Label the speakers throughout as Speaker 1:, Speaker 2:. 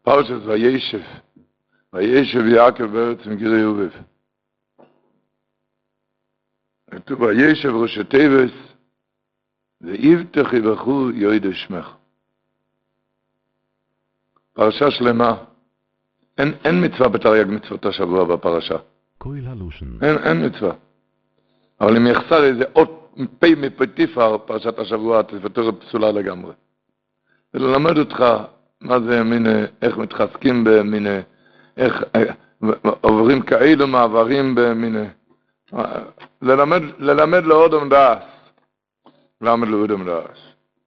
Speaker 1: פרשת וישב יעקב בארץ מגרי יובב. כתוב וישב ראשי תיבס ויבטח יברכו יוידו שמך. פרשה שלמה. אין מצווה בתרי"ג מצוות השבוע בפרשה. אין מצווה. אבל אם יחסר איזה אות פי מפטיפר פרשת השבוע תפטר פסולה לגמרי. וללמד אותך מה זה איך מתחזקים במיני, איך עוברים כאלו מעברים במיני. ללמד לאודם דאס. ללמד לאודם דאס.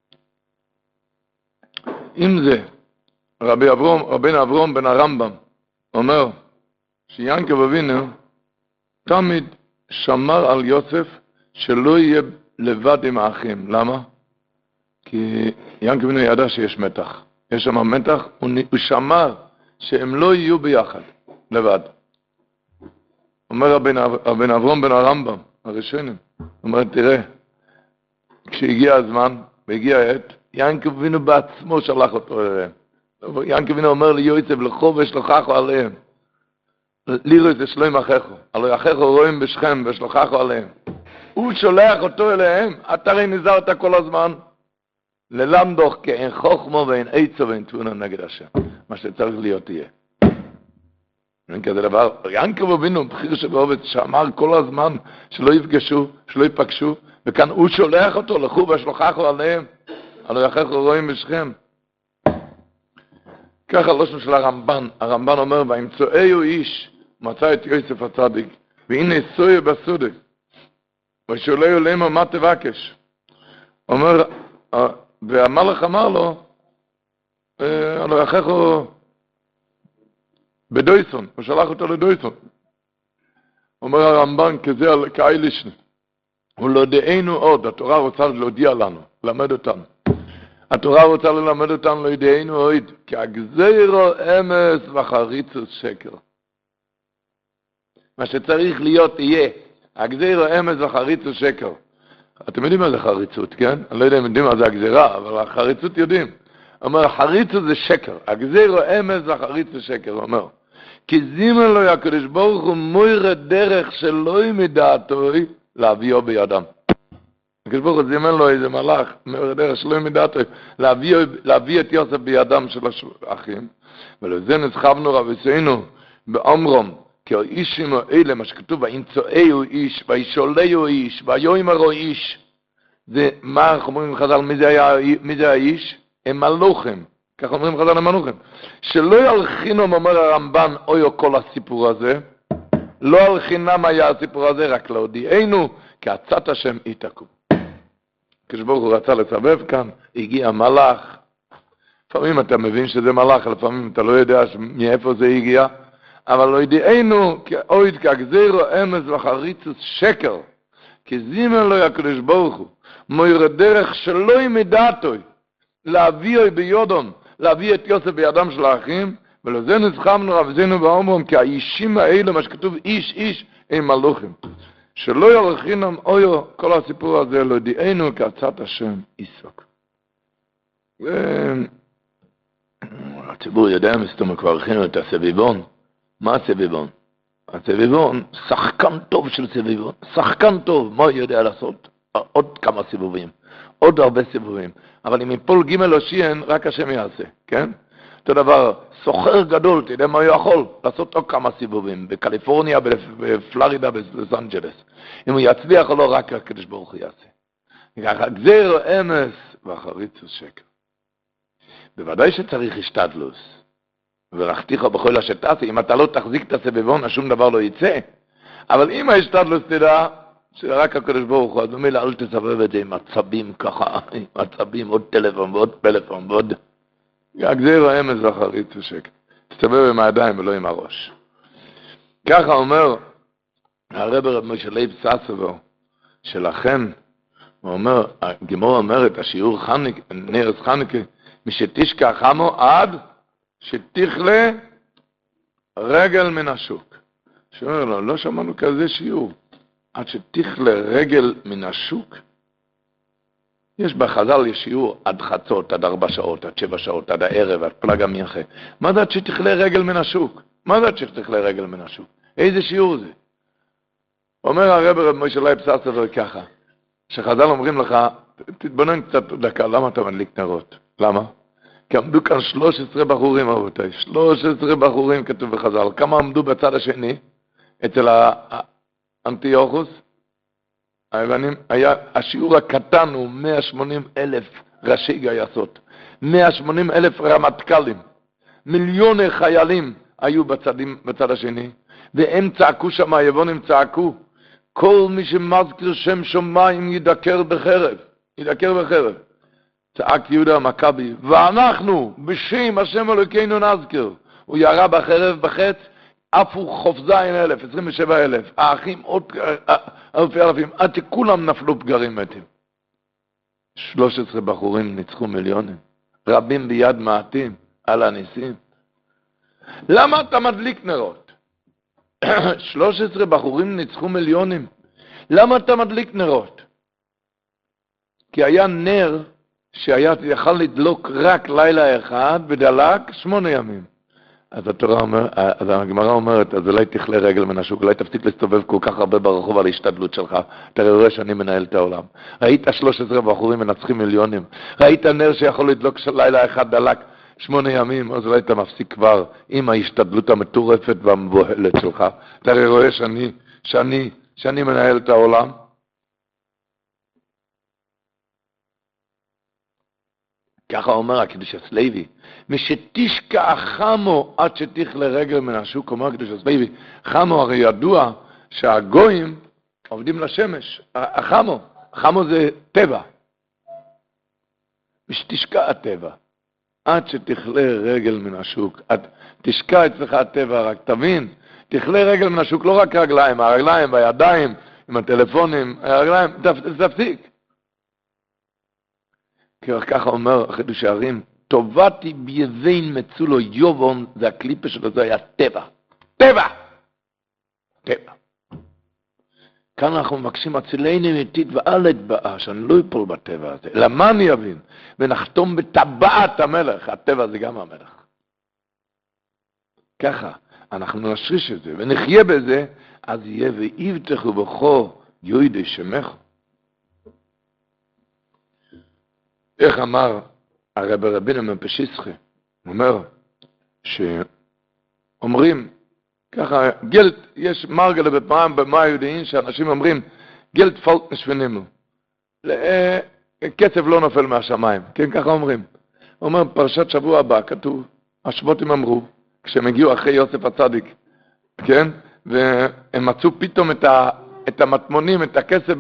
Speaker 1: אם זה רבינו אברום בן הרמב"ם אומר שיעקב אבינו תמיד שמר על יוסף שלא יהיה לבד עם האחים. למה? כי יעקב אבינו ידע שיש מתח. יש שם מתח, הוא שמר שהם לא יהיו ביחד, לבד. אומר רבינו אברום בן הרמב"ם, הראשונים, אומר תראה, כשהגיע הזמן והגיע העת, יעקב אבינו בעצמו שלח אותו אליהם. יעקב אבינו אומר ליוסף לכו ושלחךו עליהם. לירו את שלום אחיכו, הלא אחיכו רואים בשכם ושלחךו עליהם. הוא שולח אותו אליהם, אתה הרי נזהרת כל הזמן. ללמדוך כי אין חוכמו ואין עצו ואין תבונה נגד השם. מה שצריך להיות יהיה. אין כזה דבר. יעקב אבינו בחיר שבעובד שאמר כל הזמן שלא יפגשו, שלא יפגשו, וכאן הוא שולח אותו לכו ושלחךו עליהם. הלא אחיכו רואים בשכם. ככה לשון של הרמב"ן. הרמב"ן אומר, וימצאהו איש, מצא את יוסף הצדיק, והנה סויה בסודק, ושואלהו למה מה תבקש. אומר, והמלך אמר לו, הלא אחיכו בדויסון, הוא שלח אותו לדויסון. אומר הרמב"ן, כזה כאילישן, הוא לא דענו עוד, התורה רוצה להודיע לנו, למד אותנו. התורה רוצה ללמד אותנו לידיענו עוד, כי הגזירו אמס וחריצות שקר. מה שצריך להיות יהיה, הגזירו אמס וחריצות שקר. אתם יודעים מה זה חריצות, כן? אני לא יודע אם יודעים מה זה הגזירה, אבל החריצות יודעים. אומר, חריצות זה שקר. הגזירו אמס וחריצות שקר, הוא אומר. כי זימן לו הקדוש ברוך הוא מוירה דרך שלא מדעתו להביאו בידם. הקדוש ברוך הוא זימן לו איזה מלאך, דרך שלא מדעתו, להביא את יוסף בידם של האחים. ולזה נסחבנו רבותינו באומרום, כי האישים האלה, מה שכתוב, וימצאהו איש, וישאלהו איש, ויאמרו איש. זה מה אומרים חז"ל, מי זה האיש? הם מלוכים. ככה אומרים חז"ל, הם מלוכים. שלא ילחינם, אומר הרמב"ן, אויו כל הסיפור הזה, לא ילחינם היה הסיפור הזה, רק להודיענו, כי עצת השם יתקום. כשברוך הוא רצה לסבב כאן, הגיע מלאך. לפעמים אתה מבין שזה מלאך, לפעמים אתה לא יודע מאיפה זה הגיע, אבל לא ידענו, כי אויד כגזירו אמס וחריצות שקר, כי זימן לו הקדוש ברוך הוא, מויר דרך שלא ימדעתו, להביאו ביודום, להביא את יוסף בידם של האחים, ולזה נסחמנו רבותינו באומרם, כי האישים האלה, מה שכתוב איש איש, הם מלוכים. שלא ילחינם אויו, כל הסיפור הזה לא ידענו כעצת השם יסוק. הציבור יודע מסתום כבר הכינו את הסביבון. מה הסביבון? הסביבון, שחקן טוב של סביבון. שחקן טוב, מה הוא יודע לעשות? עוד כמה סיבובים. עוד הרבה סיבובים. אבל אם יפול ג' או שיין, רק השם יעשה, כן? אותו דבר, סוחר גדול, תדע מה הוא יכול? לעשות עוד כמה סיבובים. בקליפורניה, בפלורידה, בלוס אנג'לס. אם הוא יצליח או לא, רק הקדוש ברוך הוא יעשה. ככה, גזירו אמס וחריצות שקר. בוודאי שצריך השתדלוס. ורחתיך בכל השתעשי, אם אתה לא תחזיק את הסביבון, שום דבר לא יצא. אבל אם ההשתדלוס תדע, שרק הקדוש ברוך הוא, אז אומר לה, אל תסבב את זה עם עצבים ככה, עם עצבים, עוד טלפון ועוד פלאפון ועוד... הגזירו אמס וחריצות שקר. תסתובב עם הידיים ולא עם הראש. ככה אומר הרב משה לייב ססובר, שלכן, הוא אומר, הגמרא אומרת, השיעור נרס חנוכה, משתשכח עמו עד שתכלה רגל מן השוק. שאומר לו, לא שמענו כזה שיעור. עד שתכלה רגל מן השוק. יש בחז"ל יש שיעור עד חצות, עד 4 שעות, עד 7 שעות, עד הערב, עד פלג המנחה. מה זה עד שתכלה רגל מן השוק? מה זה עד שתכלה רגל מן השוק? איזה שיעור זה? אומר הרב משה לייב ססר ככה, שחז"ל אומרים לך, תתבונן קצת דקה, למה אתה מדליק נרות? למה? כי עמדו כאן 13 בחורים, רבותיי, 13 בחורים כתוב בחז"ל. כמה עמדו בצד השני? אצל האנטיוכוס? היוונים, השיעור הקטן הוא 180,000 ראשי גייסות, 180,000 רמטכ"לים, מיליוני חיילים היו בצד השני, והם צעקו שם, היוונים צעקו, כל מי שמזכיר שם שמיים ידקר בחרב, ידקר בחרב. צעק יהודה המכבי, ואנחנו בשם השם אלוקינו נזכיר. הוא ירה בחרב בחץ, עפו חופזיים 1,000, 27,000, האחים עוד אלפים, עד שכולם נפלו פגרים מתים. 13 בחורים ניצחו מיליונים, רבים ביד מעטים, על הניסים. למה אתה מדליק נרות? 13 בחורים ניצחו מיליונים. למה אתה מדליק נרות? כי היה נר שהיה יכול לדלוק רק לילה אחד ודלק 8 ימים. אז התורה אומרת, אז הגמרא אומרת, אז אולי תכלה רגל מן השוק, אולי תפסיק להסתובב כל כך הרבה ברחוב על ההשתדלות שלך, אתה רואה שאני מנהל את העולם. ראית 13 בחורים מנצחים מיליונים, ראית נר שיכול לדלוק לילה אחד דלק 8 ימים, אז אולי אתה מפסיק כבר עם ההשתדלות המטורפת והמבוהלת שלך. אתה רואה שאני מנהל את העולם. ככה אומר הקדוש הסלוי, משתשקע חמו עד שתכלה רגל מן השוק, אומר הקדוש הסלוי, חמו הרי ידוע שהגויים עובדים לשמש, החמו זה טבע, משתשקע הטבע, עד שתכלה רגל מן השוק, תשקע אצלך הטבע, רק תבין, תכלה רגל מן השוק, לא רק הרגליים, הרגליים והידיים, עם הטלפונים, הרגליים, תפסיק. ככה אומר חידוש הערים, טובתי ביבין מצולו יובון, זה הקליפה שלו, זה היה טבע. טבע! טבע. כאן אנחנו מבקשים הצילני נתית ועלת באה, שאני לא אפול בטבע הזה. למה אני אבין? ונחתום בטבעת המלך, הטבע זה גם המלך. ככה, אנחנו נשריש את זה, ונחיה בזה, אז יהיה ויבטחו בכו יוידי שמך. איך אמר הרב רבינו מפשיסחה? הוא אומר שאומרים ככה, גלט, יש מרגלה בפעם במה היהודיים שאנשים אומרים גלט פלט נשפנימו, כסף לא נופל מהשמיים, כן, ככה אומרים. הוא אומר פרשת שבוע הבא כתוב, השבותים אמרו כשהם הגיעו אחרי יוסף הצדיק, כן, והם מצאו פתאום את המטמונים, את הכסף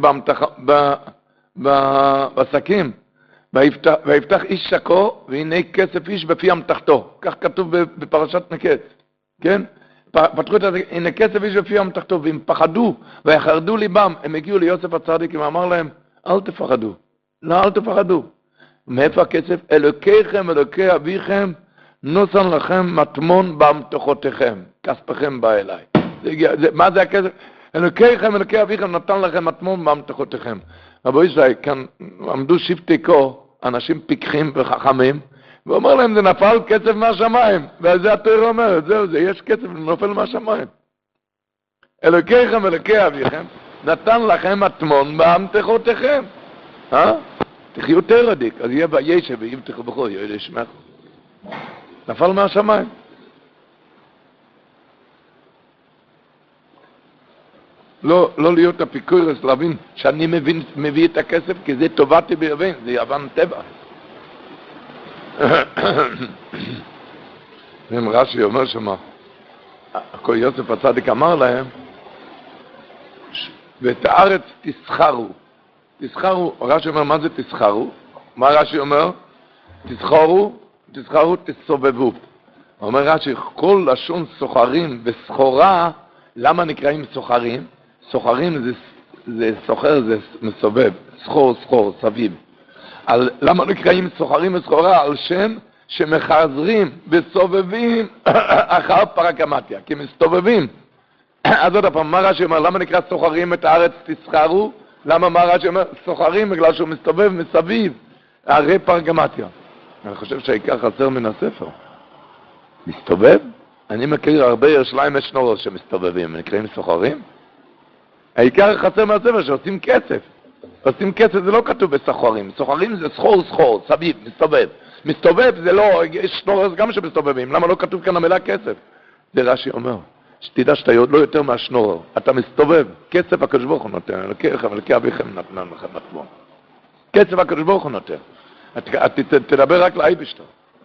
Speaker 1: בשקים, ויפתח איש שקו, והנה כסף איש בפי אמתחתו. כך כתוב בפרשת מקץ. כן? פתחו את זה, הנה כסף איש בפי אמתחתו, והם פחדו, ויחרדו ליבם. הם הגיעו ליוסף הצדיק, הם אמר להם, אל תפחדו. לא, אל תפחדו. מאיפה הכסף? אלוקיכם, אלוקי אביכם, נוסן לכם מטמון באמתחותיכם. כספכם בא אליי. מה זה הכסף? אלוקיכם, אלוקי אביכם, נתן לכם מטמון באמתחותיכם. רבו ישראל, כאן עמדו שבטי כה, אנשים פיקחים וחכמים, ואומר להם, זה נפל כסף מהשמיים. ועל זה התורה אומרת, זהו, זה יש כסף נופל מהשמיים. אלוקיכם, אלוקי אביכם, נתן לכם מטמון באמתחותיכם. תחיו תרדיק, אז יהיה בישב ויבטחו בכו, יהיה לשמך. נפל מהשמיים. לא להיות אפיקורס, להבין שאני מביא את הכסף, כי זה טובתי ביבין, זה יוון טבע. אם רש"י אומר שמה, כל יוסף הצדיק אמר להם, ואת הארץ תסחרו. תסחרו, רש"י אומר, מה זה תסחרו? מה רש"י אומר? תסחרו, תסובבו. אומר רש"י, כל לשון סוחרים וסחורה, למה נקראים סוחרים? סוחרים זה סוחר, זה מסובב, סחור, סביב. למה נקראים סוחרים וסחורה? על שם שמחזרים וסובבים אחר פרקמטיה, כי מסתובבים. אז עוד הפעם, מה רש"י אומר, למה נקרא סוחרים את הארץ תסחרו? למה מה רש"י אומר? סוחרים בגלל שהוא מסתובב מסביב, הרי פרגמטיה. אני חושב שהעיקר חסר מן הספר. מסתובב? אני מכיר הרבה ירושלים שנורות שמסתובבים, נקראים סוחרים? העיקר חסר מהספר שעושים כסף. עושים כסף זה לא כתוב בסוחרים. סוחרים זה סחור, סביב, מסתובב. מסתובב זה לא, יש שנורות גם שמסתובבים. למה לא כתוב כאן המילה כסף? זה רש"י אומר. שתדע שאתה לא יותר מהשנורר. אתה מסתובב. כסף הקדוש ברוך הוא נותן. אלוקי אביכם נתנה לכם מתמון. כסף הקדוש ברוך הוא נותן. תדבר רק לאייבשטר.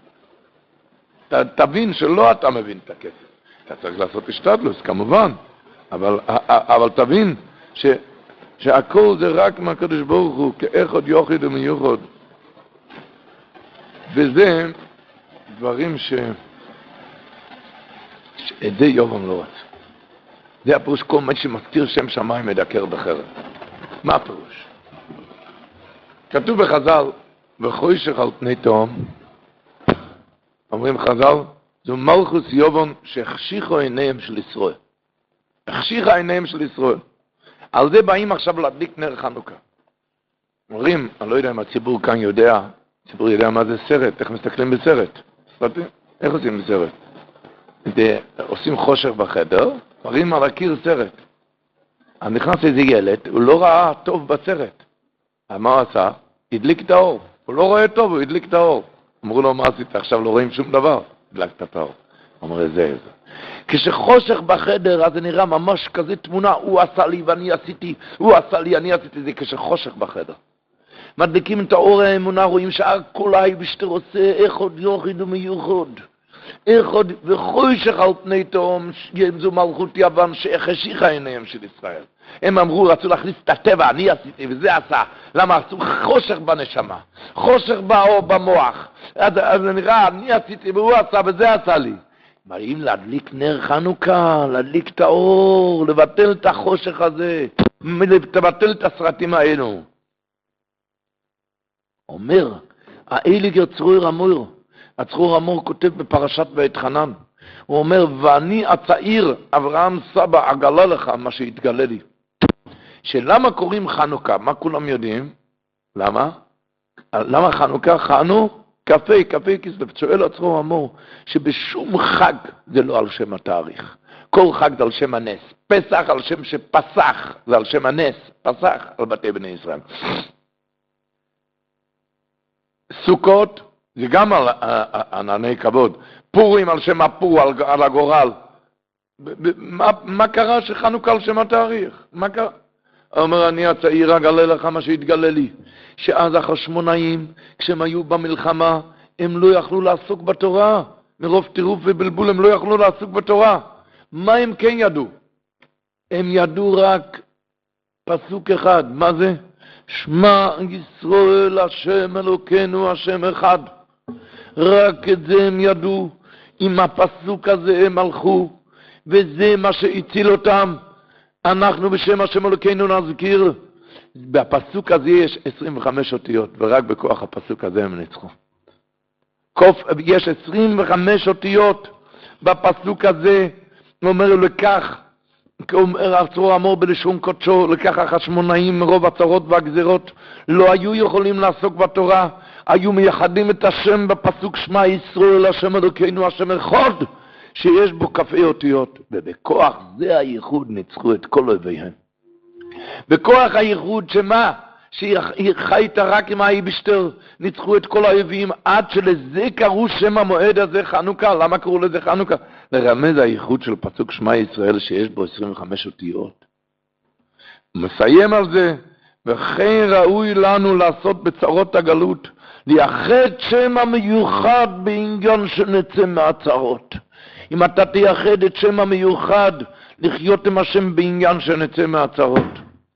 Speaker 1: תבין שלא אתה מבין את הכסף. אתה צריך לעשות השתדלוס, כמובן. אבל תבין שהכל זה רק מהקדוש ברוך הוא, כאחד יחיד ומיוחד. וזה דברים את זה יובם לא רצה. זה הפירוש כל מה שמסתיר שם שמיים מדקר בחרב. מה הפירוש? כתוב בחז"ל, וחושך על פני תהום, אומרים חז"ל, זו מלכוס יובם שהחשיכו עיניהם של ישראל. החשיכה עיניהם של ישראל. על זה באים עכשיו להדליק נר חנוכה. אומרים, אני לא יודע אם הציבור כאן יודע, הציבור יודע מה זה סרט, איך מסתכלים בסרט. איך עושים בסרט? עושים חושך בחדר, מראים על הקיר סרט. אז נכנס איזה ילד, הוא לא ראה טוב בסרט. מה הוא עשה? הדליק את האור. הוא לא רואה טוב, הוא הדליק את האור. אמרו לו, מה עשית? עכשיו לא רואים שום דבר. הדלקת את האור. אמרו, זה. כשחושך בחדר, אז זה נראה ממש כזה תמונה, הוא עשה לי ואני עשיתי, הוא עשה לי, אני עשיתי זה כשחושך בחדר. מדליקים את האור האמונה, רואים שהכל האייבשטר עושה, אחד יחיד ומיוחד. אחד וחושך על פני תהום, זו מלכות יוון שהחשיכה עיניהם של ישראל. הם אמרו, רצו להכניס את הטבע, אני עשיתי וזה עשה. למה עשו חושך בנשמה, חושך במוח. אז זה נראה, אני עשיתי והוא עשה וזה עשה לי. מראים להדליק נר חנוכה, להדליק את האור, לבטל את החושך הזה, לבטל את הסרטים האלו. אומר, האליגר צרור אמור, הצרור אמור כותב בפרשת בית חנן, הוא אומר, ואני הצעיר, אברהם סבא, אגלה לך מה שהתגלה לי. שלמה קוראים חנוכה? מה כולם יודעים? למה? למה חנוכה? חנו? קפה כסלו. שואל הצרור אמור, שבשום חג זה לא על שם התאריך. כל חג זה על שם הנס. פסח על שם שפסח, זה על שם הנס. פסח על בתי בני ישראל. סוכות זה גם על ענני כבוד. פורים על שם הפור, על הגורל. מה קרה שחנוכה על שם התאריך? מה קרה? אומר, אני הצעיר אגלה לך מה שהתגלה לי. שאז החשמונאים, כשהם היו במלחמה, הם לא יכלו לעסוק בתורה. מרוב טירוף ובלבול הם לא יכלו לעסוק בתורה. מה הם כן ידעו? הם ידעו רק פסוק אחד. מה זה? שמע ישראל השם אלוקינו השם אחד. רק את זה הם ידעו. עם הפסוק הזה הם הלכו, וזה מה שהציל אותם. אנחנו בשם השם אלוקינו נזכיר. בפסוק הזה יש 25 אותיות, ורק בכוח הפסוק הזה הם ניצחו. יש 25 אותיות בפסוק הזה. הוא אומר לכך, אומר הצרור אמור בלשון קודשו, לכך החשמונאים מרוב הצרות והגזירות לא היו יכולים לעסוק בתורה, היו מייחדים את השם בפסוק שמע ישראל השם אלוקינו השם אחד, שיש בו כ"ה אותיות, ובכוח זה הייחוד ניצחו את כל אויביהם. בכוח הייחוד שמה? שחיית רק עם האייבשטר, ניצחו את כל האויבים, עד שלזה קראו שם המועד הזה חנוכה. למה קראו לזה חנוכה? לרמז הייחוד של פסוק שמע ישראל שיש בו 25 אותיות. מסיים על זה, וכן ראוי לנו לעשות בצרות הגלות, לייחד שם המיוחד בעניין שנצא מהצרות. אם אתה תייחד את שם המיוחד, לחיות עם השם בעניין שנצא מהצרות.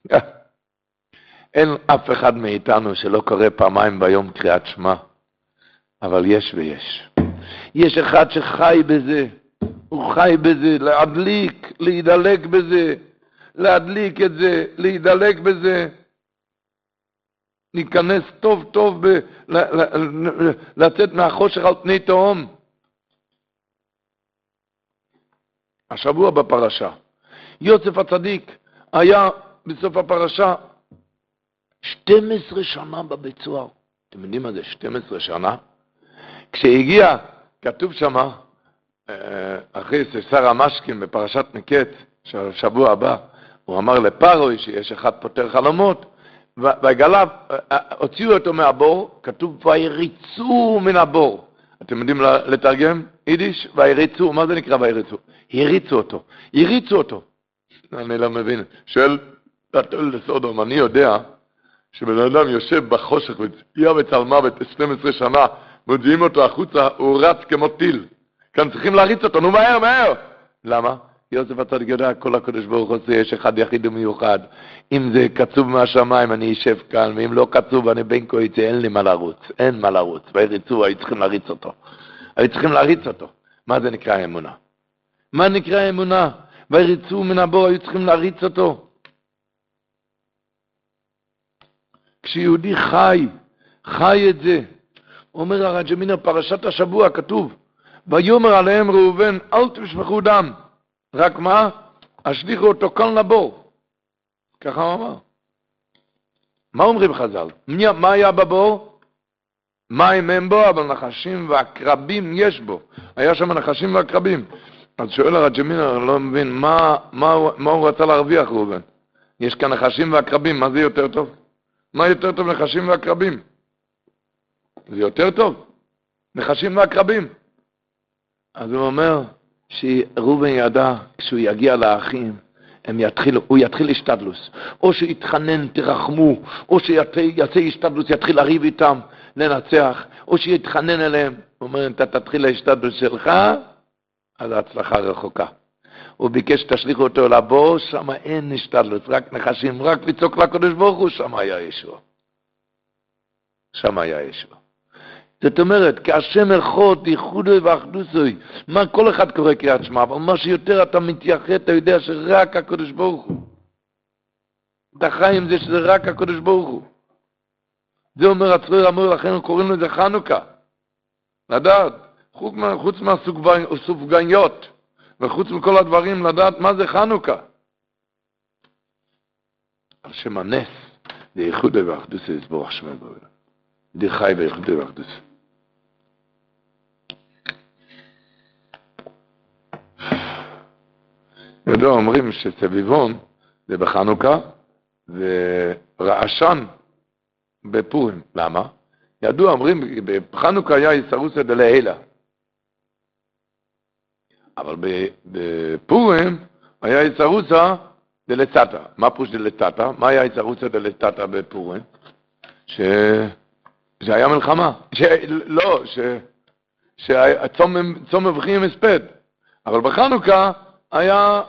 Speaker 1: אין אף אחד מאיתנו שלא קורא פעמיים ביום קריאת שמע, אבל יש ויש. יש אחד שחי בזה, הוא חי בזה, להדליק, להידלק בזה, להדליק את זה, להידלק בזה. ניכנס טוב טוב לצאת מהחושך על פני תהום. השבוע בפרשה, יוסף הצדיק היה בסוף הפרשה, 12 שנה בבית סוהר. אתם יודעים מה זה 12 שנה? כשהגיע, כתוב שמה, אחרי ששר המשקים בפרשת מקץ, שבוע הבא, הוא אמר לפרוי שיש אחד פותר חלומות, והגלה, הוציאו אותו מהבור, כתוב ויריצו מן הבור. אתם יודעים לתרגם יידיש? ויריצו, מה זה נקרא ויריצו? הריצו אותו. אני לא מבין. שואל בתול לסודום, אני יודע שבן אדם יושב בחושך ויציאה וצלמה 12 שנה, מודיעים אותו החוצה, הוא רץ כמו טיל. כאן צריכים להריץ אותו, נו מהר. למה? יוסף הצדיק יודע, כל הקדוש ברוך הוא עושה, יש אחד יחיד ומיוחד. אם זה קצוב מהשמיים, אני אשב כאן, ואם לא קצוב, אני בין כה יצא, אין לי מה לרוץ. אין מה לרוץ. ויריצו, היו צריכים להריץ אותו. מה זה נקרא אמונה? מה נקרא אמונה? ויריצו מן הבור, היו צריכים להריץ אותו. כשיהודי חי את זה, אומר הרג'מינר, פרשת השבוע, כתוב, ויאמר עליהם ראובן, אל תשפכו דם. רק מה? השליכו אותו כאן לבור. ככה הוא אמר. מה אומרים חז"ל? מה היה בבור? מים הם בו, אבל נחשים ועקרבים יש בו. היה שם נחשים ועקרבים. אז שואל הרג'מינר, לא מבין, מה הוא רצה להרוויח ראובן? יש כאן נחשים ועקרבים, מה זה יותר טוב? מה יותר טוב נחשים ועקרבים? זה יותר טוב. נחשים ועקרבים. אז הוא אומר שראובן ידע, כשהוא יגיע לאחים, הוא יתחיל להשתדלוס. או שיתחנן, תרחמו, או שיעשה השתדלוס, יתחיל לריב איתם, לנצח, או שיתחנן אליהם. הוא אומר, אתה תתחיל להשתדלוס שלך, אז ההצלחה רחוקה. הוא ביקש שתשליחו אותו לבור, שם אין השתדלוס, רק נחשים, רק לצעוק לקדוש ברוך הוא, שם היה ישוע. זאת אומרת, כהשם אחד, ייחודו ואחדותו, מה כל אחד קורא קריאת שמע, אבל מה שיותר אתה מתייחד, אתה יודע שרק הקדוש ברוך הוא. את החיים זה שזה רק הקדוש ברוך הוא. זה אומר הצרור אמור, לכן קוראים לזה חנוכה. לדעת, חוץ מהסופגניות, וחוץ מכל הדברים, לדעת מה זה חנוכה. על שם הנס, זה ייחודו ואחדותו, יסבורך שמי בעולם. זה חי וייחודו ואחדותו. ידוע אומרים שסביבון זה בחנוכה ורעשן בפורים. למה? ידוע אומרים בחנוכה היה יסרוסא דלעילא, אבל בפורים היה יסרוסא דלצתא. מה פירוש דלצתא? מה היה יסרוסא דלצתא בפורים? שהיה מלחמה. צום מבחין מספד. אבל בחנוכה היה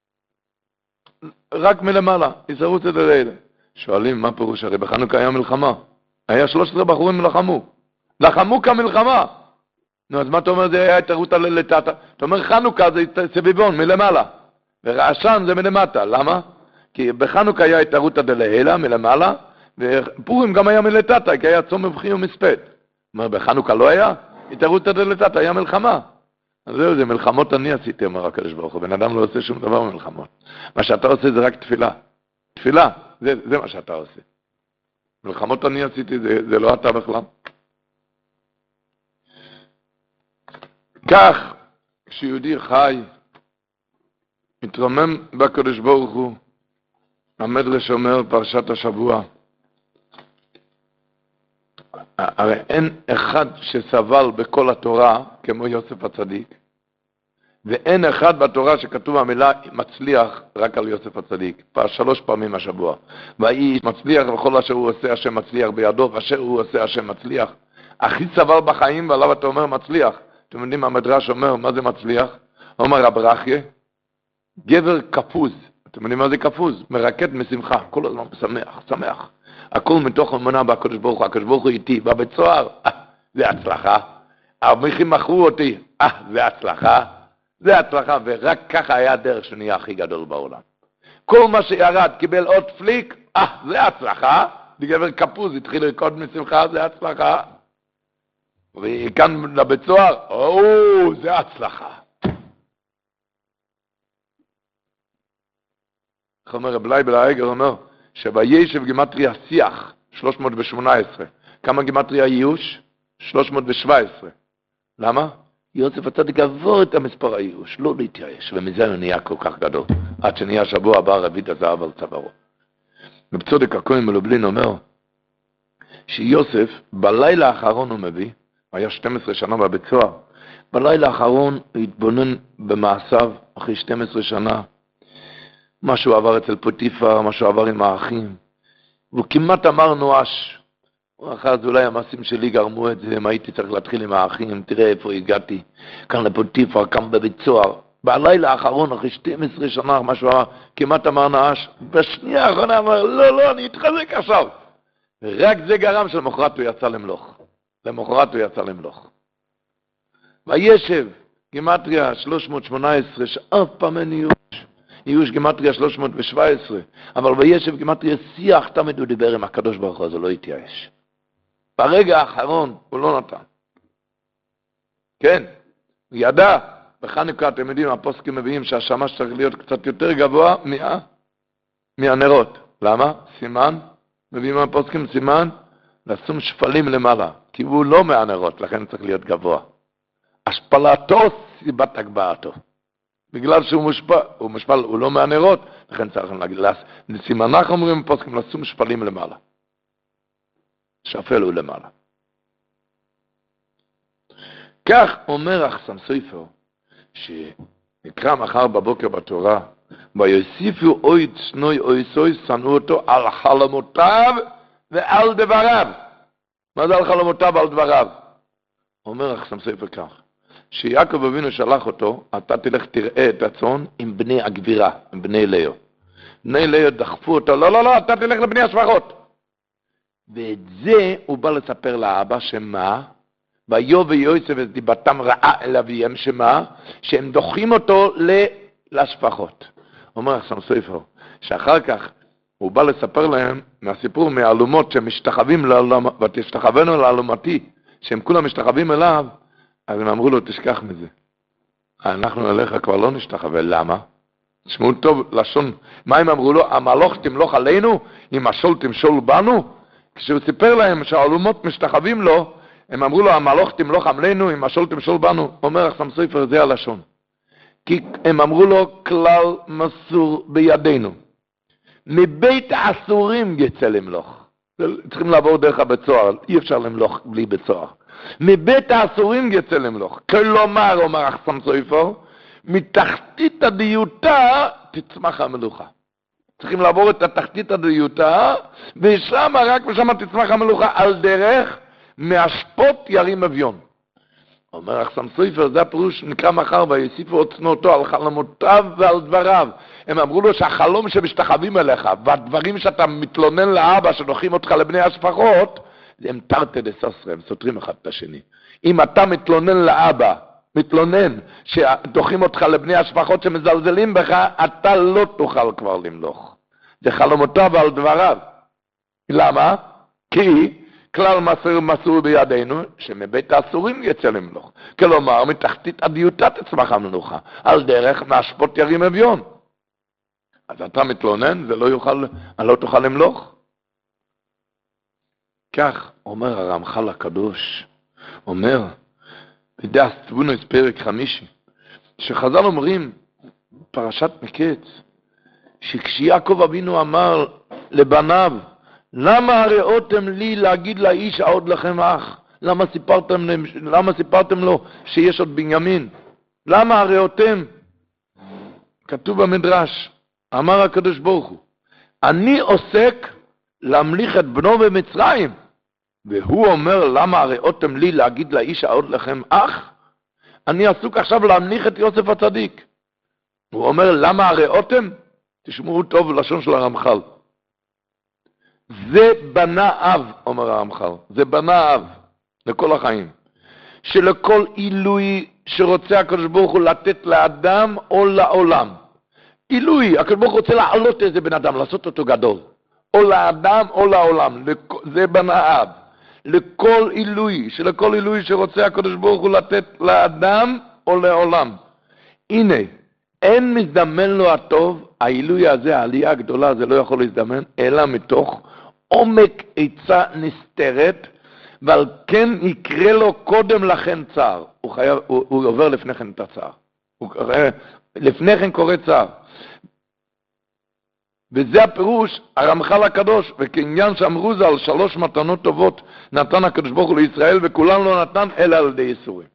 Speaker 1: רק מלמעלה, יסרוסא דלעילא. שואלים מה פירוש? הרי בחנוכה היה מלחמה. היה 13 בחורים לחמו כמלחמה. נו, אז מה אתה אומר? זה היה התערותא דלתתא. אתה אומר חנוכה זה סביבון מלמעלה, ורעשן זה מלמטה. למה? כי בחנוכה היה התערותא דלעילא מלמעלה, ופורים גם היה מלתתא, כי היה צום מבחין ומספד. אומר, בחנוכה לא היה? התערותא דלתתא, היה מלחמה. אז זהו, זה מלחמות אני עשיתי, אומר הקדוש ברוך הוא. בן אדם לא עושה שום דבר במלחמות. מה שאתה עושה זה רק תפילה. תפילה, זה מה שאתה עושה. מלחמות אני עשיתי, זה לא אתה בכלל. כך, כשיהודי חי, מתרומם בקדוש ברוך הוא, עמד לשומר פרשת השבוע. הרי אין אחד שסבל בכל התורה כמו יוסף הצדיק, ואין אחד בתורה שכתוב המילה מצליח רק על יוסף הצדיק. 3 פעמים השבוע. והאיש מצליח וכל אשר הוא עושה השם מצליח בידו, ואשר הוא עושה השם מצליח. הכי סבל בחיים ועליו אתה אומר מצליח. אתם יודעים מה המדרש אומר? מה זה מצליח? אומר רב רחיה, גבר כפוז. אתם יודעים מה זה כפוז? מרקד משמחה, כל הזמן שמח. הכל מתוך אמונה בקדוש ברוך הוא, הקדוש ברוך הוא איתי, בבית סוהר, זה הצלחה. המחים מכרו אותי, זה הצלחה. זה הצלחה, ורק ככה היה הדרך שנהיה הכי גדול בעולם. כל מה שירד קיבל עוד פליק, זה הצלחה. גבר כפוז התחיל לרקוד משמחה, זה הצלחה. וכאן לבית סוהר, זה הצלחה. איך אומר רב לייבל האיגר, אומר, שבישב גימטריה שיח, 318. כמה גימטריה ייאוש? 317. למה? יוסף הצדיק עבור את המספר הייאוש, לא להתייאש, ומזה הוא נהיה כל כך גדול, עד שנהיה שבוע הבא רבית הזהב על צווארו. רב צודק הכהן מלובלין אומר, שיוסף בלילה האחרון הוא מביא, היה 12 שנה בבית סוהר, בלילה האחרון הוא התבונן במעשיו אחרי 12 שנה, מה שהוא עבר אצל פוטיפר, מה שהוא עבר עם האחים, והוא כמעט אמר נואש, אחר זה אולי המעשים שלי גרמו את זה, אם הייתי צריך להתחיל עם האחים, תראה איפה הגעתי, כאן לפוטיפר, כאן בבית סוהר, בלילה האחרון אחרי 12 שנה, מה שהוא כמעט אמר נואש, בשנייה האחרונה אמר, לא, אני אתחזק עכשיו. רק זה גרם שלמחרת הוא יצא למלוך. וישב, גימטריה 318, שאף פעם אין ייאוש גימטריה 317, אבל וישב גימטריה שיח, תמיד הוא דיבר עם הקדוש ברוך הוא, אז הוא לא התייאש. ברגע האחרון הוא לא נתן. כן, הוא ידע, בחנוכה אתם יודעים, הפוסקים מביאים שהשמש צריך להיות קצת יותר גבוה מהנרות. למה? סימן, מביאים הפוסקים סימן, לשום שפלים למעלה, כי הוא לא מהנרות, לכן צריך להיות גבוה. השפלתו סיבת הגבהתו. בגלל שהוא מושפל, הוא לא מהנרות, לכן צריך להגיד, סימנך אומרים הפוסקים, לשום שפלים למעלה. שפל הוא למעלה. כך אומר החסם סופר, שנקרא מחר בבוקר בתורה, ויוסיפו אוי צנוי אוי סוי, שנאו אותו על חלומותיו ועל דבריו. מה זה על חלומותיו ועל דבריו? אומר החסם סופר כך, שיעקב אבינו שלח אותו, אתה תלך תראה את הצאן עם בני הגבירה, עם בני ליאו. בני ליאו דחפו אותו, לא, אתה תלך לבני השפחות. ואת זה הוא בא לספר לאבא שמה, ויובא יוסף את דיבתם רעה אל אביהם שמה, שהם דוחים אותו לשפחות. אומר החסם סופר, שאחר כך הוא בא לספר להם מהסיפור מהאלומות שמשתחווים ותשתחווינו לאלומתי, שהם כולם משתחווים אליו, אז הם אמרו לו, תשכח מזה. אנחנו אליך כבר לא נשתחווה, למה? תשמעו טוב, לשון, מה הם אמרו לו? המלוך תמלוך עלינו, אם השול תמשול בנו? כשהוא סיפר להם שהאלומות משתחווים לו, הם אמרו לו, המלוך תמלוך עלינו, אם השול תמשול בנו. אומר החסם סופר, זה הלשון. כי הם אמרו לו, כלל מסור בידינו. מבית האסורים יצא למלוך. צריכים לעבור דרך הבית סוהר, אי אפשר למלוך בלי בית סוהר. מבית האסורים יצא למלוך. כלומר, אומר החסם סופר, מתחתית הדיוטה תצמח המלוכה. צריכים לעבור את התחתית הדיוטה, ושם, רק ושם תצמח המלוכה, על דרך מהשפוט ירים אביון. אומר החסם סופר, זה הפירוש נקרא מחר, ויוסיפו עוד צנועותו על חלומותיו ועל דבריו. הם אמרו לו שהחלום שמשתחווים אליך, והדברים שאתה מתלונן לאבא שדוחים אותך לבני השפחות, הם תרתי דססרי, הם סותרים אחד את השני. אם אתה מתלונן לאבא, מתלונן שדוחים אותך לבני השפחות שמזלזלים בך, אתה לא תוכל כבר למלוך. זה חלומותיו ועל דבריו. למה? כי כלל מסור בידינו, שמבית האסורים יצא למלוך. כלומר, מתחתית הדיוטה תצמח המלוכה, על דרך מהשפוט ירים אביון. אז אתה מתלונן, לא תוכל למלוך. כך אומר הרמח"ל הקדוש, אומר, בדף תבונוס פרק 5, שחז"ל אומרים, פרשת מקץ, שכשיעקב אבינו אמר לבניו, למה הראותם לי להגיד לאיש העוד לכם אח? למה סיפרתם לו שיש עוד בנימין? למה הראותם? כתוב במדרש, אמר הקדוש ברוך הוא, אני עוסק להמליך את בנו במצרים, והוא אומר, למה הראותם לי להגיד לאיש העוד לכם אח? אני עסוק עכשיו להמליך את יוסף הצדיק. הוא אומר, למה הראותם? תשמעו טוב לשון של הרמח"ל. זה בנה אב, אומר הרמח"ל, זה בנה אב לכל החיים. שלכל עילוי שרוצה הקדוש ברוך הוא לתת לאדם או לעולם. עילוי, הקדוש ברוך הוא רוצה לעלות איזה בן אדם, לעשות אותו גדול. או לאדם או לעולם, זה בנה אב. לכל עילוי, שלכל עילוי שרוצה הקדוש ברוך הוא לתת לאדם או לעולם. הנה, אין מזדמן לו הטוב העילוי הזה, העלייה הגדולה, זה לא יכול להזדמן, אלא מתוך עומק עצה נסתרת, ועל כן יקרה לו קודם לכן צער. הוא עובר לפני כן את הצער. לפני כן קורה צער. וזה הפירוש, הרמח"ל הקדוש, וכעניין שאמרו זה על 3 מתנות טובות נתן הקדוש ברוך הוא לישראל, וכולם לא נתן אלא על ידי ייסורים.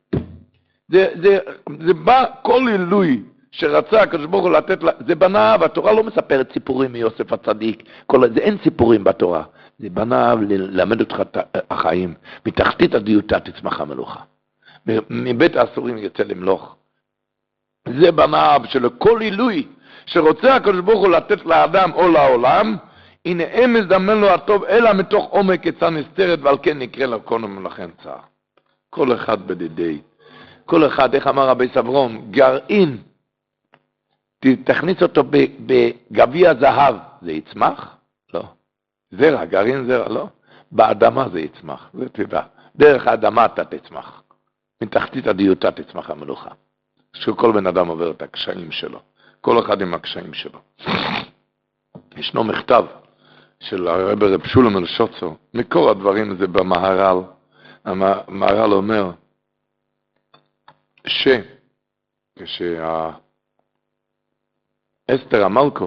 Speaker 1: זה בא כל עילוי שרצה הקדוש ברוך הוא לתת, זה בנה, והתורה לא מספרת סיפורים מיוסף הצדיק, זה אין סיפורים בתורה, זה בנה ללמד אותך את החיים, מתחתית הדיוטה תצמח המלוכה, מבית האסורים יצא למלוך. זה בנה שלכל עילוי שרוצה הקדוש ברוך הוא לתת לאדם או לעולם, הנה אין מזדמן לו הטוב אלא מתוך עומק עצה נסתרת, ועל כן נקרא לו קודם לכן צער. כל אחד בדידי, כל אחד, איך אמר רבי סברום, גרעין, תכניס אותו בגביע זהב, זה יצמח? לא. זרע, גרעין זרע, לא. באדמה זה יצמח, זה תדע. דרך האדמה אתה תצמח. מתחתית הדיוטה תצמח המלוכה. שכל בן אדם עובר את הקשיים שלו. כל אחד עם הקשיים שלו. ישנו מכתב של רב שולם אלשוצר, מקור הדברים זה במהר"ל. המהר"ל אומר אסתר המלכו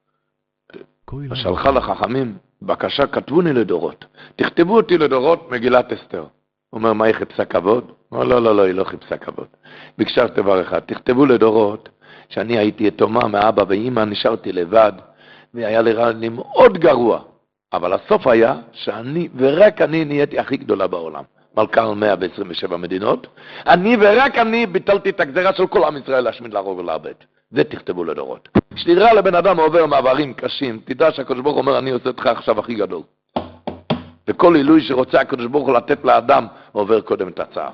Speaker 1: שלחה לחכמים בקשה, כתבוני לדורות, תכתבו אותי לדורות מגילת אסתר. אומר, מה היא חיפשה כבוד? אומר, לא, היא לא חיפשה כבוד. ביקשה דבר אחד, תכתבו לדורות שאני הייתי יתומה מאבא ואמא, נשארתי לבד, והיה לי מאוד גרוע, אבל הסוף היה שאני ורק אני נהייתי הכי גדולה בעולם, מלכה על 127 מדינות, אני ורק אני ביטלתי את הגזרה של כל עם ישראל להשמיד, להרוג ולאבד. זה תכתבו לדורות. כשתראה לבן אדם עובר מעברים קשים, תדע שהקדוש ברוך הוא אומר, אני עושה אותך עכשיו הכי גדול. וכל עילוי שרוצה הקדוש ברוך הוא לתת לאדם, עובר קודם את הצער.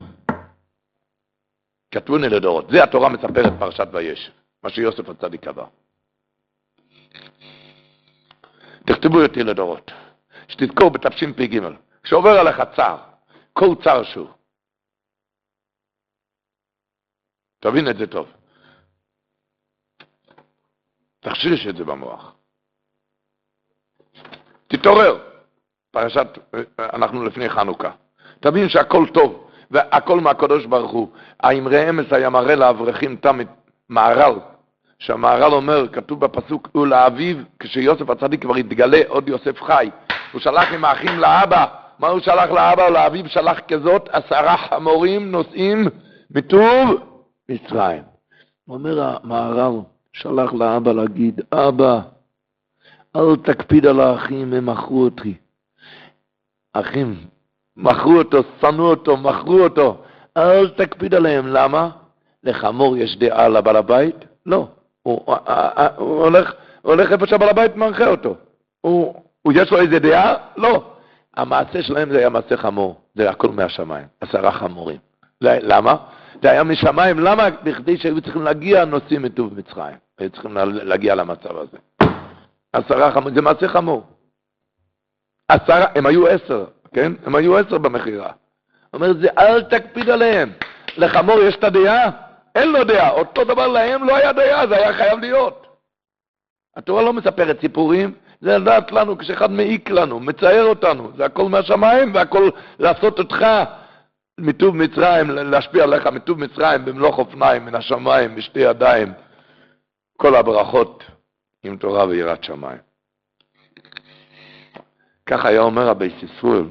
Speaker 1: כתבוני לדורות. זה התורה מספרת פרשת וישב, מה שיוסף הצדיק קבע. תכתבו אותי לדורות. שתזכור בתשפ"ג, שעובר עליך צער, כל צער שהוא. תבין את זה טוב. תחשיש את זה במוח. תתעורר. אנחנו לפני חנוכה. תבין שהכל טוב, והכל מהקדוש ברוך הוא. האמרי אמס היה מראה לאברכים תמיד מהר"ל, שהמהר"ל אומר, כתוב בפסוק, ולאביו, כשיוסף הצדיק כבר התגלה, עוד יוסף חי, הוא שלח עם האחים לאבא. מה הוא שלח לאבא או לאביו? שלח כזאת 10 חמורים נוסעים מטוב מצרים. הוא אומר המהר"ל, שלח לאבא להגיד, אבא, אל תקפיד על האחים, הם מכרו אותי. אחים, מכרו אותו, שנאו אותו, מכרו אותו. אל תקפיד עליהם. למה? לחמור יש דעה לבעל הבית? לא. הוא הולך איפה שהבעל הבית מנחה אותו. יש לו איזה דעה? לא. המעשה שלהם זה היה מעשה חמור. זה הכל מהשמיים. 10 חמורים. למה? זה היה משמיים. למה? בכדי שהיו צריכים להגיע נוסעים מטוב מצרים. היו צריכים להגיע למצב הזה. 10 חמורים. זה מעשה חמור. 10, הם היו 10. כן? הם היו 10 במחירה. אומר, זה אל תקפיד עליהם. לחמור יש את הדעה? אין לו דעה. אותו דבר להם לא היה דעה, זה היה חייב להיות. התורה לא מספרת סיפורים, זה לדעת לנו כשאחד מעיק לנו, מצייר אותנו. זה הכל מהשמיים, והכל לעשות אותך מטוב מצרים, להשפיע עליך מטוב מצרים, במלוך אופניים, מן השמיים, בשתי ידיים. כל הברכות עם תורה ויראת שמיים. כך היה אומר רבי סיסרואל,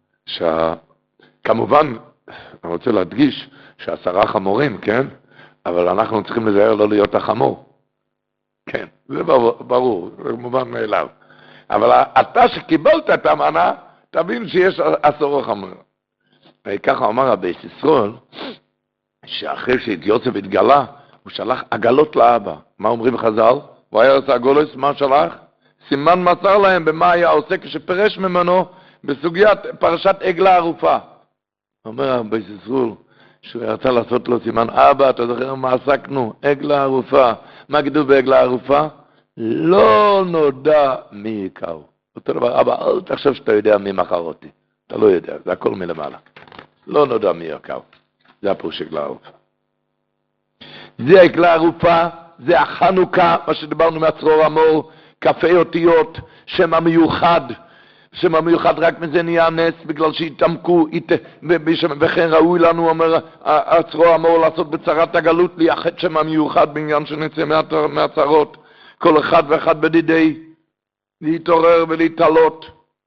Speaker 1: כמובן, אני רוצה להדגיש, ש10 חמורים, כן? אבל אנחנו צריכים לזהר לא להיות החמור. כן, זה ברור, זה מובן מאליו. אבל אתה שקיבלת את המנה, תבין שיש 10 חמורים. וככה אמר רבי סיסרואל, שאחרי שיוסף התגלה, הוא שלח עגלות לאבא. מה אומרים חז"ל? הוא היה עושה עגולס, מה שלח? סימן מסר להם במה היה עושה כשפרש ממנו בסוגיית פרשת עגלה ערופה. אומר רבי סיסרואל, שהוא רצה לעשות לו סימן, אבא, אתה זוכר מה עסקנו? עגלה ערופה. מה כתוב בעגלה ערופה? לא נודע מי יקראו. אותו דבר, אבא, אל תחשב שאתה יודע מי מכר אותי. אתה לא יודע, זה הכל מלמעלה. לא נודע מי יקראו. זה הפירוש עגלה ערופה. זה עגלה ערופה זה החנוכה, מה שדיברנו מהצרור המור, קפה אותיות, שם המיוחד. שם המיוחד רק מזה נהיה נס, בגלל שהתעמקו, וכן ראוי לנו, אומר הצרור המור, לעשות בצרת הגלות, לייחד שם המיוחד בעניין שנצא מהצרות. כל אחד ואחד בדידי, להתעורר ולהתעלות.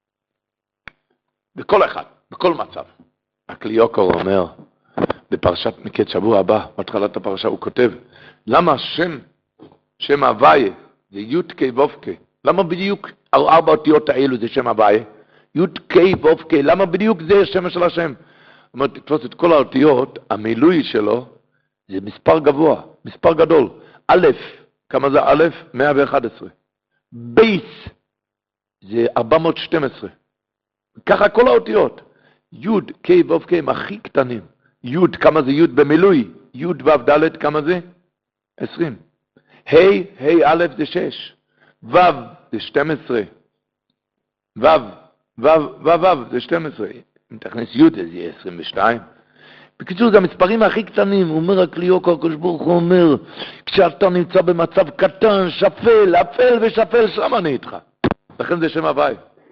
Speaker 1: בכל אחד, בכל מצב. הקליוקור אומר, בפרשת מקץ שבוע הבא, בתחילת הפרשה הוא כותב, למה שם הוויה, זה יודקי וובקי, למה בדיוק 4 אותיות האלו זה שם הוויה? יודקי וובקי, למה בדיוק זה השם של השם? זאת אומרת, תתפוס את כל האותיות, המילוי שלו, זה מספר גבוה, מספר גדול. א', כמה זה א'? 111. בייס, זה 412. ככה כל האותיות. יוד, קי ווב קי הם הכי קטנים. יוד, כמה זה יוד במילוי? יוד וו ד' כמה זה? 20. ה' א' זה 6. וו זה 12. וו זה 12. אם תכניס יוד זה יהיה 22. בקיצור, זה המספרים הכי קטנים. הוא אומר, הקליוקור, הקדוש ברוך הוא אומר, כשאתה נמצא במצב קטן, שפל, אפל ושפל, שם אני איתך. לכן זה שם הוואי.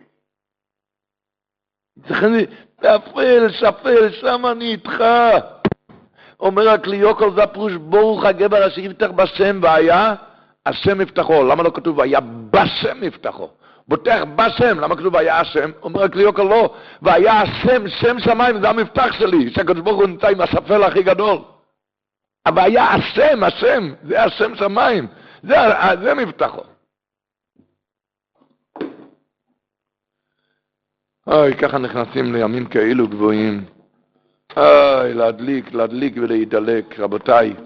Speaker 1: לכן זה אפל, שפל, שם אני איתך. אומר הקליוקור, זה הפרוש ברוך הגבר אשר יפתח בשם, והיה השם יפתחו. למה לא כתוב והיה בשם יפתחו? בוטח בשם, למה כתוב והיה השם? אומר הקליוקור לא, והיה השם, שם שמיים, זה המפתח שלי, שהקדוש ברוך הוא נמצא עם השפל הכי גדול. אבל היה השם, זה השם שמיים, זה מפתחו. ככה נכנסים לימים כאלו גבוהים. להדליק ולהידלק, רבותיי.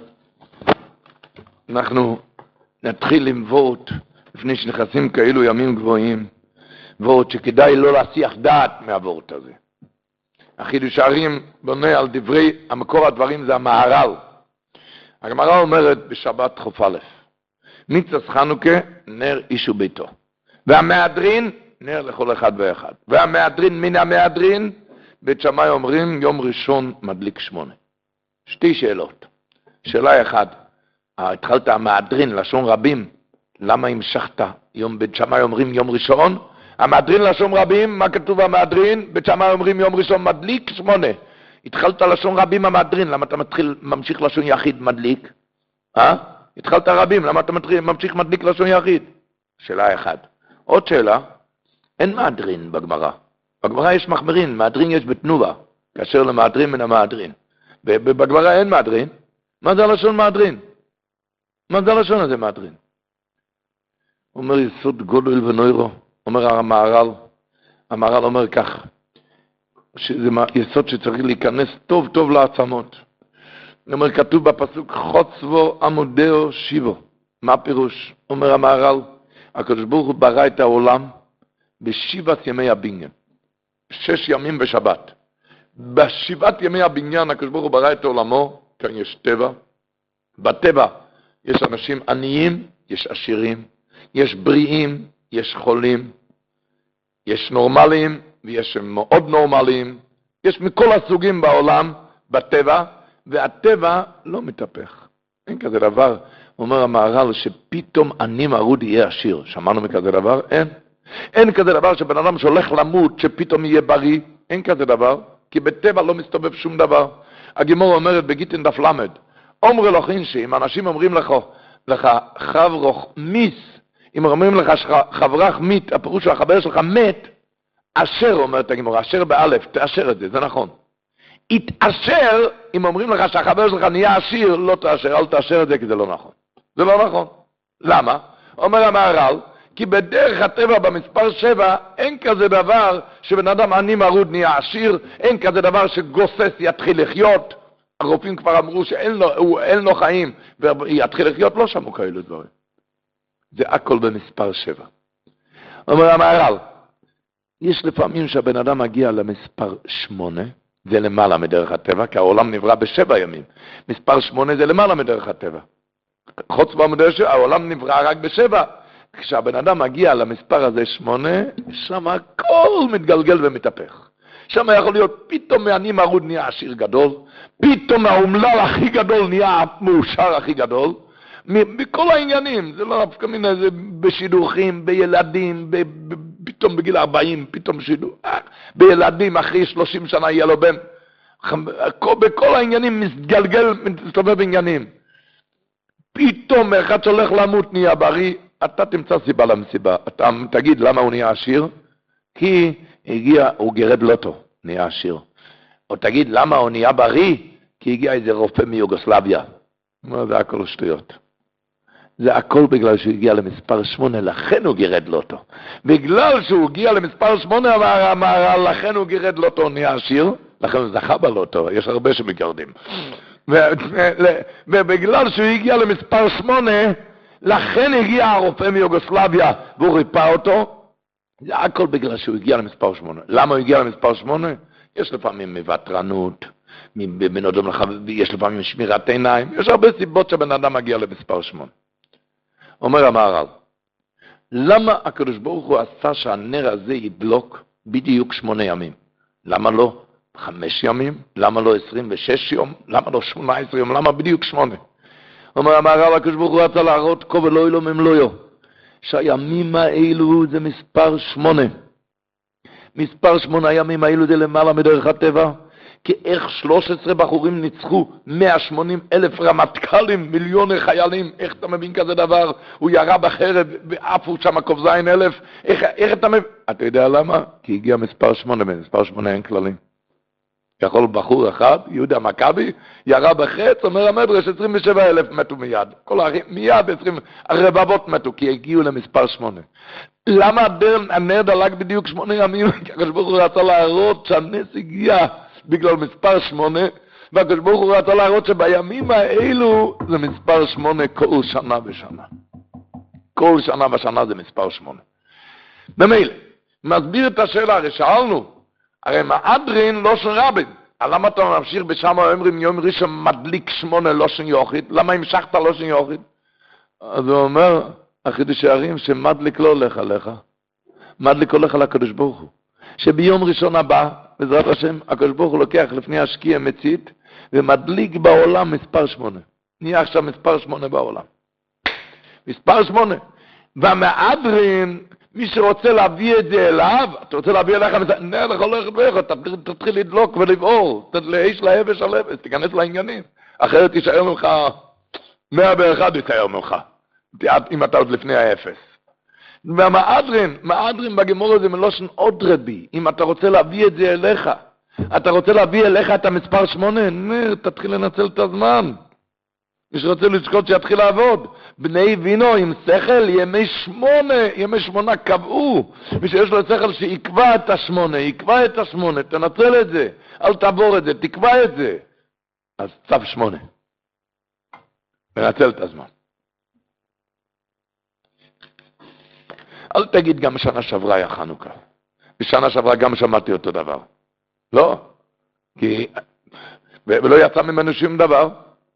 Speaker 1: אנחנו נתחיל למבות לפני שנכנסים כאלו ימים גבוהים, ועוד שכדאי לא להסיח דעת מהוורט הזה. החידוש הערים בונה על דברי, המקור הדברים זה המהר"ל. הגמרא אומרת בשבת חוף א', מצווה חנוכה נר איש וביתו, והמהדרין נר לכל אחד ואחד, והמהדרין מן המהדרין, בית שמאי אומרים יום ראשון מדליק 8. 2 שאלות. שאלה 1, התחלת המהדרין לשון רבים, למה המשכת? בית שמאי אומרים יום ראשון, המהדרין לשון רבים, מה כתוב המהדרין? בית שמאי אומרים יום ראשון מדליק 8. התחלת לשון רבים המהדרין, למה אתה ממשיך לשון יחיד מדליק? התחלת רבים, למה אתה ממשיך מדליק לשון יחיד? שאלה 1. עוד שאלה, אין מהדרין בגמרא. בגמרא יש מחמרין, מהדרין יש בתנובה, כאשר למהדרין מן המהדרין. ובגמרא אין מהדרין. מה זה הלשון מהדרין? מה זה הלשון הזה מהדרין? אומר יסוד גודל ונוירו, אומר המהר"ל אומר כך, שזה יסוד שצריך להיכנס טוב טוב לעצמות. אומר, כתוב בפסוק חוצבו עמודהו שיבו. מה פירוש? אומר המהר"ל, הקדוש ברוך הוא ברא את העולם בשבעת ימי הבניין, 6 ימים בשבת. בשבעת ימי הבניין הקדוש ברוך הוא ברא את עולמו, כאן יש טבע. בטבע יש אנשים עניים, יש עשירים, יש בריאים, יש חולים, יש נורמליים ויש מאוד נורמליים, יש מכל הסוגים בעולם בטבע, והטבע לא מתהפך. אין כזה דבר. אומר המהר"ל שפתאום עני מרוד יהיה עשיר. שמענו מכזה דבר? אין כזה דבר שבן אדם שהולך למות שפתאום יהיה בריא. אין כזה דבר, כי בטבע לא מסתובב שום דבר. הגמרא אומרת בגיטין דף למד, אומר לו חינשי, אם אנשים אומרים לך חברך מיס, אם אומרים לך חברך מת, הפירוש שהחבר שלך מת, אשר, אומרת הגמרא, אשר באלף, תאשר את זה, זה נכון. התאשר, אם אומרים לך שהחבר שלך נהיה עשיר, לא תאשר, אל תאשר את זה, כי זה לא נכון. זה לא נכון. למה? אומר המהר"ל, כי בדרך הטבע במספר 7, אין כזה דבר שבן אדם עני מרוד נהיה עשיר, אין כזה דבר שגוסס יתחיל לחיות. הרופאים כבר אמרו שאין לו חיים, ויתחיל לחיות, לא שמעו כאלו דברים. זה הכל במספר 7. אומר המהר"ל, יש לפעמים שהבן אדם מגיע למספר 8, זה למעלה מדרך הטבע, כי העולם נברא ב7 ימים. מספר 8 זה למעלה מדרך הטבע. חוץ בעמודי העולם נברא רק ב7. כשהבן אדם מגיע למספר הזה 8, שם הכל מתגלגל ומתהפך. שם יכול להיות פתאום מעני מרוד נהיה עשיר גדול, פתאום האומלל הכי גדול נהיה מאושר הכי גדול, בכל העניינים, זה לא דווקא מן זה בשידוכים, בילדים, פתאום בגיל 40, פתאום שידוך, בילדים אחרי 30 שנה יהיה לו בן, בכל העניינים מסתובב בעניינים. פתאום אחד שהולך למות נהיה בריא, אתה תמצא סיבה למסיבה. אתה תגיד למה הוא נהיה עשיר? כי הוא גירד לוטו, נהיה עשיר. או תגיד למה הוא נהיה בריא? כי הגיע איזה רופא מיוגוסלביה. זה הכל שטויות. זה הכל בגלל שהוא הגיע למספר 8, לכן הוא גירד לוטו. בגלל שהוא הגיע למספר 8, לכן הוא גירד לוטו, הוא נהיה עשיר, לכן הוא זכה בלוטו, יש הרבה שמגרדים. ובגלל שהוא הגיע למספר 8, לכן הגיע הרופא מיוגוסלביה, והוא ריפא אותו. זה הכל בגלל שהוא הגיע למספר 8. למה הוא הגיע למספר 8? יש לפעמים מוותרנות, יש לפעמים שמירת עיניים, יש הרבה סיבות שבן אדם מגיע למספר 8. אומר המהר"ל, למה הקדוש ברוך הוא עשה שהנר הזה ידלוק בדיוק 8 ימים? למה לא 5 ימים? למה לא 26 יום? למה לא 18 יום? למה בדיוק 8? אומר המהר"ל, הקדוש ברוך הוא רצה להראות כה ולא אלו ממלואו, שהימים האלו זה מספר 8. מספר 8 הימים האלו זה למעלה מדרך הטבע, כי איך 13 בחורים ניצחו 180,000 רמטכ"לים, מיליוני חיילים, איך אתה מבין כזה דבר? הוא ירה בחרב ועפו שם קופזין 1000, איך אתה מבין? אתה יודע למה? כי הגיע מספר 8, במספר 8 אין כללים. יכול בחור אחד, יהודה מכבי, ירה בחץ, אומר המדרש, 27,000 מתו מיד. כל האחים, מיד 20, הרבבות מתו, כי הגיעו למספר 8. למה הנר דלק בדיוק 8 ימים? כי הקדוש ברוך הוא רצה להראות שהנס הגיע בגלל מספר 8, והקדוש ברוך הוא רצה להראות שבימים האלו זה מספר 8 כל שנה בשנה. כל שנה בשנה זה מספר 8. במילא, מסביר את השאלה, הרי שאלנו, הרי מהדרין לא של רבין. למה אתה ממשיך בשם האומרים יום ראשון מדליק 8 לא של יוחד? למה המשכת לא של יוחד? אז הוא אומר, החידוש הערים שמדליק לא הולך עליך. מדליק הולך על הקדוש ברוך הוא. שביום ראשון הבא, בעזרת השם, הקדוש ברוך הוא לוקח לפני השקיע מצית, ומדליק בעולם מספר 8. נהיה עכשיו מספר 8 בעולם. מספר 8. והמהדרין, מי שרוצה להביא את זה אליו, אתה רוצה להביא אליך, נראה לך הולכת ואיך, תתחיל לדלוק ולבעור, לאיש להבש על אבש, תיכנס לעניינים. אחרת תישאר ממך, 101 תישאר ממך, אם אתה עוד לפני האפס. והמהדרין בגמור הזה מלושן עוד רבי, אם אתה רוצה להביא את זה אליך, אתה רוצה להביא אליך את המספר 8, תתחיל לנצל את הזמן. מי שרוצה לזכות שיתחיל לעבוד. בני וינו עם שכל, ימי 8 קבעו. מי שיש לו שכל שיקבע את 8, יקבע את 8, תנצל את זה. אל תעבור את זה, תקבע את זה. אז צו 8. תנצל את הזמן. אל תגיד גם שנה שעברה היה חנוכה. בשנה שעברה גם שמעתי אותו דבר. לא. ולא יצא ממנו שום דבר.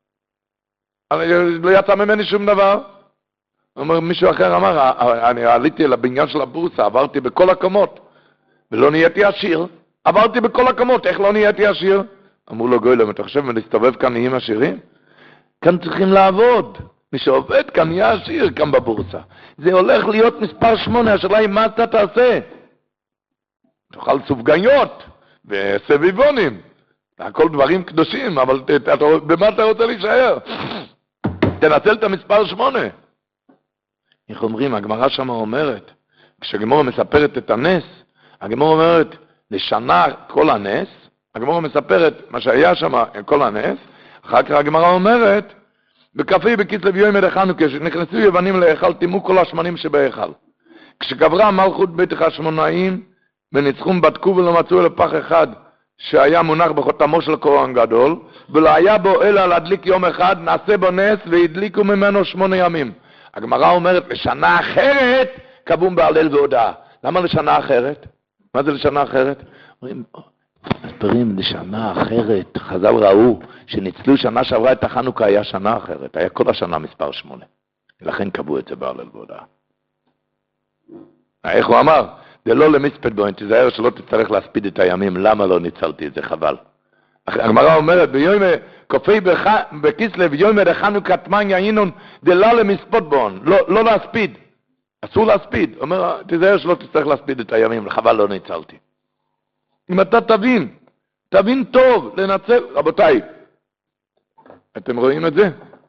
Speaker 1: לא יצא ממני שום דבר. אומר, מישהו אחר אמר, אני עליתי לבניין של הבורסה, עברתי בכל הקומות, ולא נהייתי עשיר. עברתי בכל הקומות, איך לא נהייתי עשיר? אמרו לו, גוילם, אתה חושב, ולהסתובב כאן נהיים עשירים? כאן צריכים לעבוד. מי שעובד כאן נהיה עשיר, כאן בבורסה. זה הולך להיות מספר 8, השאלה היא מה אתה תעשה? תאכל סופגניות וסביבונים. הכל דברים קדושים, אבל במה אתה רוצה להישאר? תנצל את המספר 8. איך אומרים, הגמרא שם אומרת, כשהגמרא מספרת את הנס, הגמרא אומרת, לשנה כל הנס, הגמרא מספרת מה שהיה שם כל הנס, אחר כך הגמרא אומרת, בקפי בכסלו יום חנוכה, כשנכנסו יוונים להיכל, טימו כל השמנים שבהיכל. כשגברה מלכות בית החשמונאים, וניצחום בדקו ולא מצאו אלא פח אחד, שהיה מונח בחותמו של כהן גדול, ולא היה בו אלא להדליק יום אחד, נעשה בו נס והדליקו ממנו 8 ימים. הגמרא אומרת, לשנה אחרת קבום בהלל והודעה. למה לשנה אחרת? מה זה לשנה אחרת? מספרים לשנה אחרת, חז"ל ראו שניצלו שנה שעברה את החנוכה, היה שנה אחרת, היה כל השנה מספר 8. לכן קבעו את זה בהלל והודעה. איך הוא אמר? זה לא למספד בו, תזהר שלא תצטרך להספיד את הימים, למה לא ניצלתי את זה, חבל. הגמרא אומרת, ביום כופי בכסלו יום חנוכת מן יינון דלה למספות בון, לא להספיד. אסור להספיד. אומר, תזהר שלא תצטרך להספיד את הימים, לחבל לא ניצלתי. אם אתה תבין טוב, לנצל, רבותיי, אתם רואים את זה?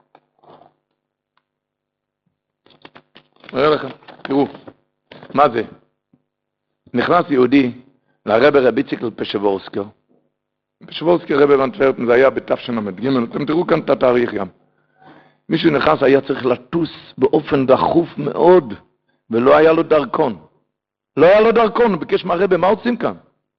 Speaker 1: נראה לכם, תראו, מה זה? נכנס יהודי לרבי רביציקל פשבורסקר. פשבורסקר רבי באנטוורפן, זה היה בתשל"ג, אתם תראו כאן את התאריך גם. מישהו נכנס, היה צריך לטוס באופן דחוף מאוד, ולא היה לו דרכון. לא היה לו דרכון, הוא ביקש מהרבי, מה עושים כאן?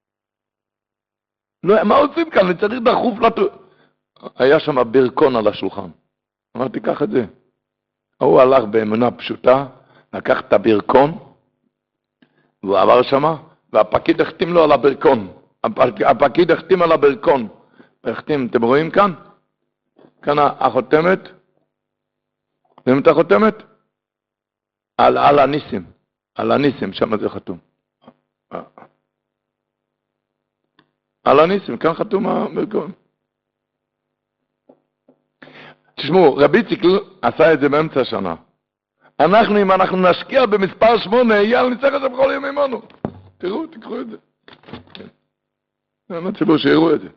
Speaker 1: לא, מה עושים כאן? אני צריך דחוף לטוס. היה שם ברכון על השולחן. אמרתי, קח את זה. הוא הלך באמונה פשוטה, לקח את הברכון, והוא עבר שמה, והפקיד החתים לו על הברכון. הפקיד החתים על הברכון. החתים, אתם רואים כאן? כאן החותמת. רואים את החותמת? על הניסים. על הניסים, שם זה חתום. על הניסים, כאן חתום הברכון. תשמעו, רבי ציקל עשה את זה באמצע השנה. אנחנו, אם אנחנו נשקיע במספר 8, יאללה, נצטרך עכשיו כל יום עמנו. תראו, תקחו את זה. אין הציבור שיראו את זה.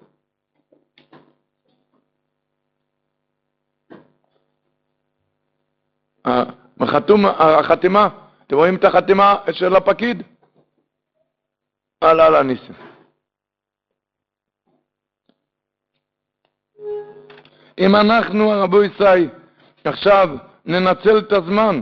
Speaker 1: החתימה, אתם רואים את החתימה של הפקיד? על הניסים. אם אנחנו, הרבו ישראל, עכשיו ננצל את הזמן,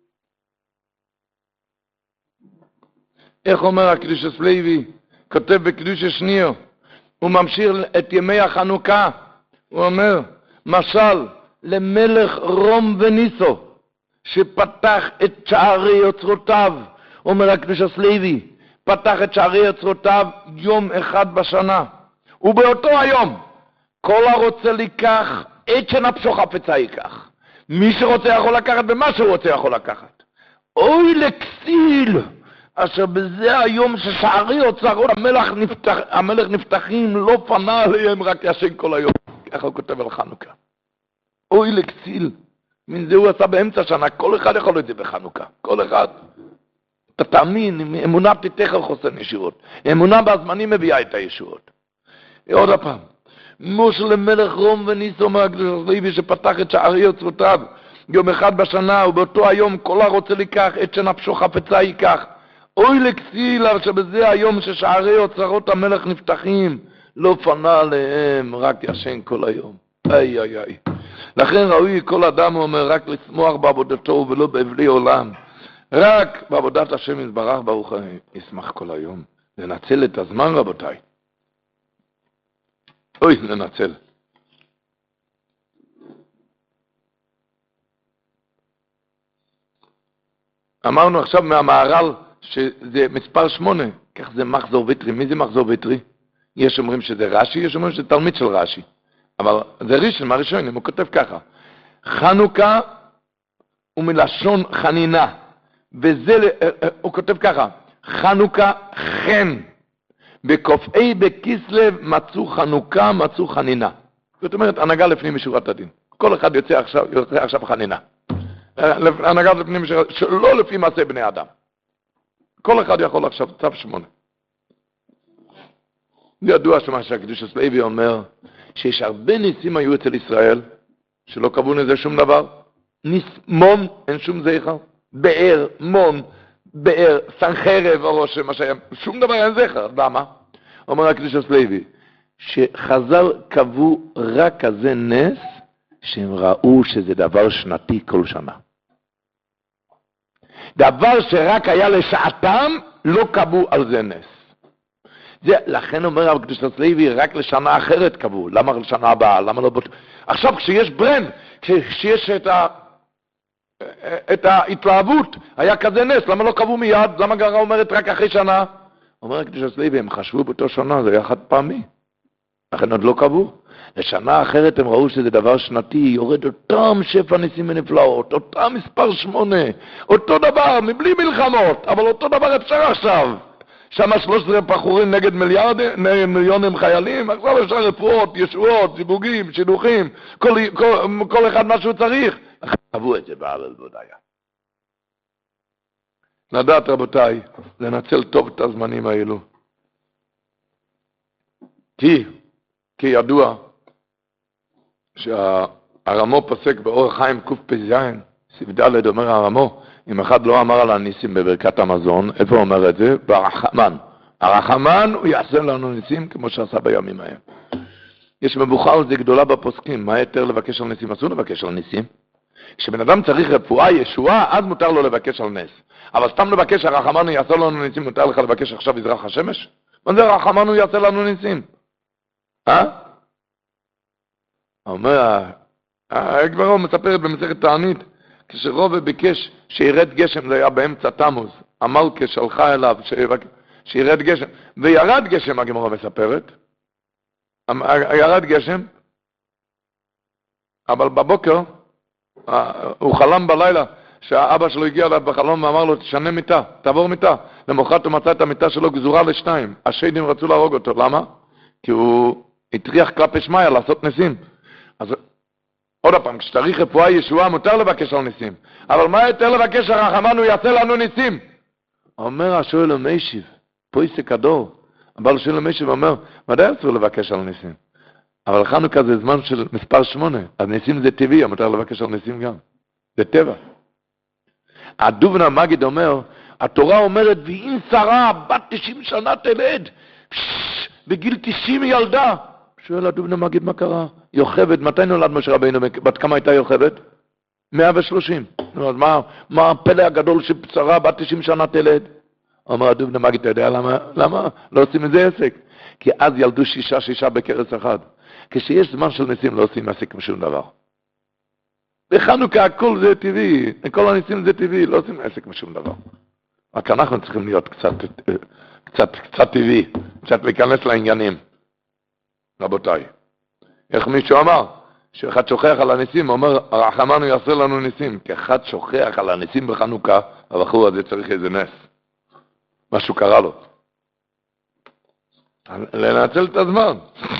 Speaker 1: איך אומר הקדושת לוי? כותב בקדושת שניר, הוא ממשיך את ימי החנוכה, הוא אומר, משל למלך רום וניסו, שפתח את שערי אוצרותיו, אומר הקדושת לוי, פתח את שערי אוצרותיו יום אחד בשנה, ובאותו היום, כל הרוצה לקח, את שנפשו חפצה ייקח. מי שרוצה יכול לקחת, ומה שהוא רוצה יכול לקחת. אוי לכסיל, אשר בזה היום ששערי אוצרות המלך נפתחים, לא פנה עליהם, רק ישן כל היום. ככה הוא כותב על חנוכה. אוי לכסיל, מן זה הוא עשה באמצע שנה, כל אחד יכול את זה בחנוכה. כל אחד. אתה תאמין, אמונה פתיתך על חוסן ישירות. אמונה בזמנים מביאה את הישועות. עוד הפעם. מושל למלך רום וניסו מהקדושת לוי שפתח את שערי אוצרותיו יום אחד בשנה, ובאותו היום כל הרוצה לקח את שנפשו חפצה ייקח. אוי לכסיל, שבזה היום ששערי אוצרות המלך נפתחים, לא פנה עליהם, רק ישן כל היום. איי איי איי. לכן ראוי כל אדם, הוא אומר, רק לשמוח בעבודתו ולא באבלי עולם. רק בעבודת השם יתברך ברוך ישמח כל היום. לנצל את הזמן, רבותיי. אוי, ננצל. אמרנו עכשיו מהמהר"ל שזה מספר 8, כך זה מחזור ויטרי. מי זה מחזור ויטרי? יש אומרים שזה רש"י, יש אומרים שזה תלמיד של רש"י. אבל זה ראשון, מהראשונים, הוא כותב ככה. חנוכה הוא מלשון חנינה. וזה, הוא כותב ככה, חנוכה חן. בקופאי בכסלו מצאו חנוכה, מצאו חנינה. זאת אומרת, הנהגה לפנים משורת הדין. כל אחד יוצא עכשיו חנינה. הנהגה לפנים משורת הדין, שלא לפי מעשה בני אדם. כל אחד יכול עכשיו צו 8. ידוע שמה שהקדושת לוי אומר, שיש הרבה ניסים היו אצל ישראל, שלא קבעו לזה שום דבר. ניס מון, אין שום זכר. באר, מון, באר, סנחרב או ראש, מה שהיה, שום דבר אין זכר. למה? אומר הקדושת לוי, שחז"ל קבעו רק כזה נס, שהם ראו שזה דבר שנתי כל שנה. דבר שרק היה לשעתם, לא קבעו על זה נס. זה, לכן אומר הקדושת לוי, רק לשנה אחרת קבעו. למה לשנה הבאה? למה לא... עכשיו, כשיש ברן, כשיש את ההתלהבות, היה כזה נס, למה לא קבעו מיד? למה גרה אומרת רק אחרי שנה? אומר הקדושת לוי, הם חשבו באותו שנה, זה היה חד פעמי. לכן עוד לא קבעו. לשנה אחרת הם ראו שזה דבר שנתי, יורד אותם שפע ניסים ונפלאות, אותם מספר 8, אותו דבר, מבלי מלחמות, אבל אותו דבר אפשר עכשיו. שם 13 בחורים נגד מיליונים חיילים, עכשיו אפשר רפואות, ישועות, זיווגים, שילוחים, כל אחד מה שהוא צריך. חוו את זה בהלל והודיה. לדעת רבותיי, לנצל טוב את הזמנים האלו. כי ידוע שהרמו פסק באורח חיים קפ"ז, ס"ד אומר הרמו, אם אחד לא אמר על הניסים בברכת המזון, איפה הוא אומר את זה? ברחמן. הרחמן הוא יעשה לנו ניסים כמו שעשה בימים ההם. יש מבוכה על זה גדולה בפוסקים, מה יותר לבקש על ניסים? אסור לבקש על ניסים. כשבן אדם צריך רפואה, ישועה, אז מותר לו לבקש על נס. אבל סתם לבקש הרחמן הוא יעשה לנו ניסים, מותר לך לבקש עכשיו יזרח השמש? מה זה הרחמן הוא יעשה לנו ניסים? אומר, הגמרא מספרת במסכת תענית, כשרובה ביקש שירד גשם, זה היה באמצע תמוז, המלכה שלחה אליו שירד גשם, וירד גשם, הגמרא מספרת, ירד גשם, אבל בבוקר, הוא חלם בלילה, שהאבא שלו הגיע אליו בחלום ואמר לו, תשנה מיטה, תעבור מיטה. למחרת הוא מצא את המיטה שלו גזורה לשתיים. השדים רצו להרוג אותו, למה? כי הוא הטריח כלפי שמיא לעשות ניסים. אז עוד פעם, כשצריך רפואה ישועה, מותר לבקש על ניסים. אבל מה יותר לבקש הרחמן הוא יעשה לנו ניסים? אומר השואל המשיב, פה עסק הדור. הבעל שואל המשיב אומר, מדי אסור לבקש על ניסים? אבל חנוכה זה זמן של מספר 8, אז ניסים זה טבעי, מותר לבקש על ניסים גם. זה טבע. הדובן המגיד אומר, התורה אומרת, ואם שרה בת 90 שנה תלד, בגיל 90 ילדה. שואל הדובן המגיד, מה קרה? יוכבד, מתי נולד משה רבינו? בת כמה הייתה יוכבד? 130. אז מה הפלא הגדול ששרה בת 90 שנה תלד? אומר הדובן המגיד, אתה יודע למה? לא עושים את זה עסק. כי אז ילדו 6 בקרס אחד. כשיש זמן של ניסים לא עושים עסק משום דבר. בחנוכה הכל זה טבעי, כל הניסים זה טבעי, לא עושים עסק משום דבר. רק אנחנו צריכים להיות קצת טבעי, קצת להיכנס לעניינים. רבותיי, איך מישהו אמר? שאחד שוכח על הניסים, הוא אומר, הרחמן הוא יעשה לנו ניסים. כי אחד שוכח על הניסים בחנוכה, הבחור הזה צריך איזה נס. משהו קרה לו. לנצל את הזמן.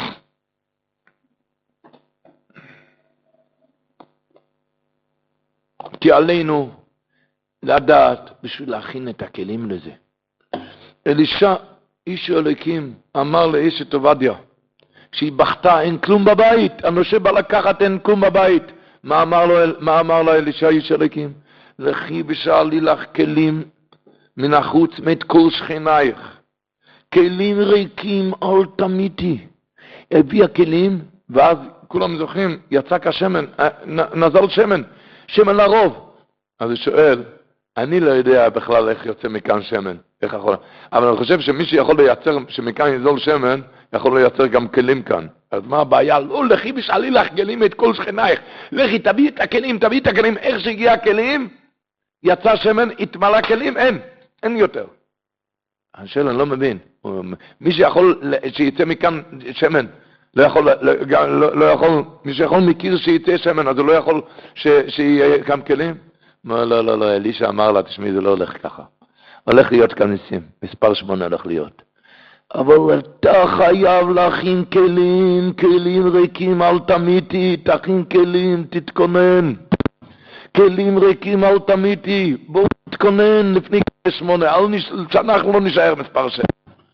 Speaker 1: כי עלינו לדעת בשביל להכין את הכלים לזה. אלישע, איש אלוקים, אמר לאשת עובדיה, כשהיא בכתה אין כלום בבית, הנושה בא לקחת אין כלום בבית. מה אמר לו אלישע איש אלוקים? לכי ושאלי לך כלים מן החוץ מאת כל שכנייך. כלים ריקים אל תמיתי. הביאה כלים, ואז כולם זוכרים, יצא כשמן, נזל שמן לרוב. אז הוא שואל, אני לא יודע בכלל איך יוצא מכאן שמן, איך יכול, אבל אני חושב שמי שיכול לייצר, שמכאן יזול שמן, יכול לייצר גם כלים כאן. אז מה הבעיה? לא, לכי ושאלי לך כלים את כל שכנייך. לכי, תביא את הכלים, איך שהגיע הכלים, יצא שמן, התמלא כלים, אין יותר. אני שואל, אני לא מבין. מי שיכול שיצא מכאן שמן, לא יכול, מי שיכול מכיר שיצא שמן, אז הוא לא יכול שיהיה כאן כלים? לא, אלישע אמר לה, תשמעי, זה לא הולך ככה. הולך להיות כאן ניסים, מספר 8 הולך להיות. אבל אתה חייב להכין כלים ריקים, אל תמיתי, תכין כלים, תתכונן. כלים ריקים, אל תמיתי, בואו תתכונן לפני 8, שאנחנו לא נשאר מספר 7.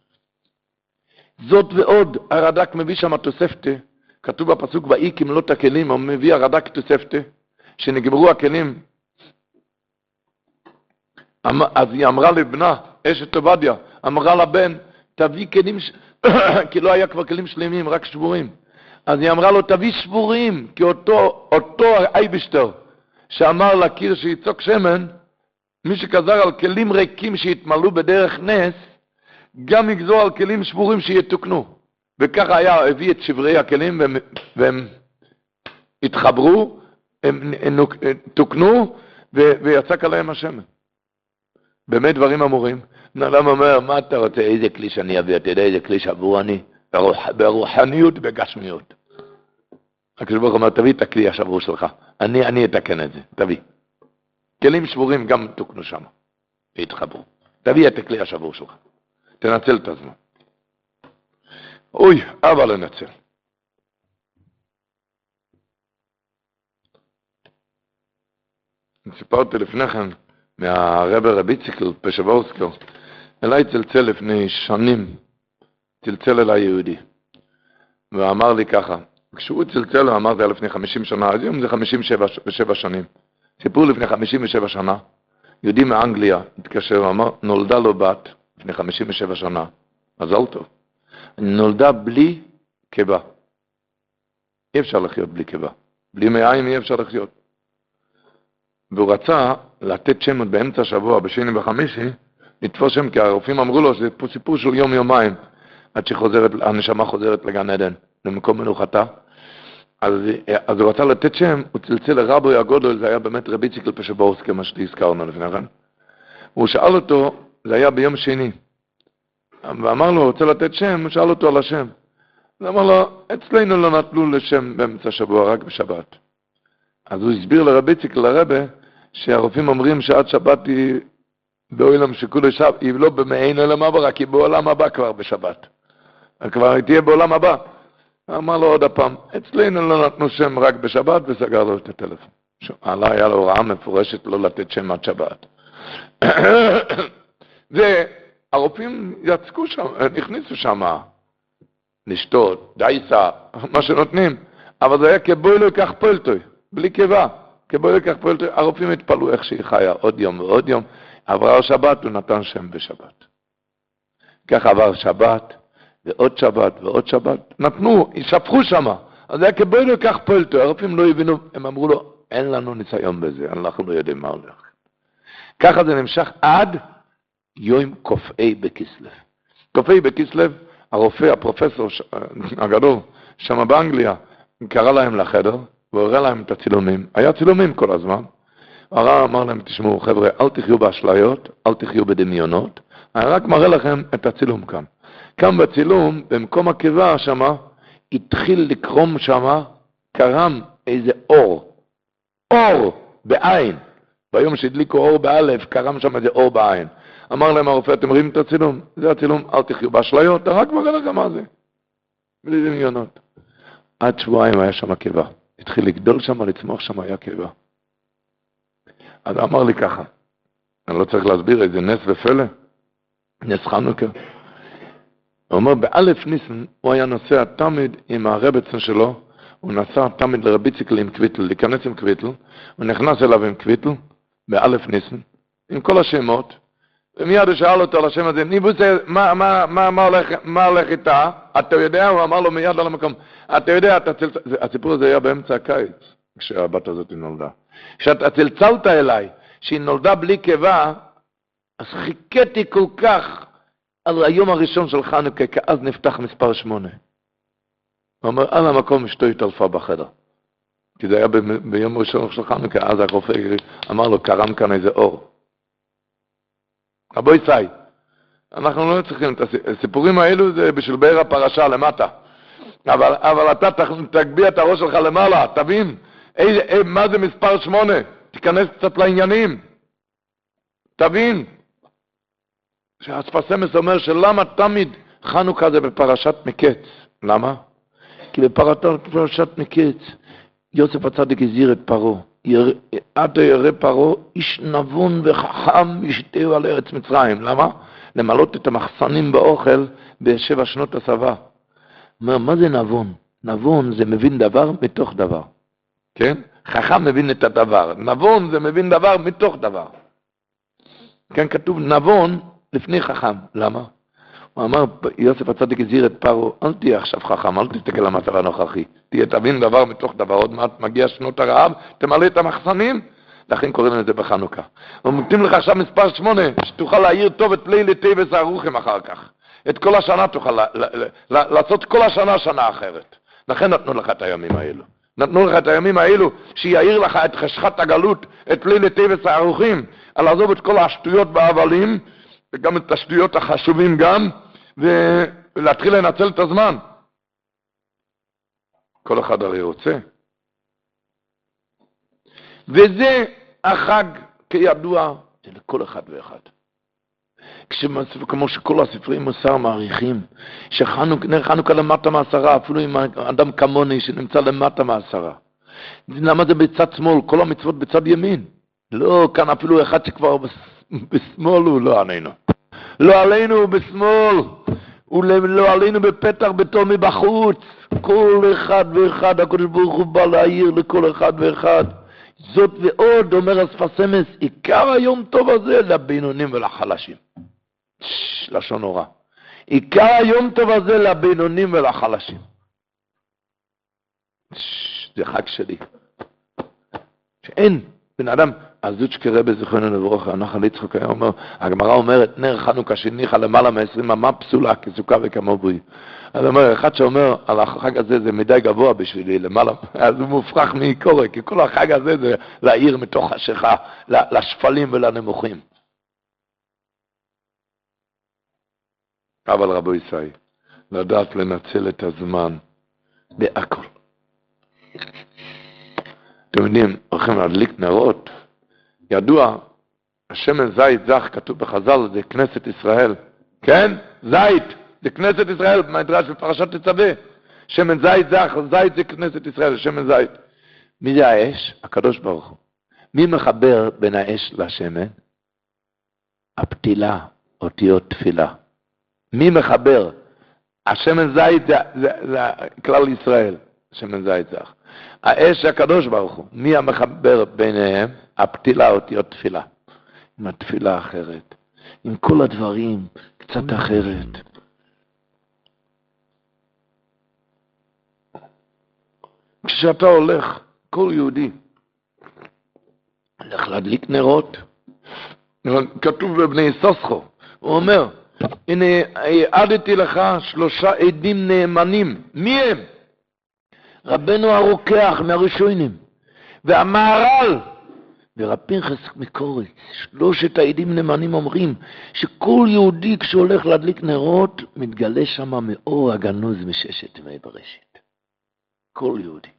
Speaker 1: זאת ועוד, הרד"ק מביא שם תוספתא, כתוב בפסוק ואי כמלות הכלים, הוא מביא הרד"ק תוספתא, שנגמרו הכלים. אז היא אמרה לבנה, אשת עובדיה, אמרה לבן, תביא כלים, כי לא היה כבר כלים שלמים, רק שבורים. אז היא אמרה לו, תביא שבורים, כי אותו אייבשטר, שאמר לקיר שיצוק שמן, מי שכזר על כלים ריקים שהתמלאו בדרך נס, גם יגזור על כלים שבורים שיתוקנו. וככה היה, הביא את שברי הכלים, והם התחברו, הם תוקנו, ויצק עליהם השמן. באמת דברים אמורים. נעלם אומר, מה אתה רוצה, איזה כלי שאני אביא? אתה יודע איזה כלי שבור אני? ברוחניות ובגשמיות. הקדוש ברוך הוא אומר, תביא את הכלי השבור שלך. אני אתקן את זה, תביא. כלים שבורים גם תוקנו שם, והתחברו. תביא את הכלי השבור שלך. תנצל את הזמן. אוי, אבל לנצל. סיפרתי לפני כן מהרבר רביציקל, פשבורסקו, אליי צלצל לפני שנים, צלצל אליי יהודי, ואמר לי ככה, כשהוא צלצל, הוא אמר זה היה לפני 50 שנה, אז היום זה 57 שנים, סיפור לפני 57 שנה, יהודי מאנגליה התקשר, הוא אמר, נולדה לו בת לפני 57 שנה, מזל טוב, נולדה בלי קיבה, אי אפשר לחיות בלי קיבה, בלי מעיים אי אפשר לחיות. והוא רצה לתת שם באמצע השבוע, בשני וחמישי, לתפוס שם, כי הרופאים אמרו לו, זה פה סיפור של יום-יומיים, עד שהנשמה חוזרת לגן עדן, למקום מנוחתה. אז הוא רצה לתת שם, הוא צלצל לרבוי הגודל, זה היה באמת רבי ציקל פשבורסקי, מה שהזכרנו לפני כן. הוא שאל אותו, זה היה ביום שני, ואמר לו, הוא רוצה לתת שם, הוא שאל אותו על השם. הוא אמר לו, אצלנו לא נתנו לשם באמצע השבוע, רק בשבת. אז הוא הסביר לרבי ציקל, לרבה, שהרופאים אומרים שעד שבת היא בעולם שכולו שבת, היא לא במעין עולם הבא, רק היא בעולם הבא כבר בשבת. כבר היא תהיה בעולם הבא. אמר לו עוד הפעם, אצלנו לא נתנו שם רק בשבת, וסגר לו את הטלפון. עלה היה לו הוראה מפורשת לא לתת שם עד שבת. והרופאים יצקו שם, נכניסו שם לשתות, דייסה, מה שנותנים, אבל זה היה כבוי לו כך פולטוי, בלי קיבה. כבוי לו כך פולטוי, הרופאים התפלאו איך שהיא חיה עוד יום ועוד יום, עברה שבת, הוא נתן שם בשבת. כך עבר שבת, ועוד שבת, ועוד שבת. נתנו, שפכו שמה. אז היה כבוי לו כך פולטוי, הרופאים לא הבינו, הם אמרו לו, אין לנו ניסיון בזה, אנחנו לא יודעים מה הולך. ככה זה נמשך עד יום קופאי בכסלו. קופאי בכסלו, הרופא, הפרופסור הגדול, שם באנגליה, קרא להם לחדר, והראה להם את הצילומים. היה צילומים כל הזמן. אמר להם, תשמעו, חבר'ה, אל תחיו באשליות, אל תחיו בדמיונות, אני רק מראה לכם את הצילום כאן. כאן בצילום, במקום הקיבה שמה, התחיל לקרום שמה, קרם איזה אור. אור בעין. ביום שהדליקו אור באלף, קרם שם איזה אור בעין. אמר להם הרופא, אתם רואים את הצילום? זה הצילום, אל תחיו באשליות, אני רק מראה לכם מה זה. בלי דמיונות. עד שבועיים היה שם קיבה. התחיל לגדול שם, לצמוח שם היה קיבה. אז אמר לי ככה, אני לא צריך להסביר איזה נס ופלא, נס חנוכה. הוא אומר, באלף ניסן, הוא היה נוסע תמיד עם הרבצן שלו, הוא נסע תמיד לרבי ציקל עם קוויטל, להיכנס עם קוויטל, הוא נכנס אליו עם קוויטל, באלף ניסן, עם כל השמות, ומיד הוא שאל אותו על השם הזה, ניבוסה, מה הולך איתה? אתה יודע? הוא אמר לו מיד על המקום, אתה יודע, הסיפור הזה היה באמצע הקיץ, כשהבת הזאת נולדה. כשאתה צלצלת אליי, שהיא נולדה בלי קיבה, אז חיכיתי כל כך על היום הראשון של חנוכה, כי אז נפתח מספר 8. הוא אומר, על המקום אשתו התעלפה בחדר. כי זה היה ביום ראשון של חנוכה, אז הרופא אמר לו, קרם כאן איזה אור. רבו יצאי, אנחנו לא צריכים את הסיפורים האלו, זה בשביל בעיר הפרשה למטה. אבל אתה תגביה את הראש שלך למעלה, תבין, מה זה מספר 8? תיכנס קצת לעניינים. תבין. שהספסמס אומר שלמה תמיד חנוכה זה בפרשת מקץ. למה? כי בפרשת מקץ יוסף הצדיק הזהיר את פרעה. עד ירא פרעה איש נבון וחכם ישתהו על ארץ מצרים. למה? למלות את המחסנים באוכל ב7 שנות הסבה. מה זה נבון? נבון זה מבין דבר מתוך דבר. כן? חכם מבין את הדבר. נבון זה מבין דבר מתוך דבר. כן, כתוב נבון לפני חכם. למה? הוא אמר, יוסף הצדיק הזהיר את פרעה, אל תהיה עכשיו חכם, אל תסתכל על המצב הנוכחי. תבין דבר מתוך דבר, עוד מעט מגיע שנות הרעב, תמלא את המחסנים, לכן קוראים לזה בחנוכה. ומתאים לך עכשיו מספר 8, שתוכל להעיר טוב את לילי טייבס הארוכים אחר כך. את כל השנה תוכל לעשות כל השנה שנה אחרת. לכן נתנו לך את הימים האלו. נתנו לך את הימים האלו שיעיר לך את חשכת הגלות, את לילי טייבס הארוכים, על לעזוב את כל השטויות והאבלים, וגם את השטויות החשובים גם, ולהתחיל לנצל את הזמן. כל אחד הרי רוצה. וזה החג כידוע, זה לכל אחד ואחד. כמו שכל הספרי מוסר מעריכים, נר חנוכה למטה מ10, אפילו עם אדם כמוני שנמצא למטה מ10. למה זה בצד שמאל? כל המצוות בצד ימין. לא, כאן אפילו אחד שכבר בשמאל הוא לא עלינו. לא עלינו הוא בשמאל. ולא עלינו בפתח ביתו מבחוץ. כל אחד ואחד, הקדוש ברוך הוא בא להעיר לכל אחד ואחד. זאת ועוד, אומר הספסמס, עיקר היום טוב הזה לבינונים ולחלשים. לשון הורא. עיקר היום טוב הזה לבינונים ולחלשים. זה חג שלי. שאין בן אדם, אז זאת שקרה בזכרנו לברכה, הנחל יצחק היה אומר, הגמרא אומרת, נר חנוכה שניחה למעלה מ-20 מה פסולה, כסוכה וכמו בריא. אז אומר, אחד שאומר, על החג הזה זה מדי גבוה בשבילי, למעלה, אז הוא מופרח מקורא, כי כל החג הזה זה להעיר מתוך חשיכה, לשפלים ולנמוכים. אבל רבו ישראל, לדעת לנצל את הזמן בהכל. אתם יודעים, הולכים להדליק נרות, ידוע, השמן זית זך, כתוב בחז"ל, זה כנסת ישראל. כן? זית, זה כנסת ישראל, במדרש בפרשת תצווה. שמן זית זך, זית זה כנסת ישראל, שמן זית. מי זה האש? הקדוש ברוך הוא. מי מחבר בין האש לשמן? הפתילה, אותיות תפילה. מי מחבר? השמן זית זה כלל ישראל, שמן זית זך. האש הקדוש ברוך הוא, מי המחבר ביניהם? הפתילה אותיות תפילה. עם התפילה אחרת, עם כל הדברים קצת אחרת. כשאתה הולך, כל יהודי, הולך להדליק נרות, כתוב בבני סוסחו, הוא אומר, הנה העדתי לך 3 עדים נאמנים. מי הם? רבנו הרוקח מהראשונים, והמהר"ל, ורב פנחס מקורץ. 3 העדים נאמנים אומרים שכל יהודי כשהולך להדליק נרות, מתגלה שם מאור הגנוז מששת ימי בראשית. כל יהודי.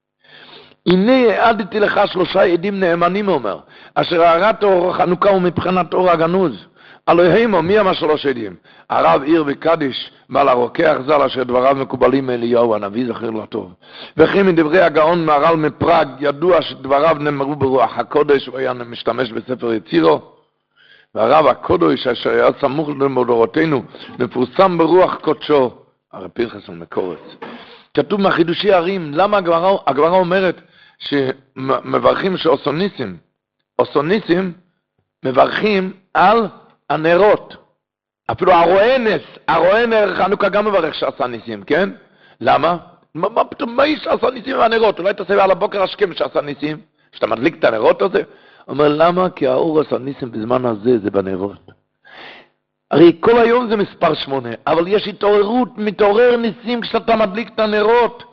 Speaker 1: הנה העדתי לך 3 עדים נאמנים, אומר, אשר הארת אור חנוכה ומבחינת אור הגנוז. אלוהימו, מי הם 3 עדים? הרב עיר וקדיש, בעל הרוקח ז"ל, אשר דבריו מקובלים מאליהו הנביא, זכר לטוב. וכי מדברי הגאון מהר"ל מפראג, ידוע שדבריו נאמרו ברוח הקודש, הוא היה משתמש בספר יצירו. והרב הקודש, אשר היה סמוך למדורותינו, מפורסם ברוח קודשו, הרב פנחס מקורץ. כתוב מהחידושי הרים, למה הגמרא אומרת שמברכים שאוסוניסים, אוסוניסים מברכים על הנרות. אפילו הרוענר חנוכה גם מברך שעשה ניסים, כן? למה? מה פתאום, מה יש שעשה ניסים עם הנרות? אולי תעשה על הבוקר השכם שעשה ניסים? שאתה מדליק את הנרות הזה? אומר, למה? כי האור עשה ניסים בזמן הזה, זה בנרות. הרי כל היום זה מספר 8, אבל יש התעוררות, מתעורר ניסים כשאתה מדליק את הנרות.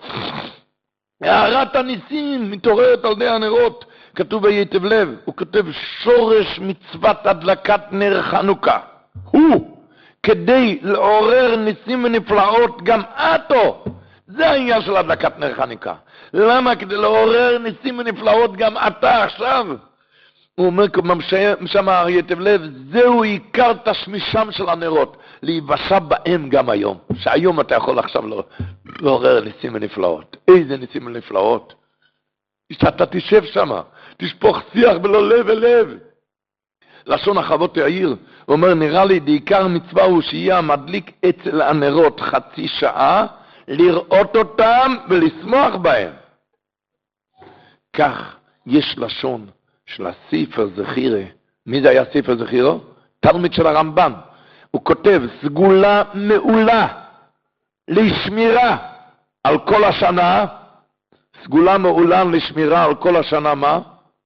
Speaker 1: הערת הניסים מתעוררת על ידי הנרות. כתוב ביתב לב, הוא כותב שורש מצוות הדלקת נר חנוכה. הוא, כדי לעורר ניסים ונפלאות גם עתו. זה העניין של הדלקת נר חנוכה. למה? כדי לעורר ניסים ונפלאות גם אתה עכשיו. הוא אומר, שם יתב לב, זהו עיקר תשמישם של הנרות, להיוושע בהם גם היום. שהיום אתה יכול עכשיו לעורר ניסים ונפלאות. איזה ניסים ונפלאות? שאתה תשב שם, תשפוך שיח בלא לב ולב. לשון החוות תעיר, הוא אומר, נראה לי, בעיקר מצווה הוא שיהיה המדליק אצל הנרות 0.5 שעה, לראות אותם ולשמוח בהם. כך יש לשון של הספר זכירה. מי זה היה ספר זכירה? תלמיד של הרמב"ם. הוא כותב, סגולה מעולה לשמירה על כל השנה. סגולה מעולה לשמירה על כל השנה, מה?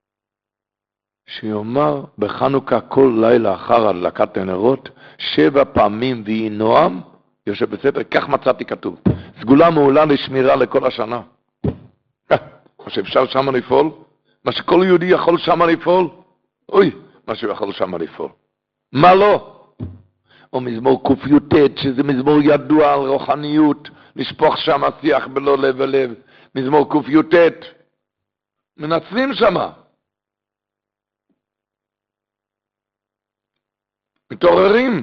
Speaker 1: שיאמר בחנוכה כל לילה אחר הדלקת הנרות 7 פעמים ויהי נועם, יושב בספר, כך מצאתי כתוב. סגולה מעולה לשמירה לכל השנה. מה שאפשר שם לפעול? מה שכל יהודי יכול שם לפעול? אוי, מה שהוא יכול שם לפעול. מה לא? או מזמור ק"ט, שזה מזמור ידוע על רוחניות, לשפוך שם שיח בלא לב ולב. מזמור ק"ט, מנצלים שם. מתעוררים.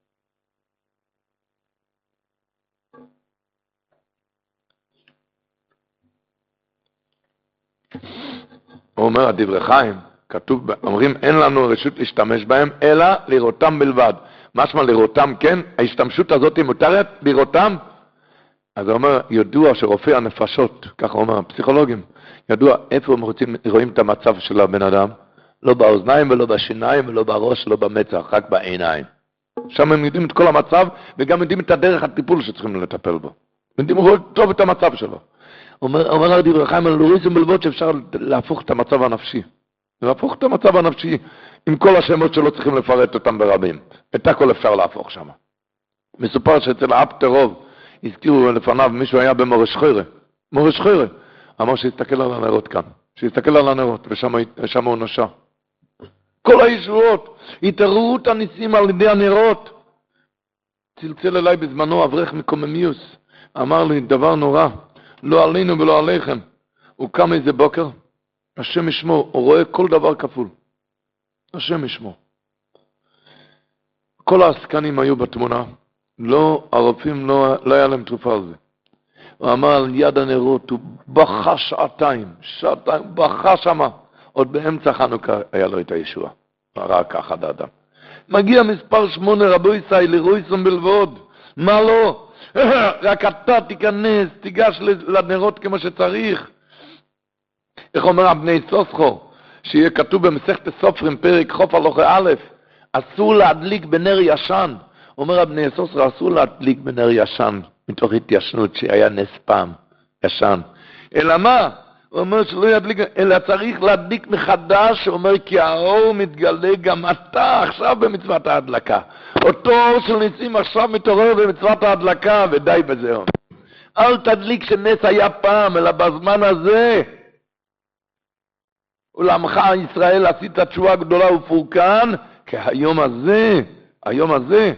Speaker 1: הוא אומר, הדברי חיים, כתוב, אומרים, אין לנו רשות להשתמש בהם, אלא לראותם בלבד. משמע לראותם, כן? ההשתמשות הזאת מותרת לראותם? אז הוא אומר, ידוע שרופאי הנפשות, ככה הוא אומר, הפסיכולוגים, ידוע איפה הם רואים את המצב של הבן אדם, לא באוזניים ולא בשיניים ולא בראש ולא במצח, רק בעיניים. שם הם יודעים את כל המצב, וגם יודעים את הדרך הטיפול שצריכים לטפל בו. יודעים טוב את המצב שלו. אומר על דברי חיים, על לוריסים בלבוד שאפשר להפוך את המצב הנפשי. להפוך את המצב הנפשי, עם כל השמות שלא צריכים לפרט אותם ברבים. את הכל אפשר להפוך שם. מסופר שאצל האפטרוב, הזכירו לפניו, מישהו היה במורש חוירה. מורש חוירה. אמר שיסתכל על הנרות כאן. שיסתכל על הנרות, ושם הוא נושע. כל הישועות, התעוררו את הניסים על ידי הנרות. צלצל אליי בזמנו אברך מקוממיוס. אמר לי, דבר נורא, לא עלינו ולא עליכם. הוא קם איזה בוקר, השם ישמו, הוא רואה כל דבר כפול. השם ישמו. כל העסקנים היו בתמונה. לא, הרופאים לא היה להם תרופה על זה. הוא אמר על יד הנרות, הוא בכה שעתיים, בכה שמה. עוד באמצע חנוכה היה לו את הישועה. ראה ככה דאדם. מגיע מספר 8, רבו ישראל, לרויסון בלבוד. מה לא? רק אתה תיכנס, תיגש לנרות כמו שצריך. איך אומר הבני סוסחו, שיהיה כתוב במסכת סופרים, פרק חוף הלוכה א', אסור להדליק בנר ישן. אומר הבני סוסחו, אסור להדליק בנר ישן, מתוך התיישנות שהיה נס פעם, ישן. אלא מה? הוא אומר שלא ידליק, אלא צריך להדליק מחדש, הוא אומר כי האור מתגלה גם אתה עכשיו במצוות ההדלקה. אותו אור של ניסים עכשיו מתעורר במצוות ההדלקה, ודי בזה. אל תדליק שנס היה פעם, אלא בזמן הזה. ולעמך ישראל עשית תשועה גדולה ופורקן, כי היום הזה, היום הזה.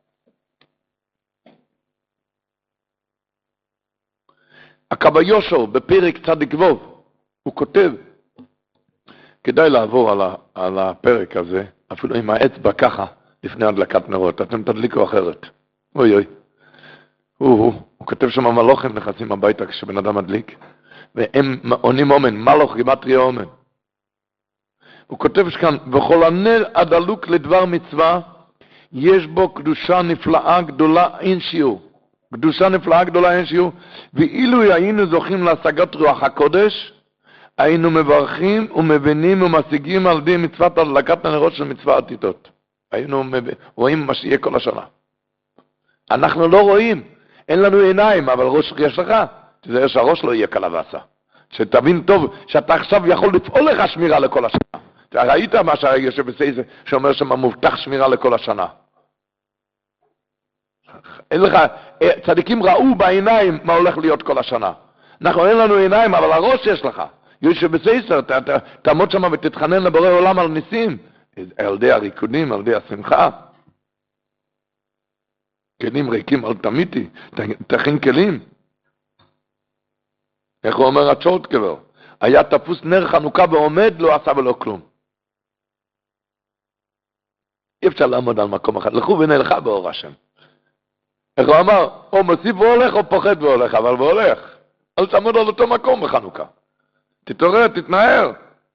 Speaker 1: הקבא יושר בפרק צדיק ווב, הוא כותב, כדאי לעבור על הפרק הזה, אפילו עם האצבע ככה, לפני הדלקת נרות, אתם תדליקו אחרת. אוי אוי. הוא כותב שם מלוכים נכנסים הביתה כשבן אדם מדליק, והם עונים אומן, מלוך גימטריה אומן. הוא כותב שכאן, וכל הנר הדלוק לדבר מצווה, יש בו קדושה נפלאה גדולה אין שיעור. קדושה נפלאה גדולה אין שיעור, ואילו היינו זוכים להשגת רוח הקודש, היינו מברכים ומבינים ומשיגים על ידי מצוות הדלקת הנרות של מצווה עתידות. היינו רואים מה שיהיה כל השנה. אנחנו לא רואים, אין לנו עיניים, אבל ראש יש לך, תזהר שהראש לא יהיה קלווסה. שתבין טוב שאתה עכשיו יכול לפעול לך שמירה לכל השנה. ראית מה שיושב בסייזה שאומר שמה מובטח שמירה לכל השנה. אין לך, צדיקים ראו בעיניים מה הולך להיות כל השנה. אנחנו אין לנו עיניים, אבל הראש יש לך. יושב בסייסר, תעמוד שם ותתחנן לבורא עולם על ניסים. על ידי הריקודים, על ידי השמחה. כלים ריקים אל תמיתי, תכין כלים. איך הוא אומר הצ'ורט כבר? היה תפוס נר חנוכה ועומד, לא עשה ולא כלום. אי אפשר לעמוד על מקום אחד, לכו ונלכה באור השם. איך הוא אמר? או מוסיף והולך או פוחד והולך, אבל והולך. אל תעמוד על אותו מקום בחנוכה. תתעורר, תתנער.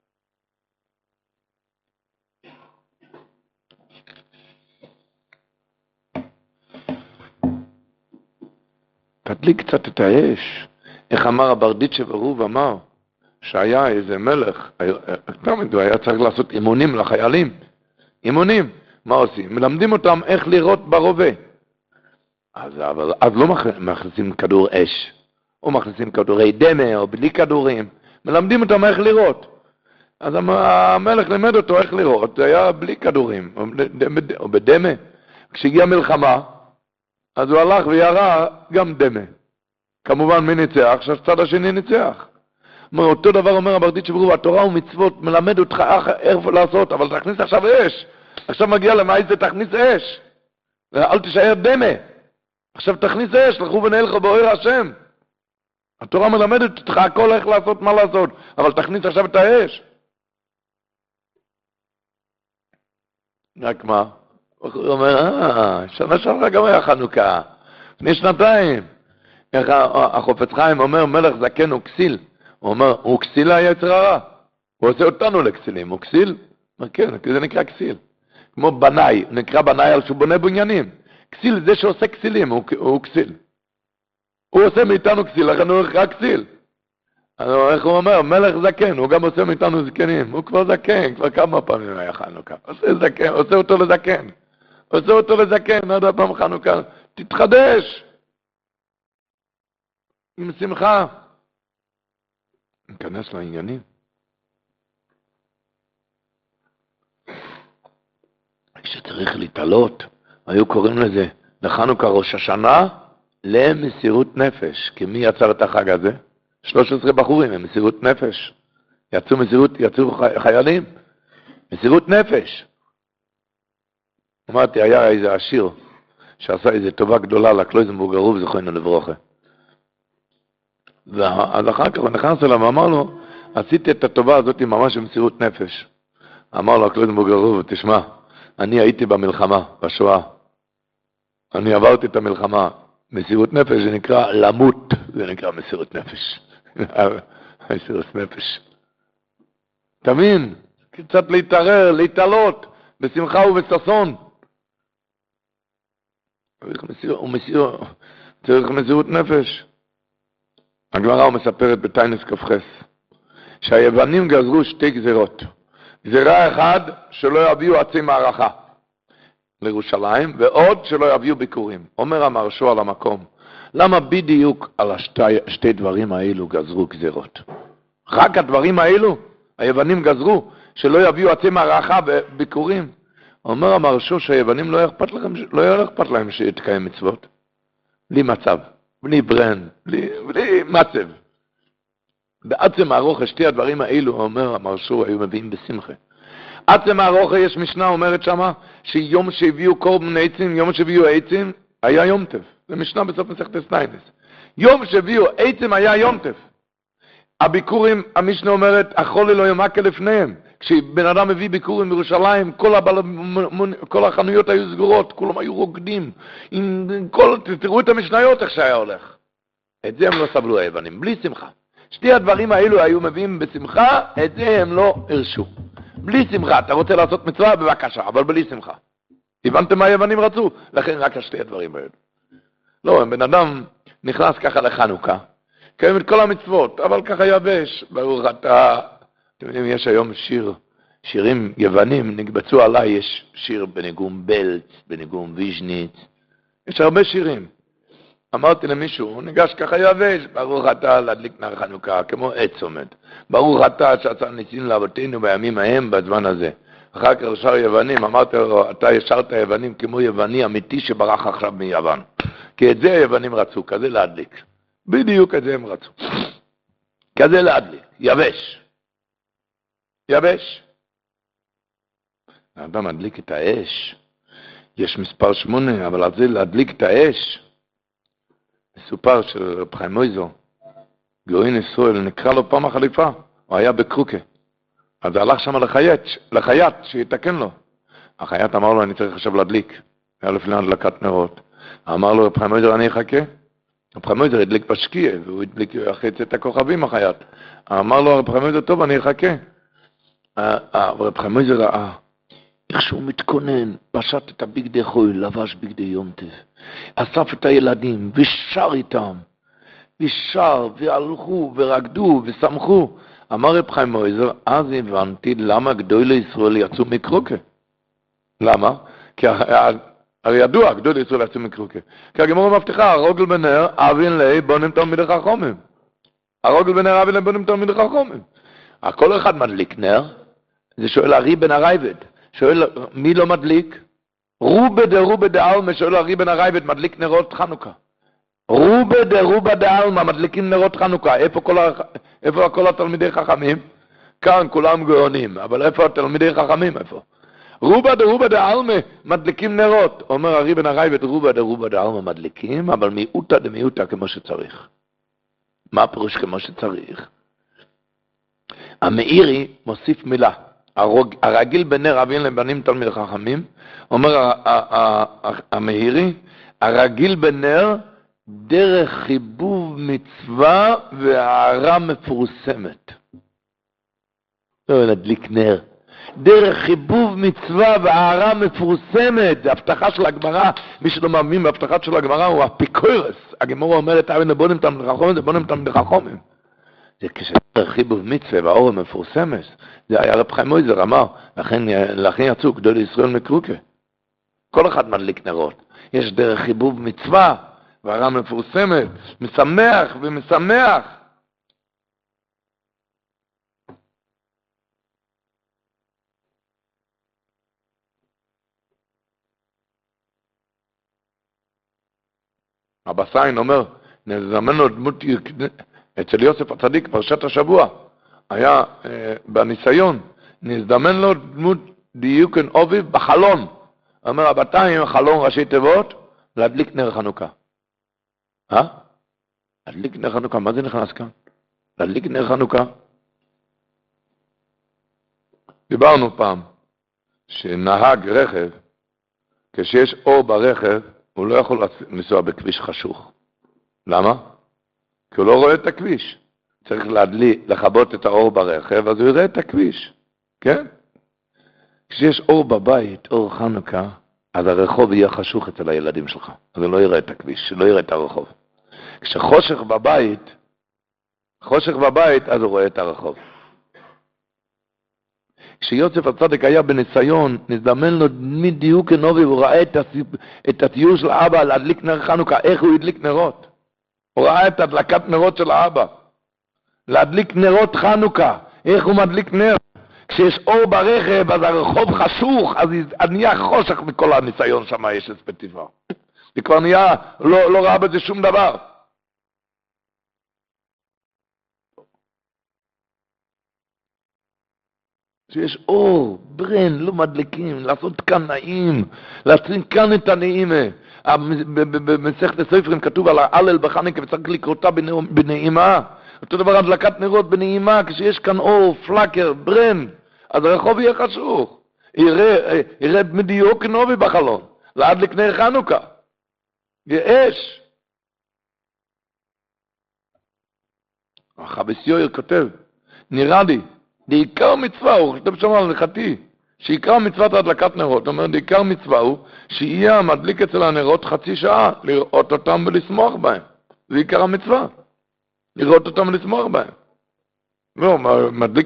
Speaker 1: תדליק קצת את האש. איך אמר הברדיצ'ה ברוב אמר, שהיה איזה מלך, הוא היה צריך לעשות אימונים לחיילים. אימונים. מה עושים? מלמדים אותם איך לראות ברובה. אז לא מכניסים כדור אש, או מכניסים כדורי דמה, או בלי כדורים. מלמדים אותם איך לראות. אז המלך לימד אותו איך לראות, זה היה בלי כדורים, או בדמה. כשהגיעה מלחמה, אז הוא הלך וירה גם דמה. כמובן מי ניצח? שהצד השני ניצח. אותו דבר אומר הברדיצ'ה ברוב, התורה ומצוות מלמד אותך איך לעשות, אבל תכניס עכשיו אש. עכשיו מגיע למה זה תכניס אש. אל תישאר דמה. עכשיו תכניס אש, לכו ונלכו באור השם. התורה מלמדת אותך הכל איך לעשות, מה לעשות, אבל תכניס עכשיו את האש. רק מה? הוא אומר, שנה שעברה גם היה חנוכה, לפני שנתיים. איך החופץ חיים אומר, מלך זקן הוא כסיל. הוא אומר, הוא כסיל היצר הרע. הוא עושה אותנו לכסילים, הוא כסיל? אומר, כן, זה נקרא כסיל. כמו בנאי, הוא נקרא בנאי על שהוא בונה בניינים. כסיל, זה שעושה כסילים, הוא כסיל. הוא עושה מאיתנו כסיל, לכן הוא נקרא כסיל. איך הוא אומר? מלך זקן, הוא גם עושה מאיתנו זקנים. הוא כבר זקן, כבר כמה פעמים היה חנוכה. עושה אותו לזקן. עושה אותו לזקן, עוד פעם חנוכה. תתחדש! עם שמחה. ניכנס לעניינים. כשצריך להתעלות, היו קוראים לזה, לחנוכה ראש השנה, למסירות נפש. כי מי יצר את החג הזה? 13 בחורים, הם מסירות נפש. יצאו חיילים. מסירות נפש. אמרתי, היה איזה עשיר, שעשה איזה טובה גדולה לקלויזנבורג הרוב, זכונו לברוכה. אז אחר כך הוא נכנס אליו ואמר לו, עשיתי את הטובה הזאת ממש במסירות נפש. אמר לו הקלויזנבורג הרוב, תשמע, אני הייתי במלחמה, בשואה. אני עברתי את המלחמה. מסירות נפש זה נקרא למות, זה נקרא מסירות נפש. מסירות נפש. תבין, קצת להתערר, להתעלות, בשמחה ובששון. צריך מסירות נפש. הגמרא הוא מספרת בתיינס כ"ח, שהיוונים גזרו שתי גזירות. גזירה אחד, שלא יביאו עצי מערכה לירושלים, ועוד שלא יביאו ביקורים. אומר המרשו על המקום, למה בדיוק על שתי דברים האלו גזרו גזירות? רק הדברים האלו, היוונים גזרו, שלא יביאו עצי מערכה וביקורים. אומר המרשו שהיוונים לא היה אכפת להם שיתקיים מצוות. בלי מצב, בלי ברן, בלי מצב. בעצם הארוחה, שתי הדברים האלו, אומר המרשו, היו מביאים בשמחה. עצם הארוחה, יש משנה אומרת שמה, שיום שהביאו קורבן עצים, יום שהביאו עצים, היה יום טף. זה משנה בסוף מסכת סיינס. יום שהביאו עצים היה יום טף. הביקורים, המשנה אומרת, החולי לא ימקה לפניהם. כשבן אדם מביא ביקורים בירושלים, כל החנויות היו סגורות, כולם היו רוקדים. תראו את המשניות איך שהיה הולך. את זה הם לא סבלו היוונים, בלי שמחה. שתי הדברים האלו היו מביאים בשמחה, את זה הם לא הרשו. בלי שמחה, אתה רוצה לעשות מצווה, בבקשה, אבל בלי שמחה. הבנתם מה היוונים רצו? לכן רק שתי הדברים האלו. לא, בן אדם נכנס ככה לחנוכה, קיים את כל המצוות, אבל ככה יבש, ברוך אתה. אתם יודעים, יש היום שירים יוונים, נקבצו עליי, יש שיר בניגון בלץ, בניגון ויז'ניץ, יש הרבה שירים. אמרתי למישהו, הוא ניגש ככה יבש, ברוך אתה להדליק נר חנוכה, כמו עץ עומד. ברוך אתה שעשה ניסים לאבותינו בימים ההם בזמן הזה. אחר כך שר יוונים, אמרתי לו, אתה ישרת יוונים כמו יווני אמיתי שברח עכשיו מיוון. כי את זה היוונים רצו, כזה להדליק. בדיוק את זה הם רצו. כזה להדליק, יבש. יבש. האדם מדליק את האש. יש מספר 8, אבל על זה להדליק את האש. מסופר של רב חיים מויזו, גאון ישראל, נקרא לו פעם החליפה, הוא היה בקרוקה. אז הוא הלך שם לחייט שיתקן לו. החייט אמר לו, אני צריך עכשיו להדליק. היה לפני הדלקת נרות. אמר לו, רב חיים מויזו, אני אחכה. רב חיים מויזו הדליק בשקיע, והוא הדליק חצי את הכוכבים החייט. אמר לו, רב חיים מויזו, טוב, אני אחכה. רב חיים מויזו ראה, איך שהוא מתכונן, פשט את הבגדי חול, לבש בגדי יום טף. אסף את הילדים ושר איתם, ושר והלכו ורקדו ושמחו. אמר רב חיים מויזר, אז הבנתי למה גדולי ישראל יצאו מקרוקה. למה? כי הרי ידוע, גדולי ישראל יצאו מקרוקה. כי הגמרא מבטיחה, הרוגל בנר, אבין לי, בונים תלמידי חכמים. הרוגל בנר, אבין לי, בונים תלמידי חכמים. כל אחד מדליק נר, זה שואל ארי בן הרייבד. שואל, מי לא מדליק? רובה דעלמה, שואל ארי בן הרייבד, מדליק נרות חנוכה. רובה דעלמה, מדליקים נרות חנוכה. איפה כל התלמידי חכמים? כאן כולם גאונים, אבל איפה התלמידי חכמים? איפה? רובה דעלמה, מדליקים נרות. אומר ארי בן הרייבד, רובה דעלמה מדליקים, אבל מיעוטה כמו שצריך. מה הפירוש כמו שצריך? המאירי מוסיף מילה. הרגיל בנר אבין לבנים תלמיד חכמים, אומר המהירי, הרגיל בנר דרך חיבוב מצווה והערה מפורסמת. לא להדליק נר. דרך חיבוב מצווה והערה מפורסמת, זה הבטחה של הגמרא, מי שלא מאמין בהבטחה של הגמרא הוא אפיקורס, הגמרא אומרת, בונים תלמיד חכמים, זה בונים תלמיד חכמים. זה כשדרך חיבוב מצווה והערה מפורסמת, זה היה רב חיים מויזר אמר, לכן יצאו גדולי ישראל מקרוקה. כל אחד מדליק נרות. יש דרך חיבוב מצווה והערה מפורסמת, משמח ומשמח. אבא סיין אומר, נזמן לו דמות, אצל יוסף הצדיק, פרשת השבוע, היה בניסיון, נזדמן לו דמות דיוקן אוביב בחלון. אומר, הבתיים, חלון ראשי תיבות, להדליק נר חנוכה. להדליק נר חנוכה, מה זה נכנס כאן? להדליק נר חנוכה. דיברנו פעם, שנהג רכב, כשיש אור ברכב, הוא לא יכול לנסוע בכביש חשוך. למה? כי הוא לא רואה את הכביש. צריך לכבות את האור ברכב, אז הוא יראה את הכביש. כן? כשיש אור בבית, אור חנוכה, אז הרחוב יהיה חשוך אצל הילדים שלך. אז הוא לא יראה את הכביש, לא יראה את הרחוב. כשחושך בבית, אז הוא רואה את הרחוב. כשיוסף הצדיק היה בניסיון, נזדמן לו מדיוק נובי, הוא ראה את התיאור של האבא להדליק נר חנוכה, איך הוא הדליק נרות. הוא ראה את הדלקת נרות של האבא. להדליק נרות חנוכה, איך הוא מדליק נר. כשיש אור ברכב, אז הרחוב חשוך, אז נהיה חושך מכל הניסיון שם, יש ספציפה. זה כבר נהיה, לא ראה בזה שום דבר. שיש אור, ברן, לא מדליקים, לעשות כאן נעים, להצרין כאן את הנעימה. במסכת הספרים כתוב על ההלל בחנוכה וצריך לקרותה בנעימה. אותו דבר הדלקת נרות בנעימה, כשיש כאן אור, פלקר, ברן, אז הרחוב יהיה חשוך. יראה מדיוק נובי בחלון, להדליק נר חנוכה. יש. החבס יויר כותב, נראה לי, דעיקר מצווה, הוא כתב שם על נכתי, שעיקר מצוות הדלקת נרות, זאת אומרת, דעיקר מצווה הוא, שיהיה המדליק אצל הנרות חצי שעה, לראות אותם ולשמוח בהם. זה עיקר המצווה, לראות אותם ולשמוח בהם. לא, מדליק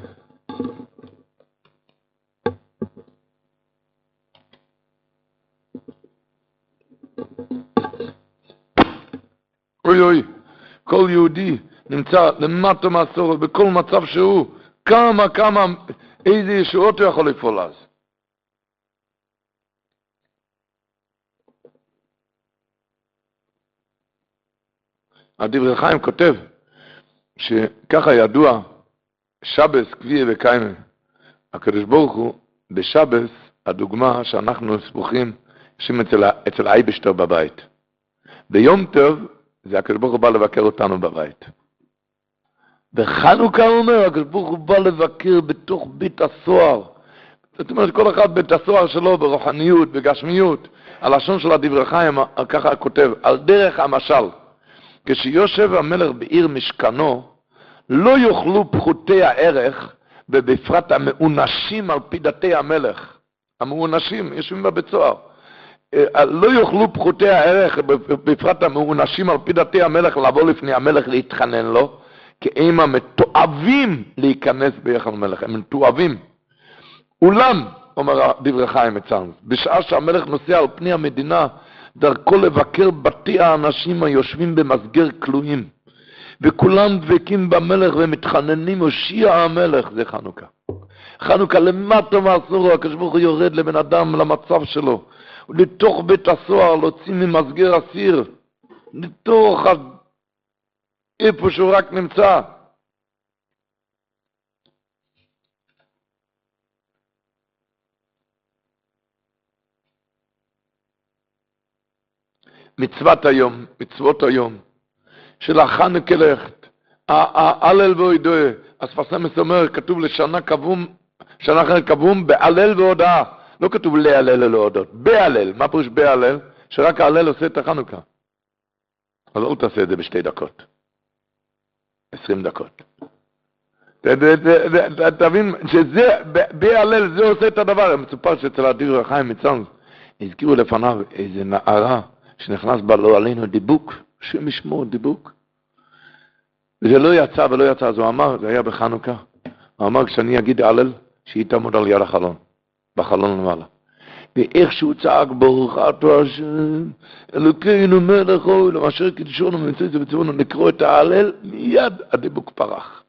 Speaker 1: אוי, כל יהודי נמצא למטה מהסורת, בכל מצב שהוא, כמה, איזה ישועות הוא יכול לפעול אז. הדברי חיים כותב, שככה ידוע, שבס, קביע וקיימה. הקדוש ברוך הוא, בשבס, הדוגמה שאנחנו סמוכים, יושבים אצל האייבשטר בבית. ביום טוב, זה הקדוש ברוך הוא בא לבקר אותנו בבית. בחנוכה הוא אומר, הקדוש ברוך הוא בא לבקר בתוך בית הסוהר. זאת אומרת, כל אחד בית הסוהר שלו, ברוחניות, בגשמיות. הלשון של הדברי חיים, ככה כותב, על דרך המשל. כשיושב המלך בעיר משכנו, לא יאכלו פחותי הערך, ובפרט המאונשים על פי דתי המלך. המאונשים יושבים בבית סוהר. לא יאכלו פחותי הערך, בפרט המאונשים על פי דתי המלך, לבוא לפני המלך להתחנן לו, כי הם המתועבים להיכנס ביחד המלך, הם מתועבים. אולם, אומר דברי חיים אצלנו, בשעה שהמלך נוסע על פני המדינה, דרכו לבקר בתי האנשים היושבים במסגר כלואים, וכולם דבקים במלך ומתחננים, הושיע המלך, זה חנוכה. חנוכה למטה מהסוהר, הקדוש ברוך הוא יורד לבן אדם למצב שלו, לתוך בית הסוהר, להוציא ממסגר אסיר, לתוך איפה שהוא רק נמצא. מצוות היום, של החנוכה לכת, הלל ואוידוה, הספסמס אומר, כתוב לשנה קבום, שאנחנו קבועים בהלל והודעה. לא כתוב להלל ולהודות, בהלל. מה פירוש בהלל? שרק ההלל עושה את החנוכה. אז אל תעשה את זה ב2 דקות. 20 דקות. תבין שזה, בהלל זה עושה את הדבר. מסופר שאצל הדיר החיים מצאנו, הזכירו לפניו איזה נערה שנכנס בה לא עלינו דיבוק, שם ישמור דיבוק. וזה לא יצא ולא יצא, אז הוא אמר, זה היה בחנוכה. הוא אמר, כשאני אגיד הלל, שהיא תעמוד על יד החלון, בחלון למעלה. ואיך שהוא צעק, ברוך אתה השם, אלוקינו מלך העולם, אשר קידשנו ומצא את זה בצבנו, לקרוא את ההלל, מיד הדיבוק פרח.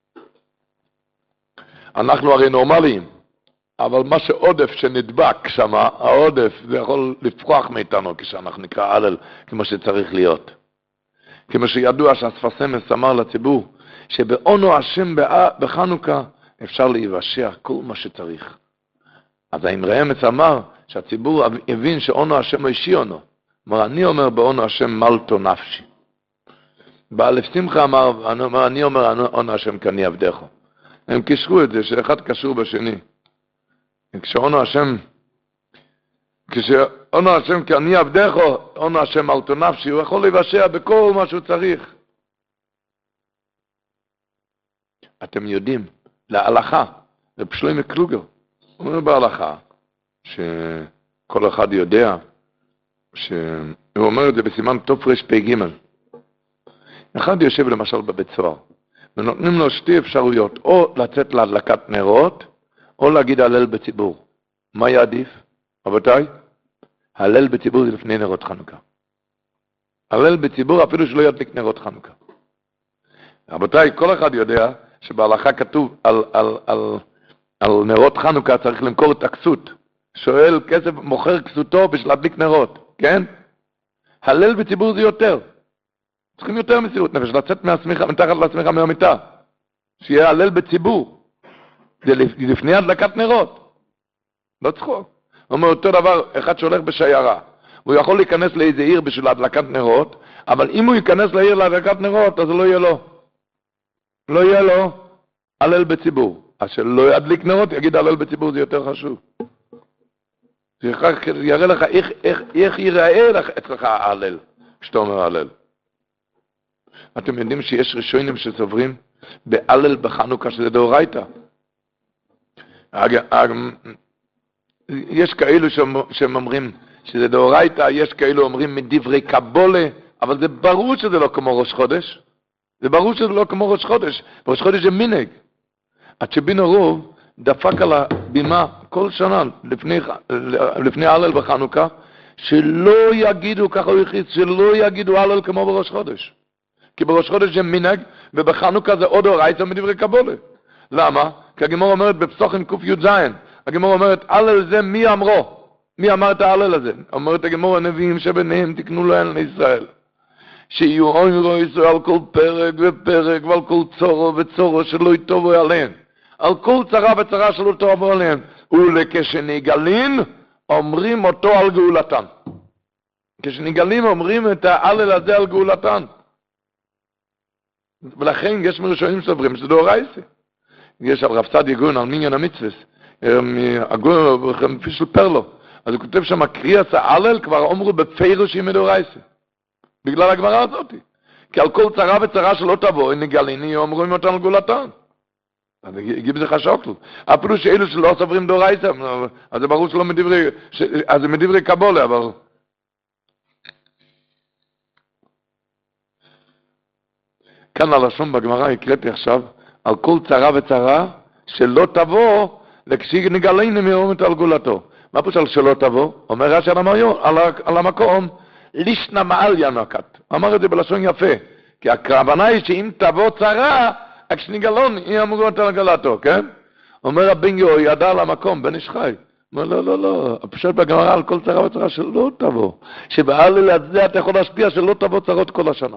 Speaker 1: אנחנו הרי נורמליים, אבל מה שעודף שנדבק שם, העודף, זה יכול לפרוח מאיתנו כשאנחנו נקרא הלל, כמו שצריך להיות. כמו שידוע שהספסמס אמר לציבור, שבאונו השם בחנוכה אפשר להיוושע כל מה שצריך. אז האמרי אמץ אמר שהציבור הבין שאונו השם אישיונו. אמר, אני אומר באונו השם מלטו נפשי. באלף שמחה אמר, אני אומר אונו השם כני עבדך. הם קישרו את זה, שאחד קשור בשני. כשאונו השם כני עבדך, אונו השם מלטו נפשי, הוא יכול להיוושע בכל מה שהוא צריך. אתם יודעים, להלכה, לפשלוימי קלוגר, אומרים בהלכה, שכל אחד יודע, שהוא אומר את זה בסימן תופרש פ"ג. אחד יושב למשל בבית סוהר, ונותנים לו 2 אפשרויות, או לצאת להדלקת נרות, או להגיד הלל בציבור. מה יעדיף? רבותיי, הלל בציבור זה לפני נרות חנוכה. הלל בציבור אפילו שלא ידליק נרות חנוכה. רבותיי, כל אחד יודע שבהלכה כתוב על נרות חנוכה צריך למכור את הכסות. שואל כסף, מוכר כסותו בשביל להדליק נרות, כן? הלל בציבור זה יותר. צריכים יותר מסירות נפש, לצאת מתחת לעצמך מהמיטה. שיהיה הלל בציבור. זה לפני הדלקת נרות. לא צחוק. אומר אותו דבר, אחד שהולך בשיירה. הוא יכול להיכנס לאיזה עיר בשביל הדלקת נרות, אבל אם הוא ייכנס לעיר להדלקת נרות, אז לא יהיה לו. לא יהיה לו הלל בציבור. אז שלא ידליק נרות, יגיד הלל בציבור, זה יותר חשוב. זה יראה לך איך ייראה לך אצלך ההלל, כשאתה אומר הלל. אתם יודעים שיש ראשונים שסוברים בהלל בחנוכה שזה דאורייתא. יש כאלו שהם אומרים שזה דאורייתא, יש כאלו אומרים מדברי קבולה, אבל זה ברור שזה לא כמו ראש חודש. זה ברור שזה לא כמו ראש חודש. ראש חודש זה מנהג. עד שבין הרוב דפק על הבימה כל שנה לפני הלל בחנוכה, שלא יגידו, ככה הוא הכריז, שלא יגידו הלל כמו בראש חודש. כי בראש חודש זה מנהג, ובחנוכה זה עוד דאורייתא מדברי קבולה. למה? כי הגמרא אומרת בפסוחים ק"ז, הגמרא אומרת, הלל זה מי אמרו? מי אמר את ההלל הזה? אומרת הגמרא, הנביאים שביניהם תקנו להם לישראל. שיהיו אוירו ישראל על כל פרק ופרק ועל כל צורו וצורו שלא יטובו עליהם. על כל צרה וצרה שלא יטובו עליהם. ולכשנגלים אומרים אותו על גאולתן. כשנגלים אומרים את ההלל הזה על גאולתן. ולכן יש מראשונים סוברים שזה דאורייתא. יש על רב צדיה גאון על מניין המצווה. הגאון פישל פרלו. אז הוא כותב שם קריאת ההלל כבר אמרו בפירוש שהיא מדאורייתא. בגלל הגמרא הזאת. כי על כל צרה וצרה שלא תבוא, נגליני, אומרים אותנו על גאולתן. אז הגיב זה חשוקל. אפילו שאלו שלא סוברים דאורייתא, אז זה ברור שלא מדברי, אז זה מדברי קבולה, אבל... כאן הלשון בגמרא הקראתי עכשיו, על כל צרה וצרה שלא תבוא, כשנגליני אומרים על גאולתו. מה פשוט על שלא תבוא? אומר רש"י על המקום, לישנא מעל ינקת. אמר את זה בלשון יפה. כי הכוונה היא שאם תבוא צרה, כשנגלון, היא אמרו אותה לגלתו, כן? אומר הבן יהוא, ידע על המקום, בן איש חי. אומר, לא. פשוט בגמרא על כל צרה וצרה שלא תבוא. שבהלל הזה אתה יכול להשפיע שלא תבוא צרות כל השנה.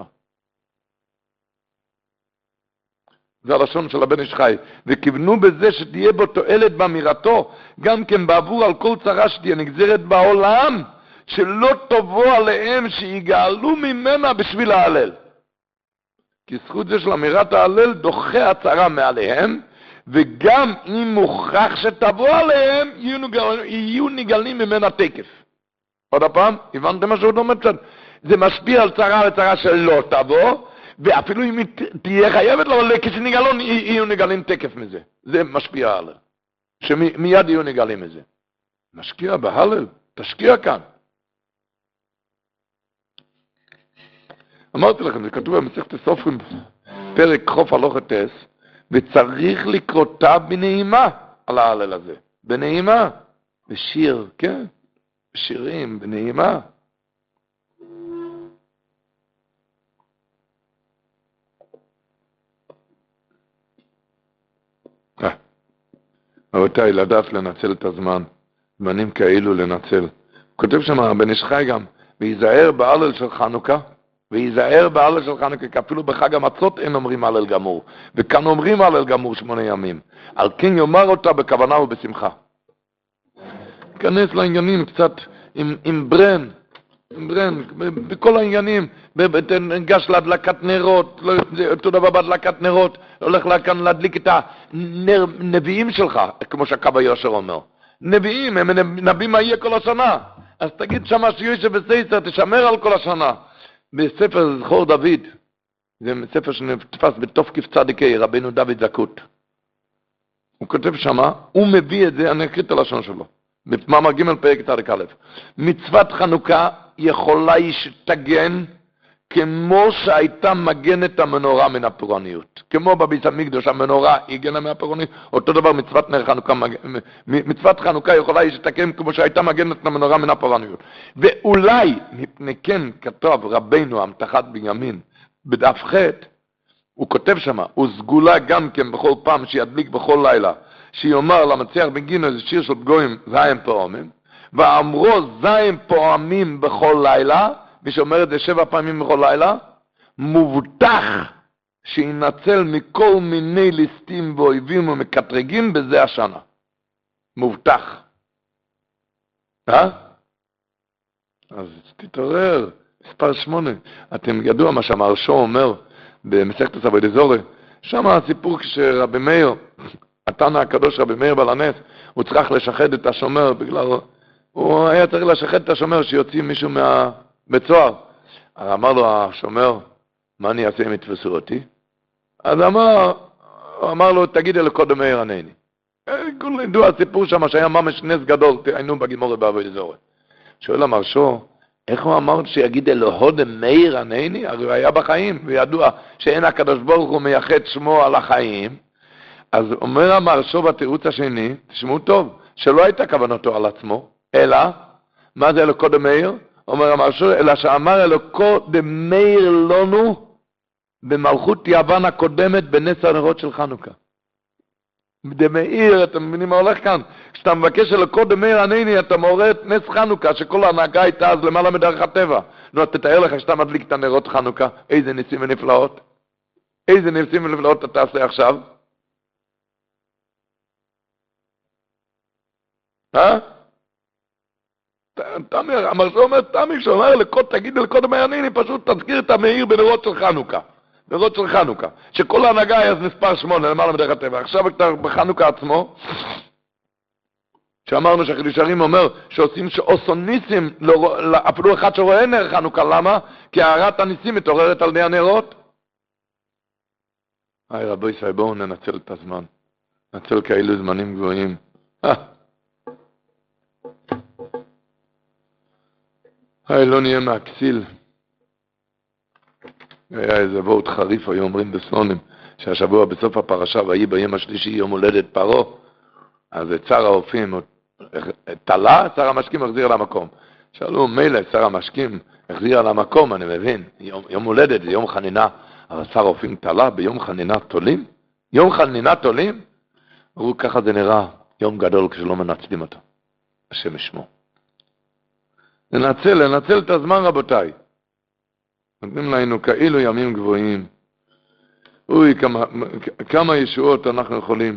Speaker 1: זה הלשון של הבן איש חי. וכיוונו בזה שתהיה בו תועלת באמירתו, גם כן בעבור על כל צרה שתהיה נגזרת בעולם, שלא תבוא עליהם שיגאלו ממנה בשביל ההלל. כי זכות זה של אמירת ההלל דוחה הצרה מעליהם, וגם אם מוכרח שתבוא עליהם, יהיו נגלים ממנה תקף. עוד הפעם, הבנתם מה שהוא לומד קצת? זה משפיע על צרה וצרה שלא תבוא, ואפילו אם היא תהיה חייבת לו, כשנגלון יהיו נגלים תקף מזה. זה משפיע עליהם. שמיד יהיו נגלים מזה. משקיע בהלל, תשקיע כאן. אמרתי לכם, זה כתוב במסכת סופרים, פרק חוף הלוכת טס, וצריך לקרותה בנעימה על ההלל הזה. בנעימה. בשיר, כן. בשירים, בנעימה. רבותיי, לדעת לנצל את הזמן, זמנים כאלו לנצל. כותב שם בן איש חי גם, ויזהר בהלל של חנוכה, ויזהר בהלל של חנוכה, כי אפילו בחג המצות אין אומרים הלל גמור, וכאן אומרים הלל גמור 8 ימים. על כן יאמר אותה בכוונה ובשמחה. כנס לעניינים קצת עם ברן, בכל העניינים, גש להדלקת נרות, אותו דבר בהדלקת נרות, הולך לכאן להדליק את הנביאים שלך, כמו שהקו היושר אומר. נביאים, הם נביאים מה יהיה כל השנה. אז תגיד שמה שיושב בסייסר, תשמר על כל השנה. בספר זכור דוד, זה ספר שנתפס בתופקיף צדיקי, רבינו דוד זקות. הוא כותב שמה, הוא מביא את זה, אני אקריא את הלשון שלו. במאמר ג' פרק צדיק א'. מצוות חנוכה יכולה שתגן כמו שהייתה מגנת המנורה מן הפורעניות. כמו בבית המקדוש המנורה הגנה מהפורעניות, אותו דבר מצוות נר חנוכה, מצוות חנוכה יכולה שתגן כמו שהייתה מגנת המנורה מן הפורעניות. ואולי מפני כן כתוב רבינו המתחת בנימין בדף ח', הוא כותב שמה, הוא סגולה גם כן בכל פעם שידליק בכל לילה, שיאמר למצליח בגינו איזה שיר של פגועים זיים פעמים, ואמרו זיים פעמים בכל לילה, מי שאומר את זה 7 פעמים בכל לילה, מובטח שינצל מכל מיני ליסטים ואויבים ומקטרגים בזה השנה. מובטח. אז תתעורר, מספר 8. אתם ידוע מה שהמהרש"א אומר במסכת עבודת זרה, שם הסיפור כשרבי מאיר, התנא הקדוש רבי מאיר בעל הנס, הוא צריך לשחד את השומר, הוא היה צריך לשחד את השומר שיוציא מישהו מהבית-סוהר. אמר לו השומר, מה אני אעשה אם יתפסו אותי? אז אמר לו, תגיד אל קודם מאיר ענני. ידוע הסיפור שם שהיה ממש נס גדול, היינו בגימורת בעבודת זרה. שואל המהרש"א, איך הוא אמר שיגיד אלוהודם מאיר ענני? הרי הוא היה בחיים, וידוע שאין הקדוש ברוך הוא מייחד שמו על החיים. אז אומר המהרש"א בתירוץ השני, תשמעו טוב, שלא הייתה כוונתו על עצמו, אלא, מה זה אלוקו דמאיר? אומר המהרש"א, אלא שאמר אלוקו דמאיר לנו במלכות יוון הקודמת בנס הנרות של חנוכה. דמאיר, אתם מבינים מה הולך כאן? כשאתה מבקש אלוקו דמאיר ענני, אתה מעורר את נס חנוכה, שכל ההנהגה הייתה אז למעלה מדרך הטבע. נו, תתאר לך שאתה מדליק את הנרות חנוכה, איזה ניסים ונפלאות. איזה ניסים ונפלאות אתה תעשה עכשיו? המהרש"א אומר, תמי, כשאומר תגיד אלוקו דמאיר ענני, פשוט תזכיר את המאיר בנרות של חנוכה. נרות של חנוכה, שכל ההנהגה היה מספר 8 למעלה מדרך הטבע. עכשיו בחנוכה עצמו, שאמרנו שהחידוש הרי"ם אומר שעושים שעושו ניסים, אפילו אחד שרואה נר חנוכה, למה? כי הערת הניסים מתעוררת על ידי הנרות. רבו ישראל, בואו ננצל את הזמן, ננצל כאלו זמנים גבוהים. לא נהיה מהכסיל. היה איזה וורט חריף, היו אומרים בסלונים, שהשבוע בסוף הפרשה, ויהי ביום השלישי יום הולדת פרעה, אז צר האופים, תלה, שר המשקים החזיר למקום. שאלו, מילא, שר המשקים החזיר למקום, אני מבין, יום הולדת זה יום חנינה, אבל שר האופים תלה ביום חנינה תולים? יום חנינה תולים? אמרו, ככה זה נראה יום גדול כשלא מנצלים אותו. השם ישמור. לנצל את הזמן, רבותיי. נותנים לנו כאלו ימים גבוהים. אוי, כמה ישועות אנחנו יכולים.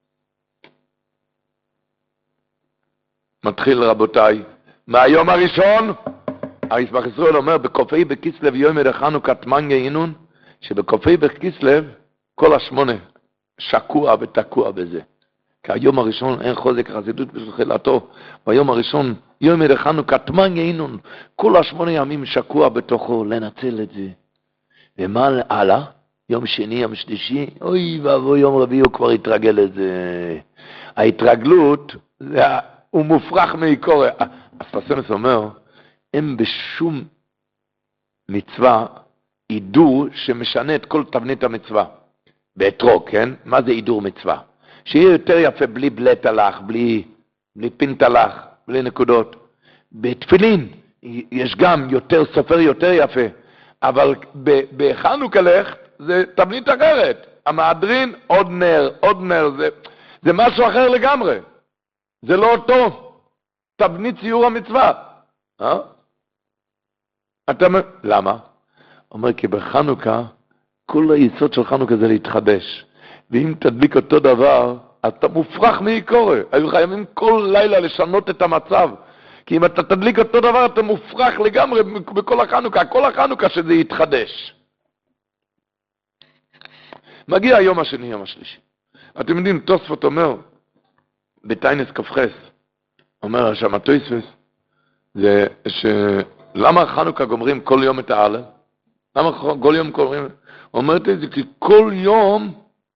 Speaker 1: מתחיל, רבותיי, מהיום הראשון, הישבח ישראל אומר, בקופי בכסלו יום חנוכה תמניה אינון, שבקופי בכסלו, כל 8 שקוע ותקוע בזה. כי היום הראשון אין חוזק חסידות בשביל תחילתו. ביום הראשון, יום ידי חנוכה, תמן יינון, כל 8 ימים שקוע בתוכו, לנצל את זה. ומה הלאה? יום שני, יום שלישי, אוי ואבוי, יום רביעי הוא כבר התרגל לזה. ההתרגלות, הוא מופרח מעיקור. הספסמס אומר, אין בשום מצווה עידור שמשנה את כל תבנית המצווה. באתרוג, כן? מה זה עידור מצווה? שיהיה יותר יפה בלי בלט הלך, בלי פינט הלך, בלי נקודות. בתפילין יש גם יותר סופר יותר יפה, אבל בחנוכה לך זה תבנית אחרת. המהדרין עוד נר, זה משהו אחר לגמרי. זה לא אותו תבנית ציור המצווה. למה? אומר כי בחנוכה, כל היסוד של חנוכה זה להתחדש. ואם תדליק אותו דבר, אתה מופרח מעיקורי. היו חייבים כל לילה לשנות את המצב. כי אם אתה תדליק אותו דבר, אתה מופרח לגמרי בכל החנוכה. כל החנוכה שזה יתחדש. מגיע היום השני, יום השלישי. אתם יודעים, תוספות אומר, בטיינס כפחס, אומר שם התוספות, זה למה חנוכה גומרים כל יום את העלה? למה כל יום גומרים? אומרת את זה כי כל יום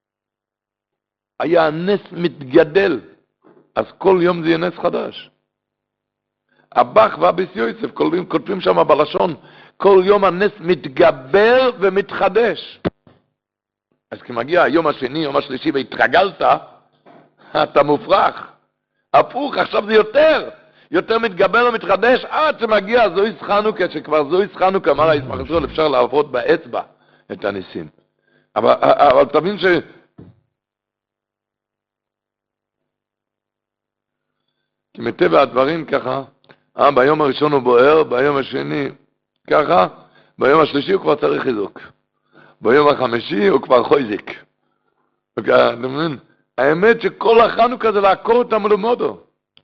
Speaker 1: היה נס מתגדל, אז כל יום זה יהיה נס חדש. הבח והביס יוסף כותבים שם בלשון, כל יום הנס מתגבר ומתחדש. אז כשמגיע היום השני, יום השלישי והתרגלת, אתה מופרח. הפוך, עכשיו זה יותר מתגבר ומתחדש, עד שמגיע זוהיס חנוכה, שכבר זוהיס חנוכה, אמר הישמח ישראל, אפשר לעבוד באצבע את הניסים. אבל תבין כי מטבע הדברים ככה, ביום הראשון הוא בוער, ביום השני ככה, ביום השלישי הוא כבר צריך חיזוק. ביום החמישי הוא כבר חויזיק. אתה מבין? האמת שכל החנוכה זה לעקור אותם למודו.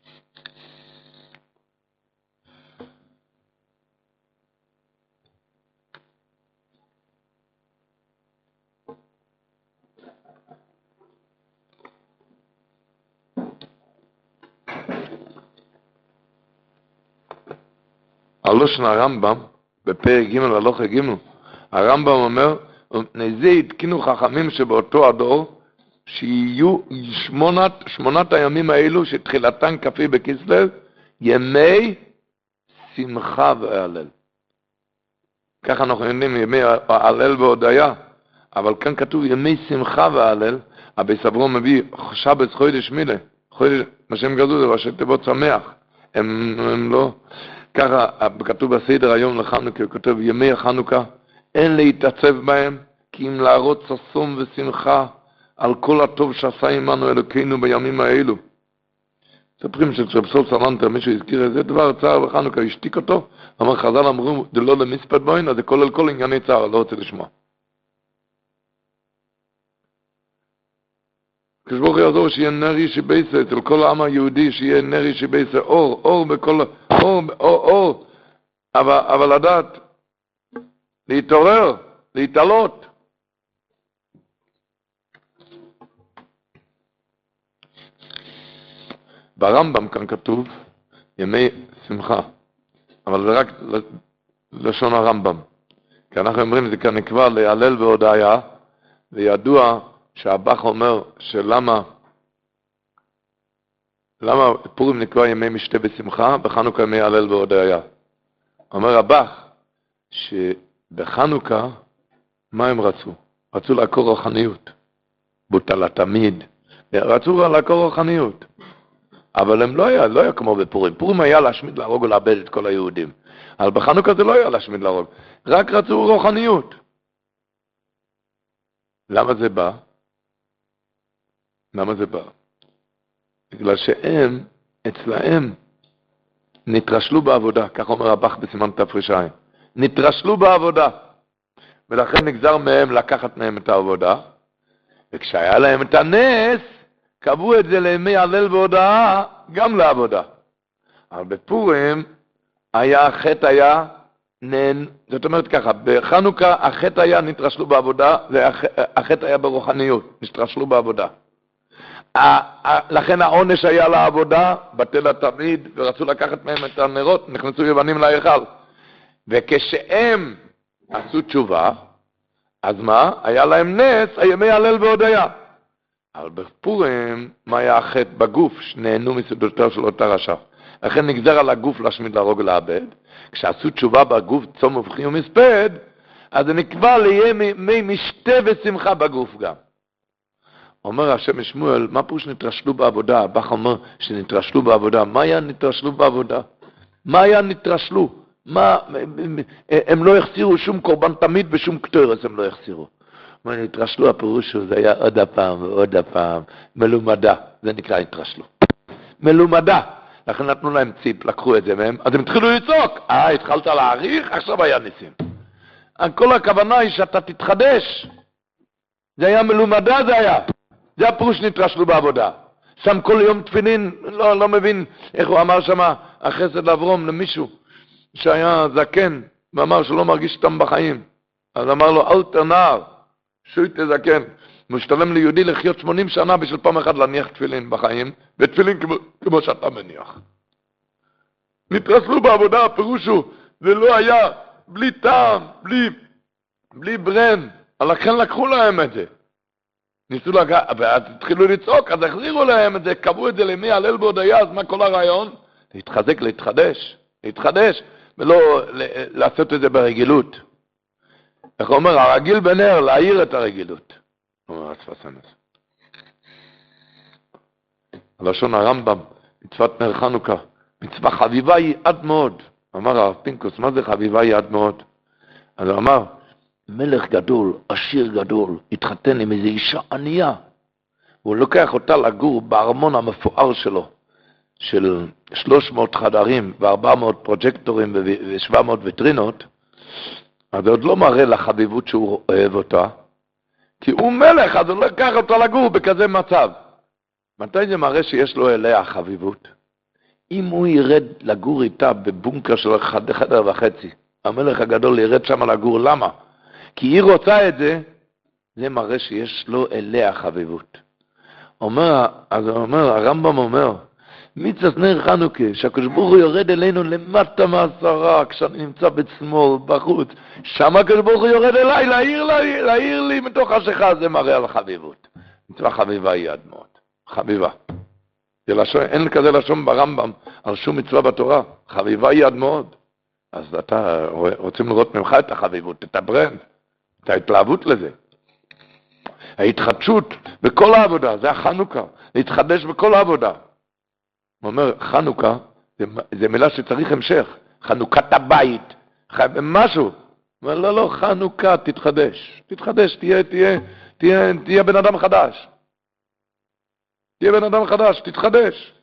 Speaker 1: הלושן הרמב"ם, בפרק ג' הלכה ג', הרמב"ם אומר, נזה התקינו חכמים שבאותו הדור, שיהיו 8 הימים האלו שתחילתן כ"ה בכסלו, ימי שמחה והלל. ככה אנחנו יודעים ימי ההלל והודיה, אבל כאן כתוב ימי שמחה והלל, אבי סברו מביא שבס חודש מילה, חודש, מה שהם גזו זה ראשי תיבות שמח, הם לא... ככה כתוב בסדר היום לחנוכה, כתוב ימי החנוכה, אין להתעצב בהם, כי אם להראות ששון ושמחה על כל הטוב שעשה עמנו אלוקינו בימים האלו. ספרים שרב סול סלנטר, מישהו הזכיר איזה דבר צער בחנוכה, השתיק אותו, אמר חז"ל אמרו, זה לא למספד בוין, אז זה כולל כל ענייני צער, לא רוצה לשמוע. כשברוך יעזור שיהיה נר אישי בייסה, אצל כל העם היהודי שיהיה נר אישי בייסה, אור בכל, אור, אבל לדעת, להתעורר, להתעלות. ברמב"ם כאן כתוב ימי שמחה, אבל זה רק לשון הרמב"ם. כי אנחנו אומרים זה כאן נקבע להלל והודיה, וידוע שהבח אומר שלמה פורים נקבע ימי משתה בשמחה, בחנוכה ימי הלל והודיה. אומר הבח שבחנוכה מה הם רצו? רצו לעקור רוחניות, בוטל התמיד, רצו לעקור רוחניות. אבל הם לא היה כמו בפורים. פורים היה להשמיד, להרוג ולאבד את כל היהודים. אבל בחנוכה זה לא היה להשמיד, להרוג. רק רצו רוחניות. למה זה בא? בגלל שהם, אצלהם, נתרשלו בעבודה. כך אומר הבח בסימן תפרישיים. נתרשלו בעבודה. ולכן נגזר מהם לקחת מהם את העבודה. וכשהיה להם את הנס, קבעו את זה לימי הלל והודאה גם לעבודה. אבל בפורים החטא היה זאת אומרת ככה, בחנוכה החטא היה נתרשלו בעבודה, והחטא היה ברוחניות, נתרשלו בעבודה. לכן העונש היה לעבודה, בטל התמיד, ורצו לקחת מהם את הנרות, נכנסו יוונים להיכל. וכשהם עשו תשובה, אז מה? היה להם נס, הימי הלל והודיה. אבל בפורים, מה היה החטא בגוף? שנהנו מסעודתו של אותה רשע. לכן נגזר על הגוף להשמיד, להרוג ולאבד. כשעשו תשובה בגוף, צום ובכי ומספד, אז זה נקבע ליהיה מי משתה ושמחה בגוף גם. אומר השם שמואל, מה פירוש נתרשלו בעבודה? הבח אומר שנתרשלו בעבודה. מה היה נתרשלו בעבודה? מה היה נתרשלו? הם לא החסירו שום קורבן תמיד בשום קטורס, הם לא החסירו. מה נתרשלו הפירוש זה היה עוד הפעם ועוד הפעם, מלומדה, זה נקרא נתרשלו. מלומדה. לכן נתנו להם ציפ, לקחו את זה מהם, אז הם התחילו לצעוק. התחלת להעריך, עכשיו היה ניסים. כל הכוונה היא שאתה תתחדש. זה היה מלומדה, זה היה. זה הפירוש נתרשלו בעבודה. שם כל יום תפילין, לא מבין איך הוא אמר שמה, החסד לאברום למישהו שהיה זקן, ואמר שלא מרגיש אותם בחיים. אז אמר לו, אל תנער, שוי תזקן. משתלם ליהודי לחיות 80 שנה בשביל פעם אחת להניח תפילין בחיים, ותפילין כמו שאתה מניח. נתרשלו בעבודה, הפירוש הוא, זה לא היה בלי טעם, בלי ברן, לכן לקחו להם את זה. ניסו ואז התחילו לצעוק, אז החזירו להם את זה, קבעו את זה למי הלל בהודיה, אז מה כל הרעיון? להתחזק, להתחדש, ולא לעשות את זה ברגילות. איך הוא אומר, הרגיל בנר, להעיר את הרגילות. אומר הצפסנס. הלשון הרמב"ם, מצוות נר חנוכה, מצווה חביבה היא עד מאוד. אמר הרב פינקוס, מה זה חביבה היא עד מאוד? אז הוא אמר, מלך גדול, עשיר גדול, התחתן עם איזו אישה ענייה. הוא לוקח אותה לגור בארמון המפואר שלו, של 300 חדרים ו400 פרוג'קטורים ו700 וטרינות, אז זה עוד לא מראה לחביבות שהוא אוהב אותה, כי הוא מלך, אז הוא לקח אותה לגור בכזה מצב. מתי זה מראה שיש לו אליה חביבות? אם הוא ירד לגור איתה בבונקר של חדר וחצי, המלך הגדול ירד שם לגור, למה? כי היא רוצה את זה, זה מראה שיש לו אליה חביבות. אז הרמב"ם אומר, מצוות נר חנוכה, שהקדוש ברוך הוא יורד אלינו למטה מהשרה, כשאני נמצא בצמאל, בחוץ, שם הקדוש ברוך הוא יורד אליי, להעיר לי מתוך חשיכה, זה מראה על חביבות. מצווה חביבה היא עד מאוד, חביבה. אין כזה לשון ברמב"ם על שום מצווה בתורה, חביבה היא עד מאוד. אז אתה רוצים לראות ממך את החביבות, את הברן, את ההתלהבות לזה. ההתחדשות בכל העבודה, זה החנוכה, להתחדש בכל העבודה. הוא אומר, חנוכה, זה מילה שצריך המשך, חנוכת הבית, משהו. הוא אומר, לא, חנוכה, תתחדש, תהיה בן אדם חדש. תהיה בן אדם חדש, תתחדש.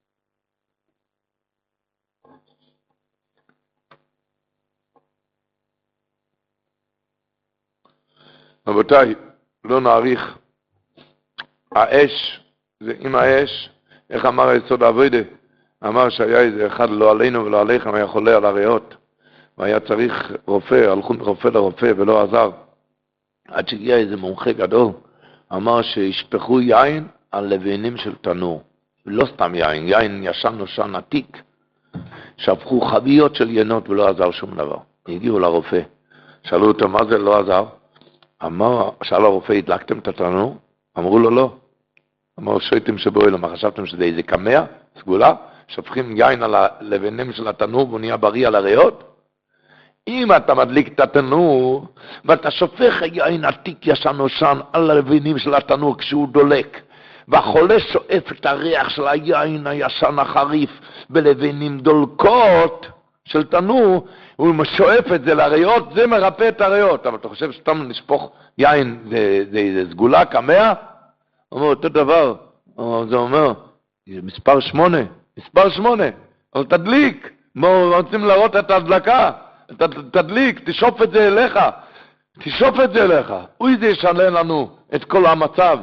Speaker 1: רבותיי, לא נעריך. האש, זה עם האש, איך אמר היסוד העבודה? אמר שהיה איזה אחד לא עלינו ולא עליכם, היה חולה על הריאות, והיה צריך רופא, הלכו מרופא לרופא ולא עזר. עד שהגיע איזה מומחה גדול, אמר שישפכו יין על לבינים של תנור. לא סתם יין ישן נושן עתיק. שפכו חביות של ינות ולא עזר שום דבר. הגיעו לרופא, שאלו אותו מה זה לא עזר? שאל הרופא, הדלקתם את התנור? אמרו לו לא. אמרו, שויתם שבו אלו, מה חשבתם שזה איזה קמע, סגולה? שפכים יין על הלבנים של התנור והוא נהיה בריא על הריאות? אם אתה מדליק את התנור, ואתה שופך יין עתיק ישן נושן על הלבנים של התנור כשהוא דולק, והחולה שואף את הריח של היין הישן החריף בלבנים דולקות של תנור, הוא שואף את זה לריאות, זה מרפא את הריאות. אבל אתה חושב שסתם נשפוך יין, זה סגולה, קמע? הוא אומר, אותו דבר. זה אומר, מספר 8, אבל תדליק. רוצים להראות את ההדלקה. תדליק, תשוף את זה אליך. אוי, זה ישנה לנו את כל המצב.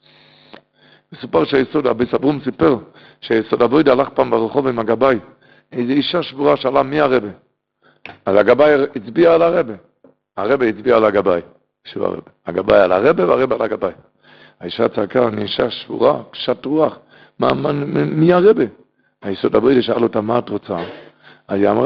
Speaker 1: מסופר שהיסוד, אבי סברום סיפר, שהיסוד אבוידה הלך פעם ברחוב עם הגבאי, איזו אישה שבורה שאלה מי הרבה? אז הגבאי הצביע על הרבה הצביע על הגבאי. הגבאי על הרבה והרבה על הגבאי. האישה צעקה, אני אישה שבורה, קשת רוח, מי הרבה? היסוד הברידי שאל אותה, מה את רוצה? אז היא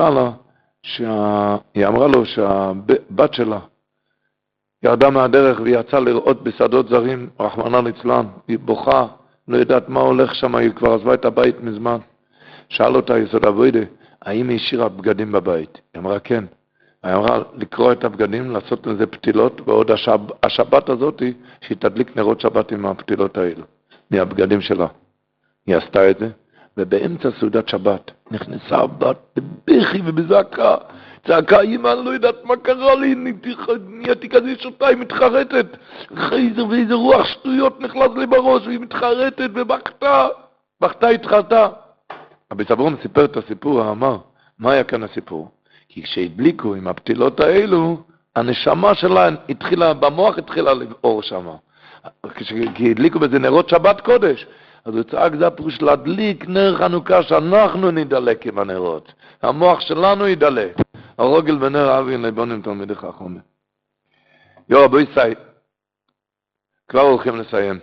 Speaker 1: אמרה לו שהבת שלה ירדה מהדרך ויצאה לראות בשדות זרים, רחמנא ליצלן, היא בוכה, לא יודעת מה הולך שם, היא כבר עזבה את הבית מזמן. שאל אותה יסוד הברידי, האם היא השאירה בגדים בבית? היא אמרה כן. היא אמרה לקרוא את הבגדים, לעשות לזה פתילות, ועוד השבת הזאת שהיא תדליק נרות שבת עם הפתילות האלו, מהבגדים שלה. היא עשתה את זה, ובאמצע סעודת שבת נכנסה הבת בבכי ובזעקה, צעקה, אמא, אני לא יודעת מה קרה לי, נהייתי כזה שוטה, היא מתחרטת, ואיזה רוח שטויות נכנס לי בראש, והיא מתחרטת ובכתה, התחרטה. רבי סברון סיפר את הסיפור, אמר, מה היה כאן הסיפור? כי כשהדליקו עם הפתילות האלו, הנשמה שלה במוח התחילה לבעור שמה. כי הדליקו בזה נרות שבת קודש, אז הוא צעק, זה הפירוש להדליק נר חנוכה שאנחנו נדלק עם הנרות. המוח שלנו ידלק. הרוגל ונר אבי לבונים תלמידי חכמים. רבו ישראל, כבר הולכים לסיים.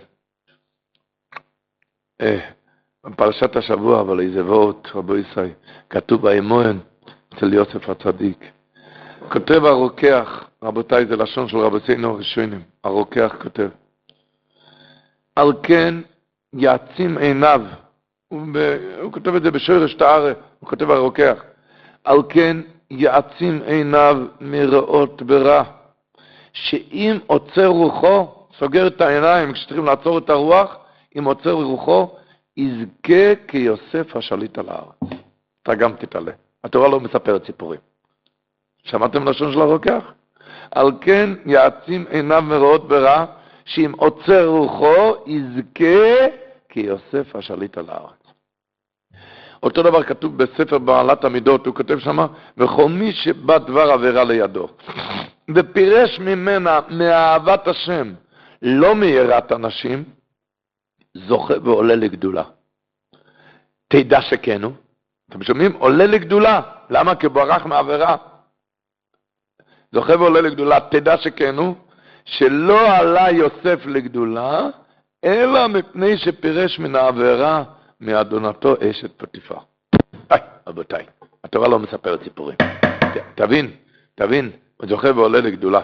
Speaker 1: פרשת השבוע, אבל איזה וורט, רבו ישראל, כתוב באמון אצל יוסף הצדיק. כותב הרוקח, רבותיי, זה לשון של רבותינו הראשונים, הרוקח כותב, על כן יעצים עיניו, הוא כותב את זה בשורש תארה, הוא כותב הרוקח, על כן יעצים עיניו מראות ברע, שאם עוצר רוחו, סוגר את העיניים כשצריכים לעצור את הרוח, אם עוצר רוחו, יזכה כיוסף השליט על הארץ. תרגמתי תעלה. התורה לא מספרת סיפורים. שמעתם לשון של הרוקח? על כן יעצים עיניו מראות ברע, שאם עוצר רוחו, יזכה כיוסף השליט על הארץ. אותו דבר כתוב בספר בעלת המידות, הוא כותב שמה, וכל מי שבא דבר עבירה לידו, ופירש ממנה מאהבת השם, לא מיראת אנשים, זוכה ועולה לגדולה. תדע שכנו, אתם שומעים? עולה לגדולה. למה? כי ברח מעבירה. זוכה ועולה לגדולה, תדע שכנו, שלא עלה יוסף לגדולה, אלא מפני שפירש מן העבירה מאדונתו אשת פוטיפר. רבותיי, התורה לא מספרת סיפורים. תבין, הוא זוכה ועולה לגדולה.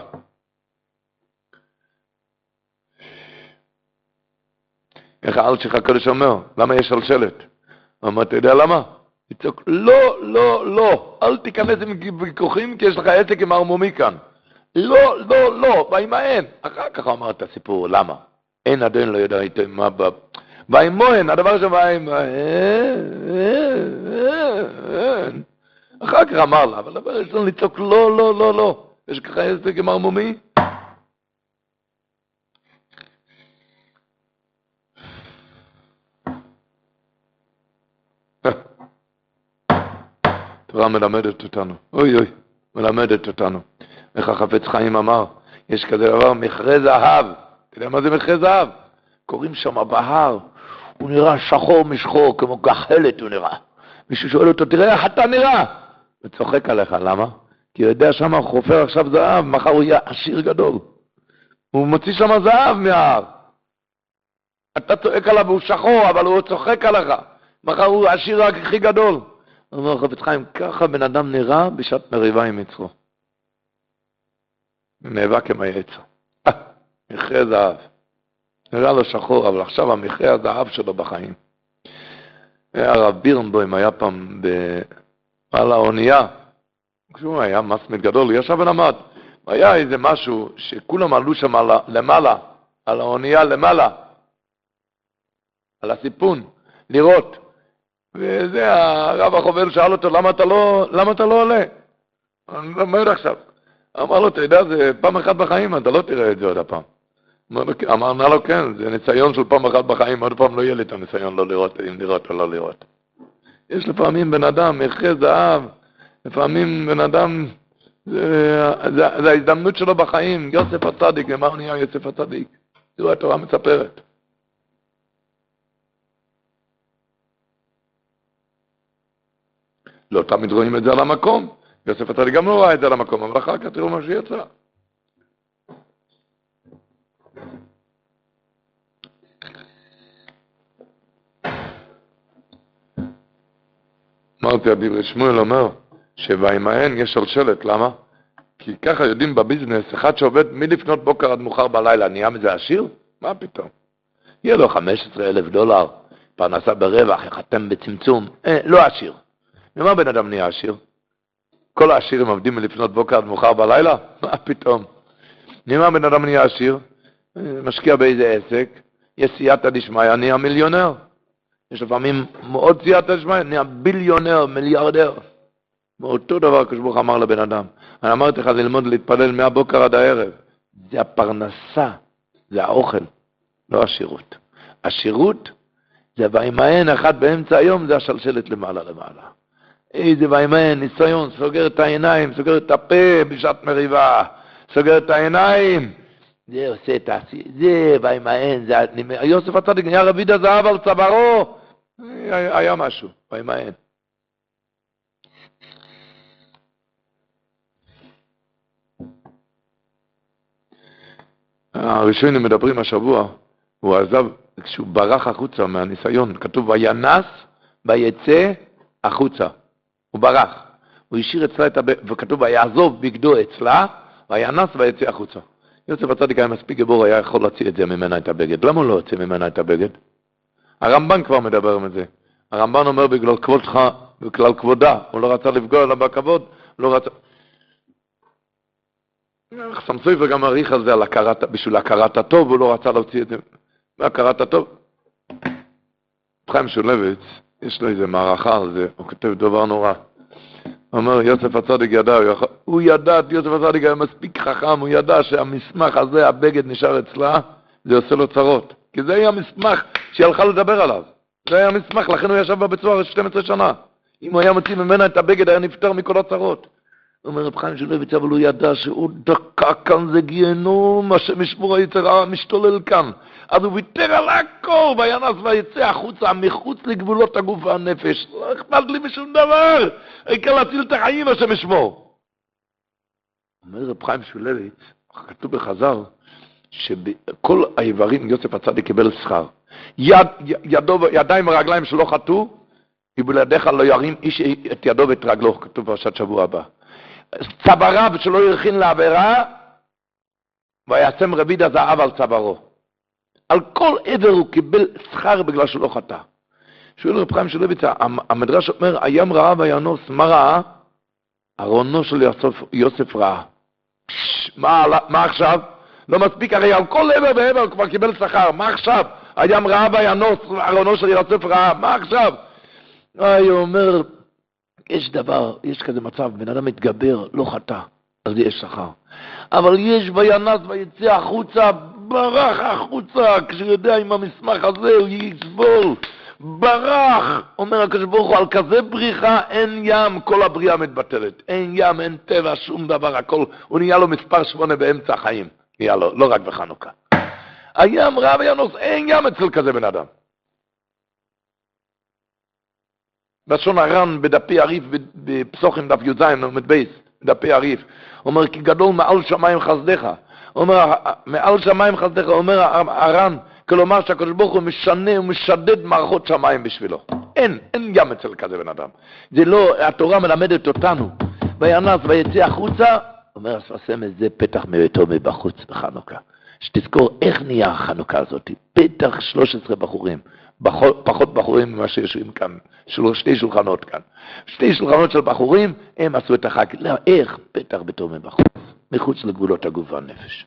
Speaker 1: איך האלשיך הקדוש אומר? למה יש שלשלת? הוא אומר, אתה יודע למה? יצוק, לא, אל תיכנס עם ויכוחים כי יש לך עסק עם הרמומי כאן. לא, בהימהן. אחר כך הוא אמר את הסיפור, למה? אין עדיין לא יודע איתו מה בהימהן, הדבר שבהימהן. אחר כך אמר לה, אבל דבר יש לנו לצוק, לא. יש לך עסק עם הרמומי? התורה מלמדת אותנו, מלמדת אותנו. איך החפץ חיים אמר, יש כזה דבר, מכרה זהב. אתה יודע מה זה מכרה זהב? קוראים שם בהר, הוא נראה שחור משחור, כמו גחלת הוא נראה. מישהו שואל אותו, תראה איך אתה נראה. וצוחק עליך, למה? כי הוא יודע שם, חופר עכשיו זהב, מחר הוא יהיה עשיר גדול. הוא מוציא שם זהב מההר. אתה צועק עליו, הוא שחור, אבל הוא צוחק עליך. מחר הוא עשיר רק הכי גדול. אומר חפץ חיים, ככה בן אדם נראה בשעת מריבה עם יצרו. נאבק עם היצר. מכרה זהב. נראה לו שחור, אבל עכשיו המכרה הזהב שלו בחיים. הרב בירנבוים היה פעם על האונייה. כשהוא היה מסמית גדול, הוא ישב ולמד. היה איזה משהו שכולם עלו שם למעלה, על האונייה למעלה, על הסיפון, לראות. וזה הרב החובל שאל אותו, למה אתה לא עולה? אני לא אומר עכשיו. אמר לו, אתה יודע, זה פעם אחת בחיים, אתה לא תראה את זה עוד הפעם. אמרנה לו, כן, זה ניסיון של פעם אחת בחיים, עוד פעם לא יהיה לי את הניסיון לא לראות, אם לראות או לא לראות. יש לפעמים בן אדם, מכרה זהב, לפעמים בן אדם, זה ההזדמנות שלו בחיים, יוסף הצדיק, למה נהיה יוסף הצדיק? זו התורה מספרת. לא תמיד רואים את זה על המקום. יוסף הצדיק גם לא ראה את זה על המקום, אבל אחר כך תראו מה שיצא. אמרתי, הדברי שמואל אומר, שבעימהן יש שלשלת, למה? כי ככה יודעים בביזנס, אחד שעובד מלפנות בוקר עד מאוחר בלילה, נהיה מזה עשיר? מה פתאום? יהיה לו $15,000, פרנסה ברווח, יחתם בצמצום, לא עשיר. ומה בן אדם נהיה עשיר? כל העשירים עובדים מלפנות בוקר עד מאוחר בלילה? מה פתאום? נהיה בן אדם נהיה עשיר, משקיע באיזה עסק, יש סייעתא דשמיא, נהיה מיליונר. יש לפעמים מאוד סייעתא דשמיא, נהיה ביליונר, מיליארדר. מאותו דבר הקדוש אמר לבן אדם. אני אמרתי לך ללמוד להתפלל מהבוקר עד הערב. זה הפרנסה, זה האוכל, לא השירות. השירות זה בעימהן אחד באמצע היום, זה השלשלת למעלה למעלה. איזה בעימהן, ניסיון, סוגר את העיניים, סוגר את הפה בשעת מריבה, סוגר את העיניים. זה עושה את העשייה, זה בעימהן, זה... יוסף הצדיק נהיה רביד הזהב על צווארו. היה משהו, בעימהן. הראשונים מדברים השבוע, הוא עזב, כשהוא ברח החוצה מהניסיון, כתוב וינס ויצא החוצה, הוא ברח, הוא השאיר אצלה את הבגד, וכתוב ויעזוב בגדו אצלה, וינס ויצא החוצה. יוסף הצדיק היה מספיק גבור, היה יכול להוציא את זה ממנה את הבגד. למה הוא לא הוציא ממנה את הבגד? הרמב"ן כבר מדבר על זה. הרמב"ן אומר בגלל כבודך, בגלל כבודה, הוא לא רצה לפגוע לה בכבוד, לא רצה... סמסוי וגם עריך על זה בשביל הכרת הטוב, הוא לא רצה להוציא את זה מהכרת הטוב. חיים שולביץ, יש לו איזה מערכה על זה, הוא כותב דבר נורא. הוא אומר, יוסף הצדיק ידע, הוא ידע, יוסף הצדיק היה מספיק חכם, הוא ידע שהמסמך הזה, הבגד נשאר אצלה, זה עושה לו צרות. כי זה היה מסמך שהיא הלכה לדבר עליו. זה היה מסמך, לכן הוא ישב בבית סוהר 12 שנה. אם הוא היה מוציא ממנה את הבגד, היה נפטר מכל הצרות. הוא אומר, רב חיים שולביץ, אבל הוא ידע שהוא דקה כאן, זה גיהנום, השם ישמור היצר משתולל כאן. אז הוא ויתר על הכל, וינס ויצא החוצה, מחוץ לגבולות הגוף והנפש. לא אכפת לי בשום דבר, העיקר להציל את החיים, השם ישמור. אומר רב חיים שולביץ, כתוב בחז"ל, שבכל האיברים יוסף הצדיק קיבל שכר. ידיים ורגליים שלא חטאו, ובלעדיך לא ירים איש את ידו ואת רגלו, כתוב פרשת שבוע הבא. צוואריו שלא ירחין לעבירה, ויעצם רביד הזהב על צווארו. על כל עבר הוא קיבל שכר בגלל שהוא לא חטא. שואל רב חיים שולביץ, המדרש אומר, הים ראה וינוס, מה ראה? ארונו של יוסף ראה. מה עכשיו? לא מספיק, הרי על כל עבר ועבר הוא כבר קיבל שכר. מה עכשיו? הים ראה וינוס, ארונו של יוסף ראה. מה עכשיו? הוא אומר, יש דבר, יש כזה מצב, בן אדם מתגבר, לא חטא, אז יש שכר. אבל יש וינס ויצא החוצה, ברח החוצה, כשהוא יודע עם המסמך הזה הוא יסבול, ברח. אומר הקדוש ברוך הוא, על כזה בריחה אין ים, כל הבריאה מתבטלת. אין ים, אין טבע, שום דבר, הכל. הוא נהיה לו מספר 8 באמצע החיים. נהיה לו, לא רק בחנוכה. הים רע וינוס, אין ים אצל כזה בן אדם. בשון הר"ן בדפי הריף, בפסוחים דף י"ז, עמוד בייס, בדפי הריף, אומר, כי גדול מעל שמיים חסדך. אומר, מעל שמיים חסדך, אומר הר"ן, כלומר שהקדוש ברוך הוא משנה ומשדד מערכות שמיים בשבילו. אין ים אצל כזה בן אדם. זה לא, התורה מלמדת אותנו. וינס ויצא החוצה, אומר, עשם את זה פתח מביתו מבחוץ בחנוכה. שתזכור איך נהיה החנוכה הזאת. פתח 13 בחורים. פחות בחורים ממה שיושבים כאן, שתי שולחנות כאן. שתי שולחנות של בחורים, הם עשו את החג. לא, איך? פתח ביתו מבחוץ, מחוץ לגבולות הגוף והנפש.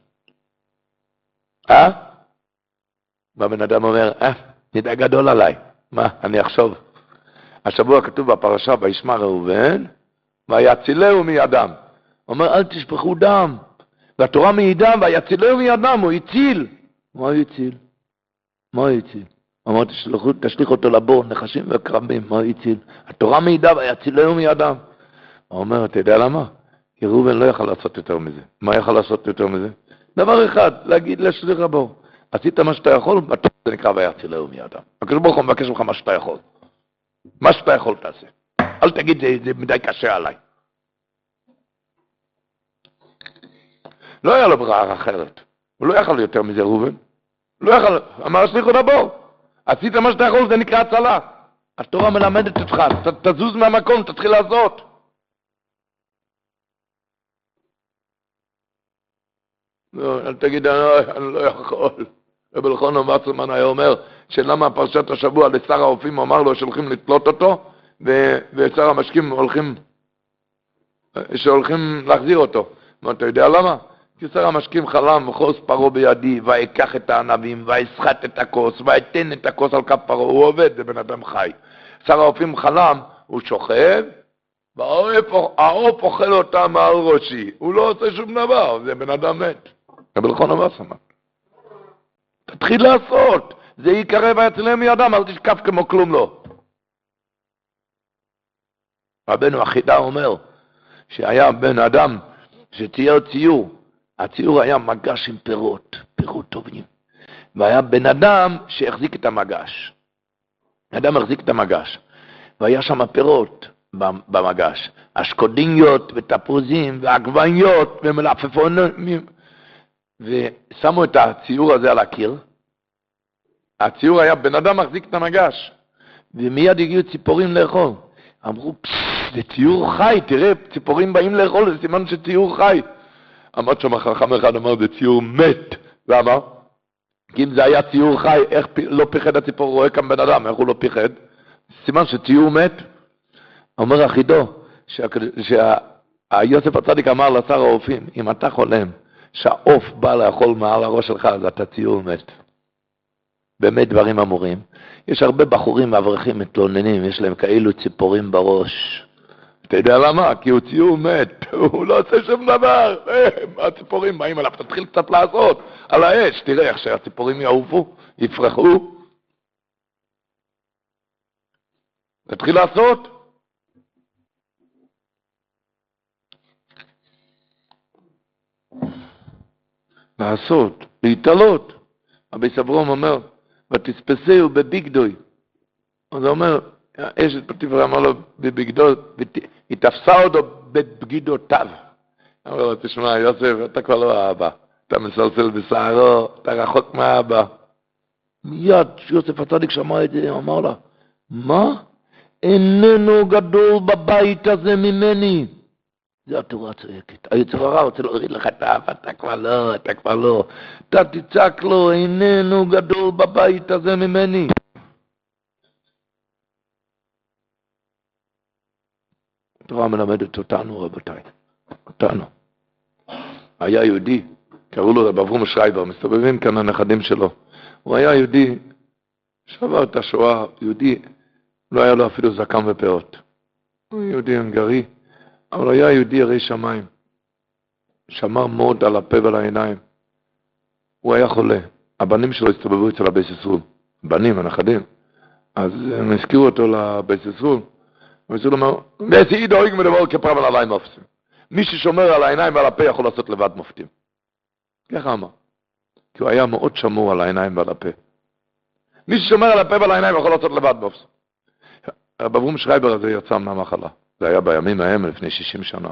Speaker 1: והבן אדם אומר, נדע גדול עליי. מה, אני אחשוב. השבוע כתוב בפרשה, וישמע ראובן, ויצילהו מידם. אומר, אל תשפכו דם. והתורה מעידה, ויצילהו מידם, הוא הציל. מה הוא הציל? מה הוא הציל? אמרתי, תשליך אותו לבור, נחשים וקרבים, מה הוא הציל? התורה מעידה, ויצילהו מידם. הוא אומר, אתה יודע למה? כי ראובן לא יכל לעשות יותר מזה. מה יכל לעשות יותר מזה? דבר אחד, להגיד לשליך לבור. עשית מה שאתה יכול, זה נקרא ויצילהו מידם. הקדוש ברוך הוא מבקש ממך מה שאתה יכול. מה שאתה יכול תעשה. אל תגיד, זה מדי קשה עליי. לא היה לו ברירה אחרת. הוא לא יכל יותר מזה, ראובן. לא יכל, אמר שליחו דבור. עשית מה שאתה יכול, זה נקרא הצלה. התורה מלמדת אותך, תזוז מהמקום, תתחיל לעשות. לא, אל תגיד, אני לא יכול. רב אלחנן וסרמן היה אומר, שלמה פרשת השבוע לשר האופים אמר לו שהולכים לתלות אותו, ושר המשקים שהולכים להחזיר אותו. מה, אתה יודע למה? כי שר המשקים חלם, חוס פרו בידי, ויקח את הענבים, ויסחט את הכוס, ויתן את הכוס על כף פרו, הוא עובד, זה בן אדם חי. שר האופים חלם, הוא שוכב, והעוף אוכל אותה מעל ראשי, הוא לא עושה שום דבר, זה בן אדם מת. רב אלחנן וסרמן. תתחיל לעשות, זה יקרה ויצילם מידם, אל תשקף כמו כלום לא. רבנו החידה אומר, שהיה בן אדם שצייר ציור, הציור היה מגש עם פירות, פירות טובים. והיה בן אדם שהחזיק את המגש. האדם החזיק את המגש. והיה שם פירות במגש. אשקודיניות ותפוזים ועגבניות ומלפפונים. ושמו את הציור הזה על הקיר. הציור היה בן אדם מחזיק את המגש. ומיד הגיעו ציפורים לאכול. אמרו, זה ציור חי, תראה, ציפורים באים לאכול, זה סימן שציור חי. אמרת שם חכם אחד, אמר, זה ציור מת. למה? כי אם זה היה ציור חי, איך לא פיחד הציפור, רואה כאן בן אדם, איך הוא לא פיחד? סימן שציור מת. אומר החידו, שיוסף הצדיק אמר לשר האופים, אם אתה חולם שהעוף בא לאכול מעל הראש שלך, אז אתה ציור מת. באמת דברים אמורים. יש הרבה בחורים ואברכים מתלוננים, יש להם כאלו ציפורים בראש. אתה יודע למה? כי הוא ציור מת, הוא לא עושה שום דבר. הציפורים באים עליו, תתחיל קצת לעשות. על האש, תראה איך שהציפורים יעופו, יפרחו. תתחיל לעשות. לעשות, להתעלות. רבי סברום אומר, ותספסהו בביגדוי. אז הוא אומר, אשת פוטיפר אמר לו בבגדו, היא תפסה אותו בבגידותיו. אמר לו, תשמע, יוסף, אתה כבר לא האבא. אתה מסלסל בשערו, אתה רחוק מהאבא. מיד, יוסף הצדיק שמע את זה, אמר לה, מה? איננו גדול בבית הזה ממני. זה התורה צועקת. היצר הרע רוצה להוריד לך את האף, אתה כבר לא. אתה תצעק לו, איננו גדול בבית הזה ממני. התורה מלמדת אותנו, רבותיי. אותנו. היה יהודי, קראו לו רב אברום שרייבר, מסתובבים כאן הנכדים שלו. הוא היה יהודי, שעבר את השואה, יהודי, לא היה לו אפילו זקן ופאות. הוא יהודי הונגרי. אבל היה יהודי ירא שמיים, שמר מאוד על הפה ועל העיניים. הוא היה חולה. הבנים שלו הסתובבו אצל הבית ישראל. בנים, הנכדים. אז הם הזכירו אותו לבית ישראל. והסיר אומר, ואיזה דואג מדבר כפרם על עליים מופסים. מי ששומר על העיניים ועל הפה יכול לעשות לבד מופתים. ככה אמר. כי הוא היה מאוד שמור על העיניים ועל הפה. מי ששומר על הפה ועל העיניים יכול לעשות לבד מופסים. רב אברום שרייבר הזה יצא מהמחלה. זה היה בימים ההם לפני 60 שנה.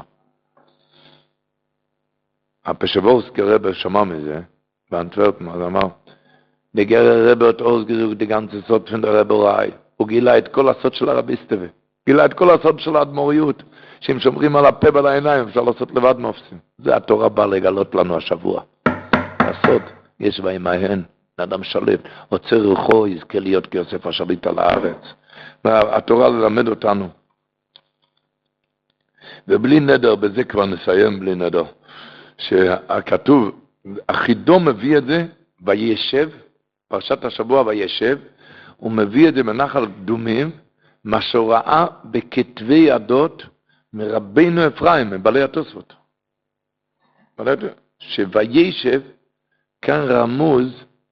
Speaker 1: הפשבורסקי רבי שמע מזה, באנטוורפן, אז אמר, דגר רבי את אורסגריוק דגנצה סוד פן דרבי ראי. הוא גילה את כל הסוד של הרבי סטווה. גילה את כל הסוד של האדמוריות, שהם שומרים על הפה ועל העיניים, אפשר לעשות לבד מופסים. זה התורה באה לגלות לנו השבוע. הסוד, יש וימהן, לאדם שליט, עוצר רוחו, יזכה להיות כיוסף השליט על הארץ. והתורה ללמד אותנו. ובלי נדר, בזה כבר נסיים בלי נדר, שהכתוב, החידו מביא את זה, וישב, פרשת השבוע וישב, הוא מביא את זה בנחל קדומים, מה שהוא ראה בכתבי ידות מרבינו אפרים, מבעלי התוספות. שוישב, כאן רמוז,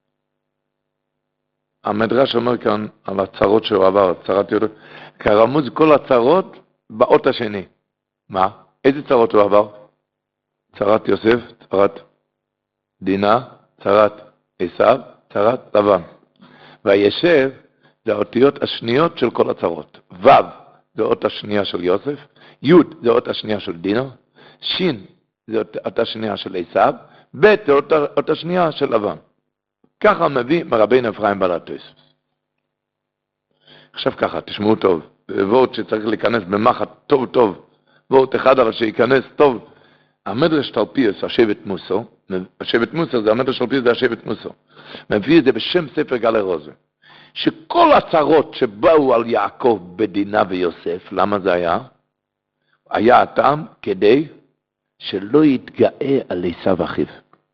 Speaker 1: המדרש אומר כאן על הצרות שהוא עבר, צרת ידות, כרמוז כל הצרות באות השני. מה? איזה צרות הוא עבר? צרת יוסף, צרת דינה, צרת עשיו, צרת לבן. והישב זה האותיות השניות של כל הצרות. ו' זה אות השנייה של יוסף, י' זה אות השנייה של דינה, ש' זה אות השנייה של עשיו, ב' זה אות השנייה של לבן. ככה מביא מרבינו אפרים בעל התוספות. עכשיו ככה, תשמעו טוב, וורט שצריך להיכנס במחט טוב טוב, וורט אחד אבל שייכנס טוב, המדרש תלפיוס, השבט מוסו, השבט מוסו זה המדרש תלפיוס, זה השבט מוסו, מביא את זה בשם ספר גלי רוזה, שכל הצרות שבאו על יעקב בדינה ויוסף, למה זה היה? היה הטעם כדי שלא יתגאה על עשיו אחיו.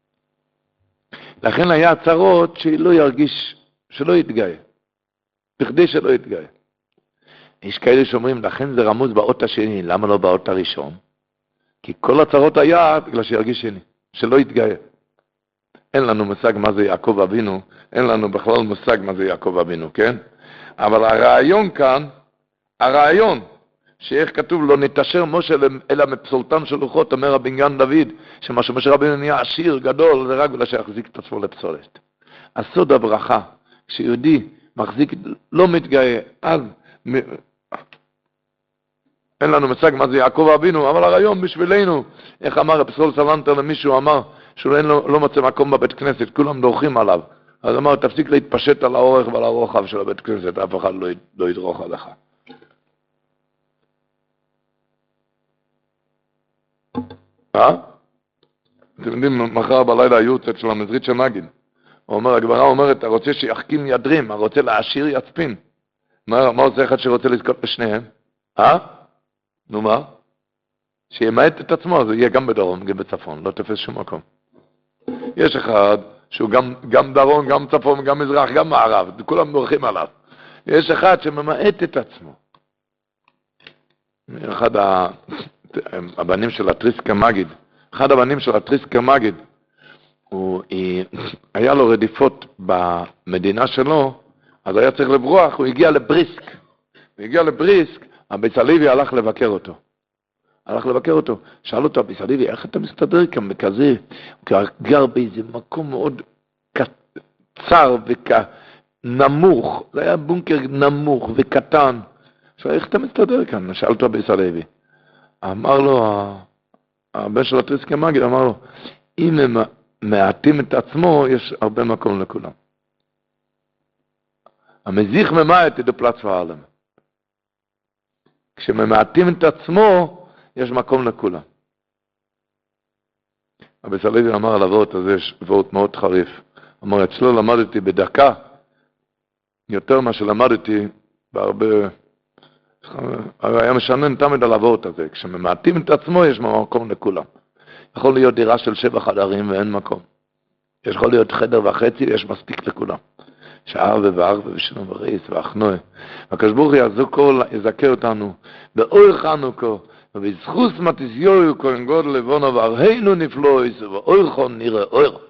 Speaker 1: לכן היה הצרות שלא ירגיש, שלא יתגאה. בכדי שלא יתגאה. יש כאלה שאומרים, לכן זה רמוז באות השני, למה לא באות הראשון? כי כל הצרות היה בגלל שירגיש שני, שלא יתגאה. אין לנו מושג מה זה יעקב אבינו, אין לנו בכלל מושג מה זה יעקב אבינו, כן? אבל הרעיון כאן, הרעיון, שאיך כתוב, לא נתאשר משה אלא מפסולתם של לוחות, אומר הבניין דוד, שמה שמשה רבינו נהיה עשיר גדול, זה רק בגלל שיחזיק את עצמו לפסולת. הסוד הברכה, כשיהודי מחזיק, לא מתגאה, אז אין לנו מושג מה זה יעקב אבינו, אבל הרעיון בשבילנו, איך אמר הפסול סלנטר למישהו, אמר שהוא לא מצא מקום בבית כנסת, כולם דורכים עליו. אז אמר, תפסיק להתפשט על האורך ועל הרוחב של הבית כנסת, אף אחד לא ידרוך עליך. אתם יודעים, מחר בלילה היורצייט של המזרית של נגיד. הוא אומר, הגמרא אומרת, אתה רוצה שיחכים ידרים, אתה רוצה להעשיר יצפין. מה עושה אחד שרוצה לזכות בשניהם? נו מה? שימעט את עצמו, זה יהיה גם בדרום, גם בצפון, לא תופס שום מקום. יש אחד שהוא גם דרום, גם צפון, גם מזרח, גם מערב, כולם דורכים עליו. יש אחד שממעט את עצמו. אחד הבנים של הטריסקה מגיד, אחד הבנים של הטריסקה מגיד, היה לו רדיפות במדינה שלו, אז היה צריך לברוח, הוא הגיע לבריסק. הוא הגיע לבריסק, הביסליבי הלך לבקר אותו. שאל אותו הביסליבי, איך אתה מסתדר כאן בכזה? הוא גר באיזה מקום מאוד קצר ונמוך, זה היה בונקר נמוך וקטן. שאל, איך אתה מסתדר כאן? שאל אותו הביסליבי. אמר לו, הבן של הטריסקה מגיד, אמר לו, אם הם מעטים את עצמו, יש הרבה מקום לכולם. המזיך ממעט את הפלץ והעלם. כשממעטים את עצמו, יש מקום לכולם. הביסליבי אמר על הוורט הזה, יש וורט מאוד חריף. אמר, אצלו למדתי בדקה, יותר מה שלמדתי בהרבה, היה משנן תמיד על הוורט הזה. כשממעטים את עצמו, יש מקום לכולם. יכול להיות דירה של 7 חדרים ואין מקום. יכול להיות חדר וחצי ויש מספיק לכולם. שערבה וערבה ושנו ורעיס ואחנוע. הקדוש ברוך הוא יזכה אותנו באור חנוכה, ובזכות מתיסיהו כהן גדול לבונה, והרהינו נפלויס, ובאור חון נראה אור.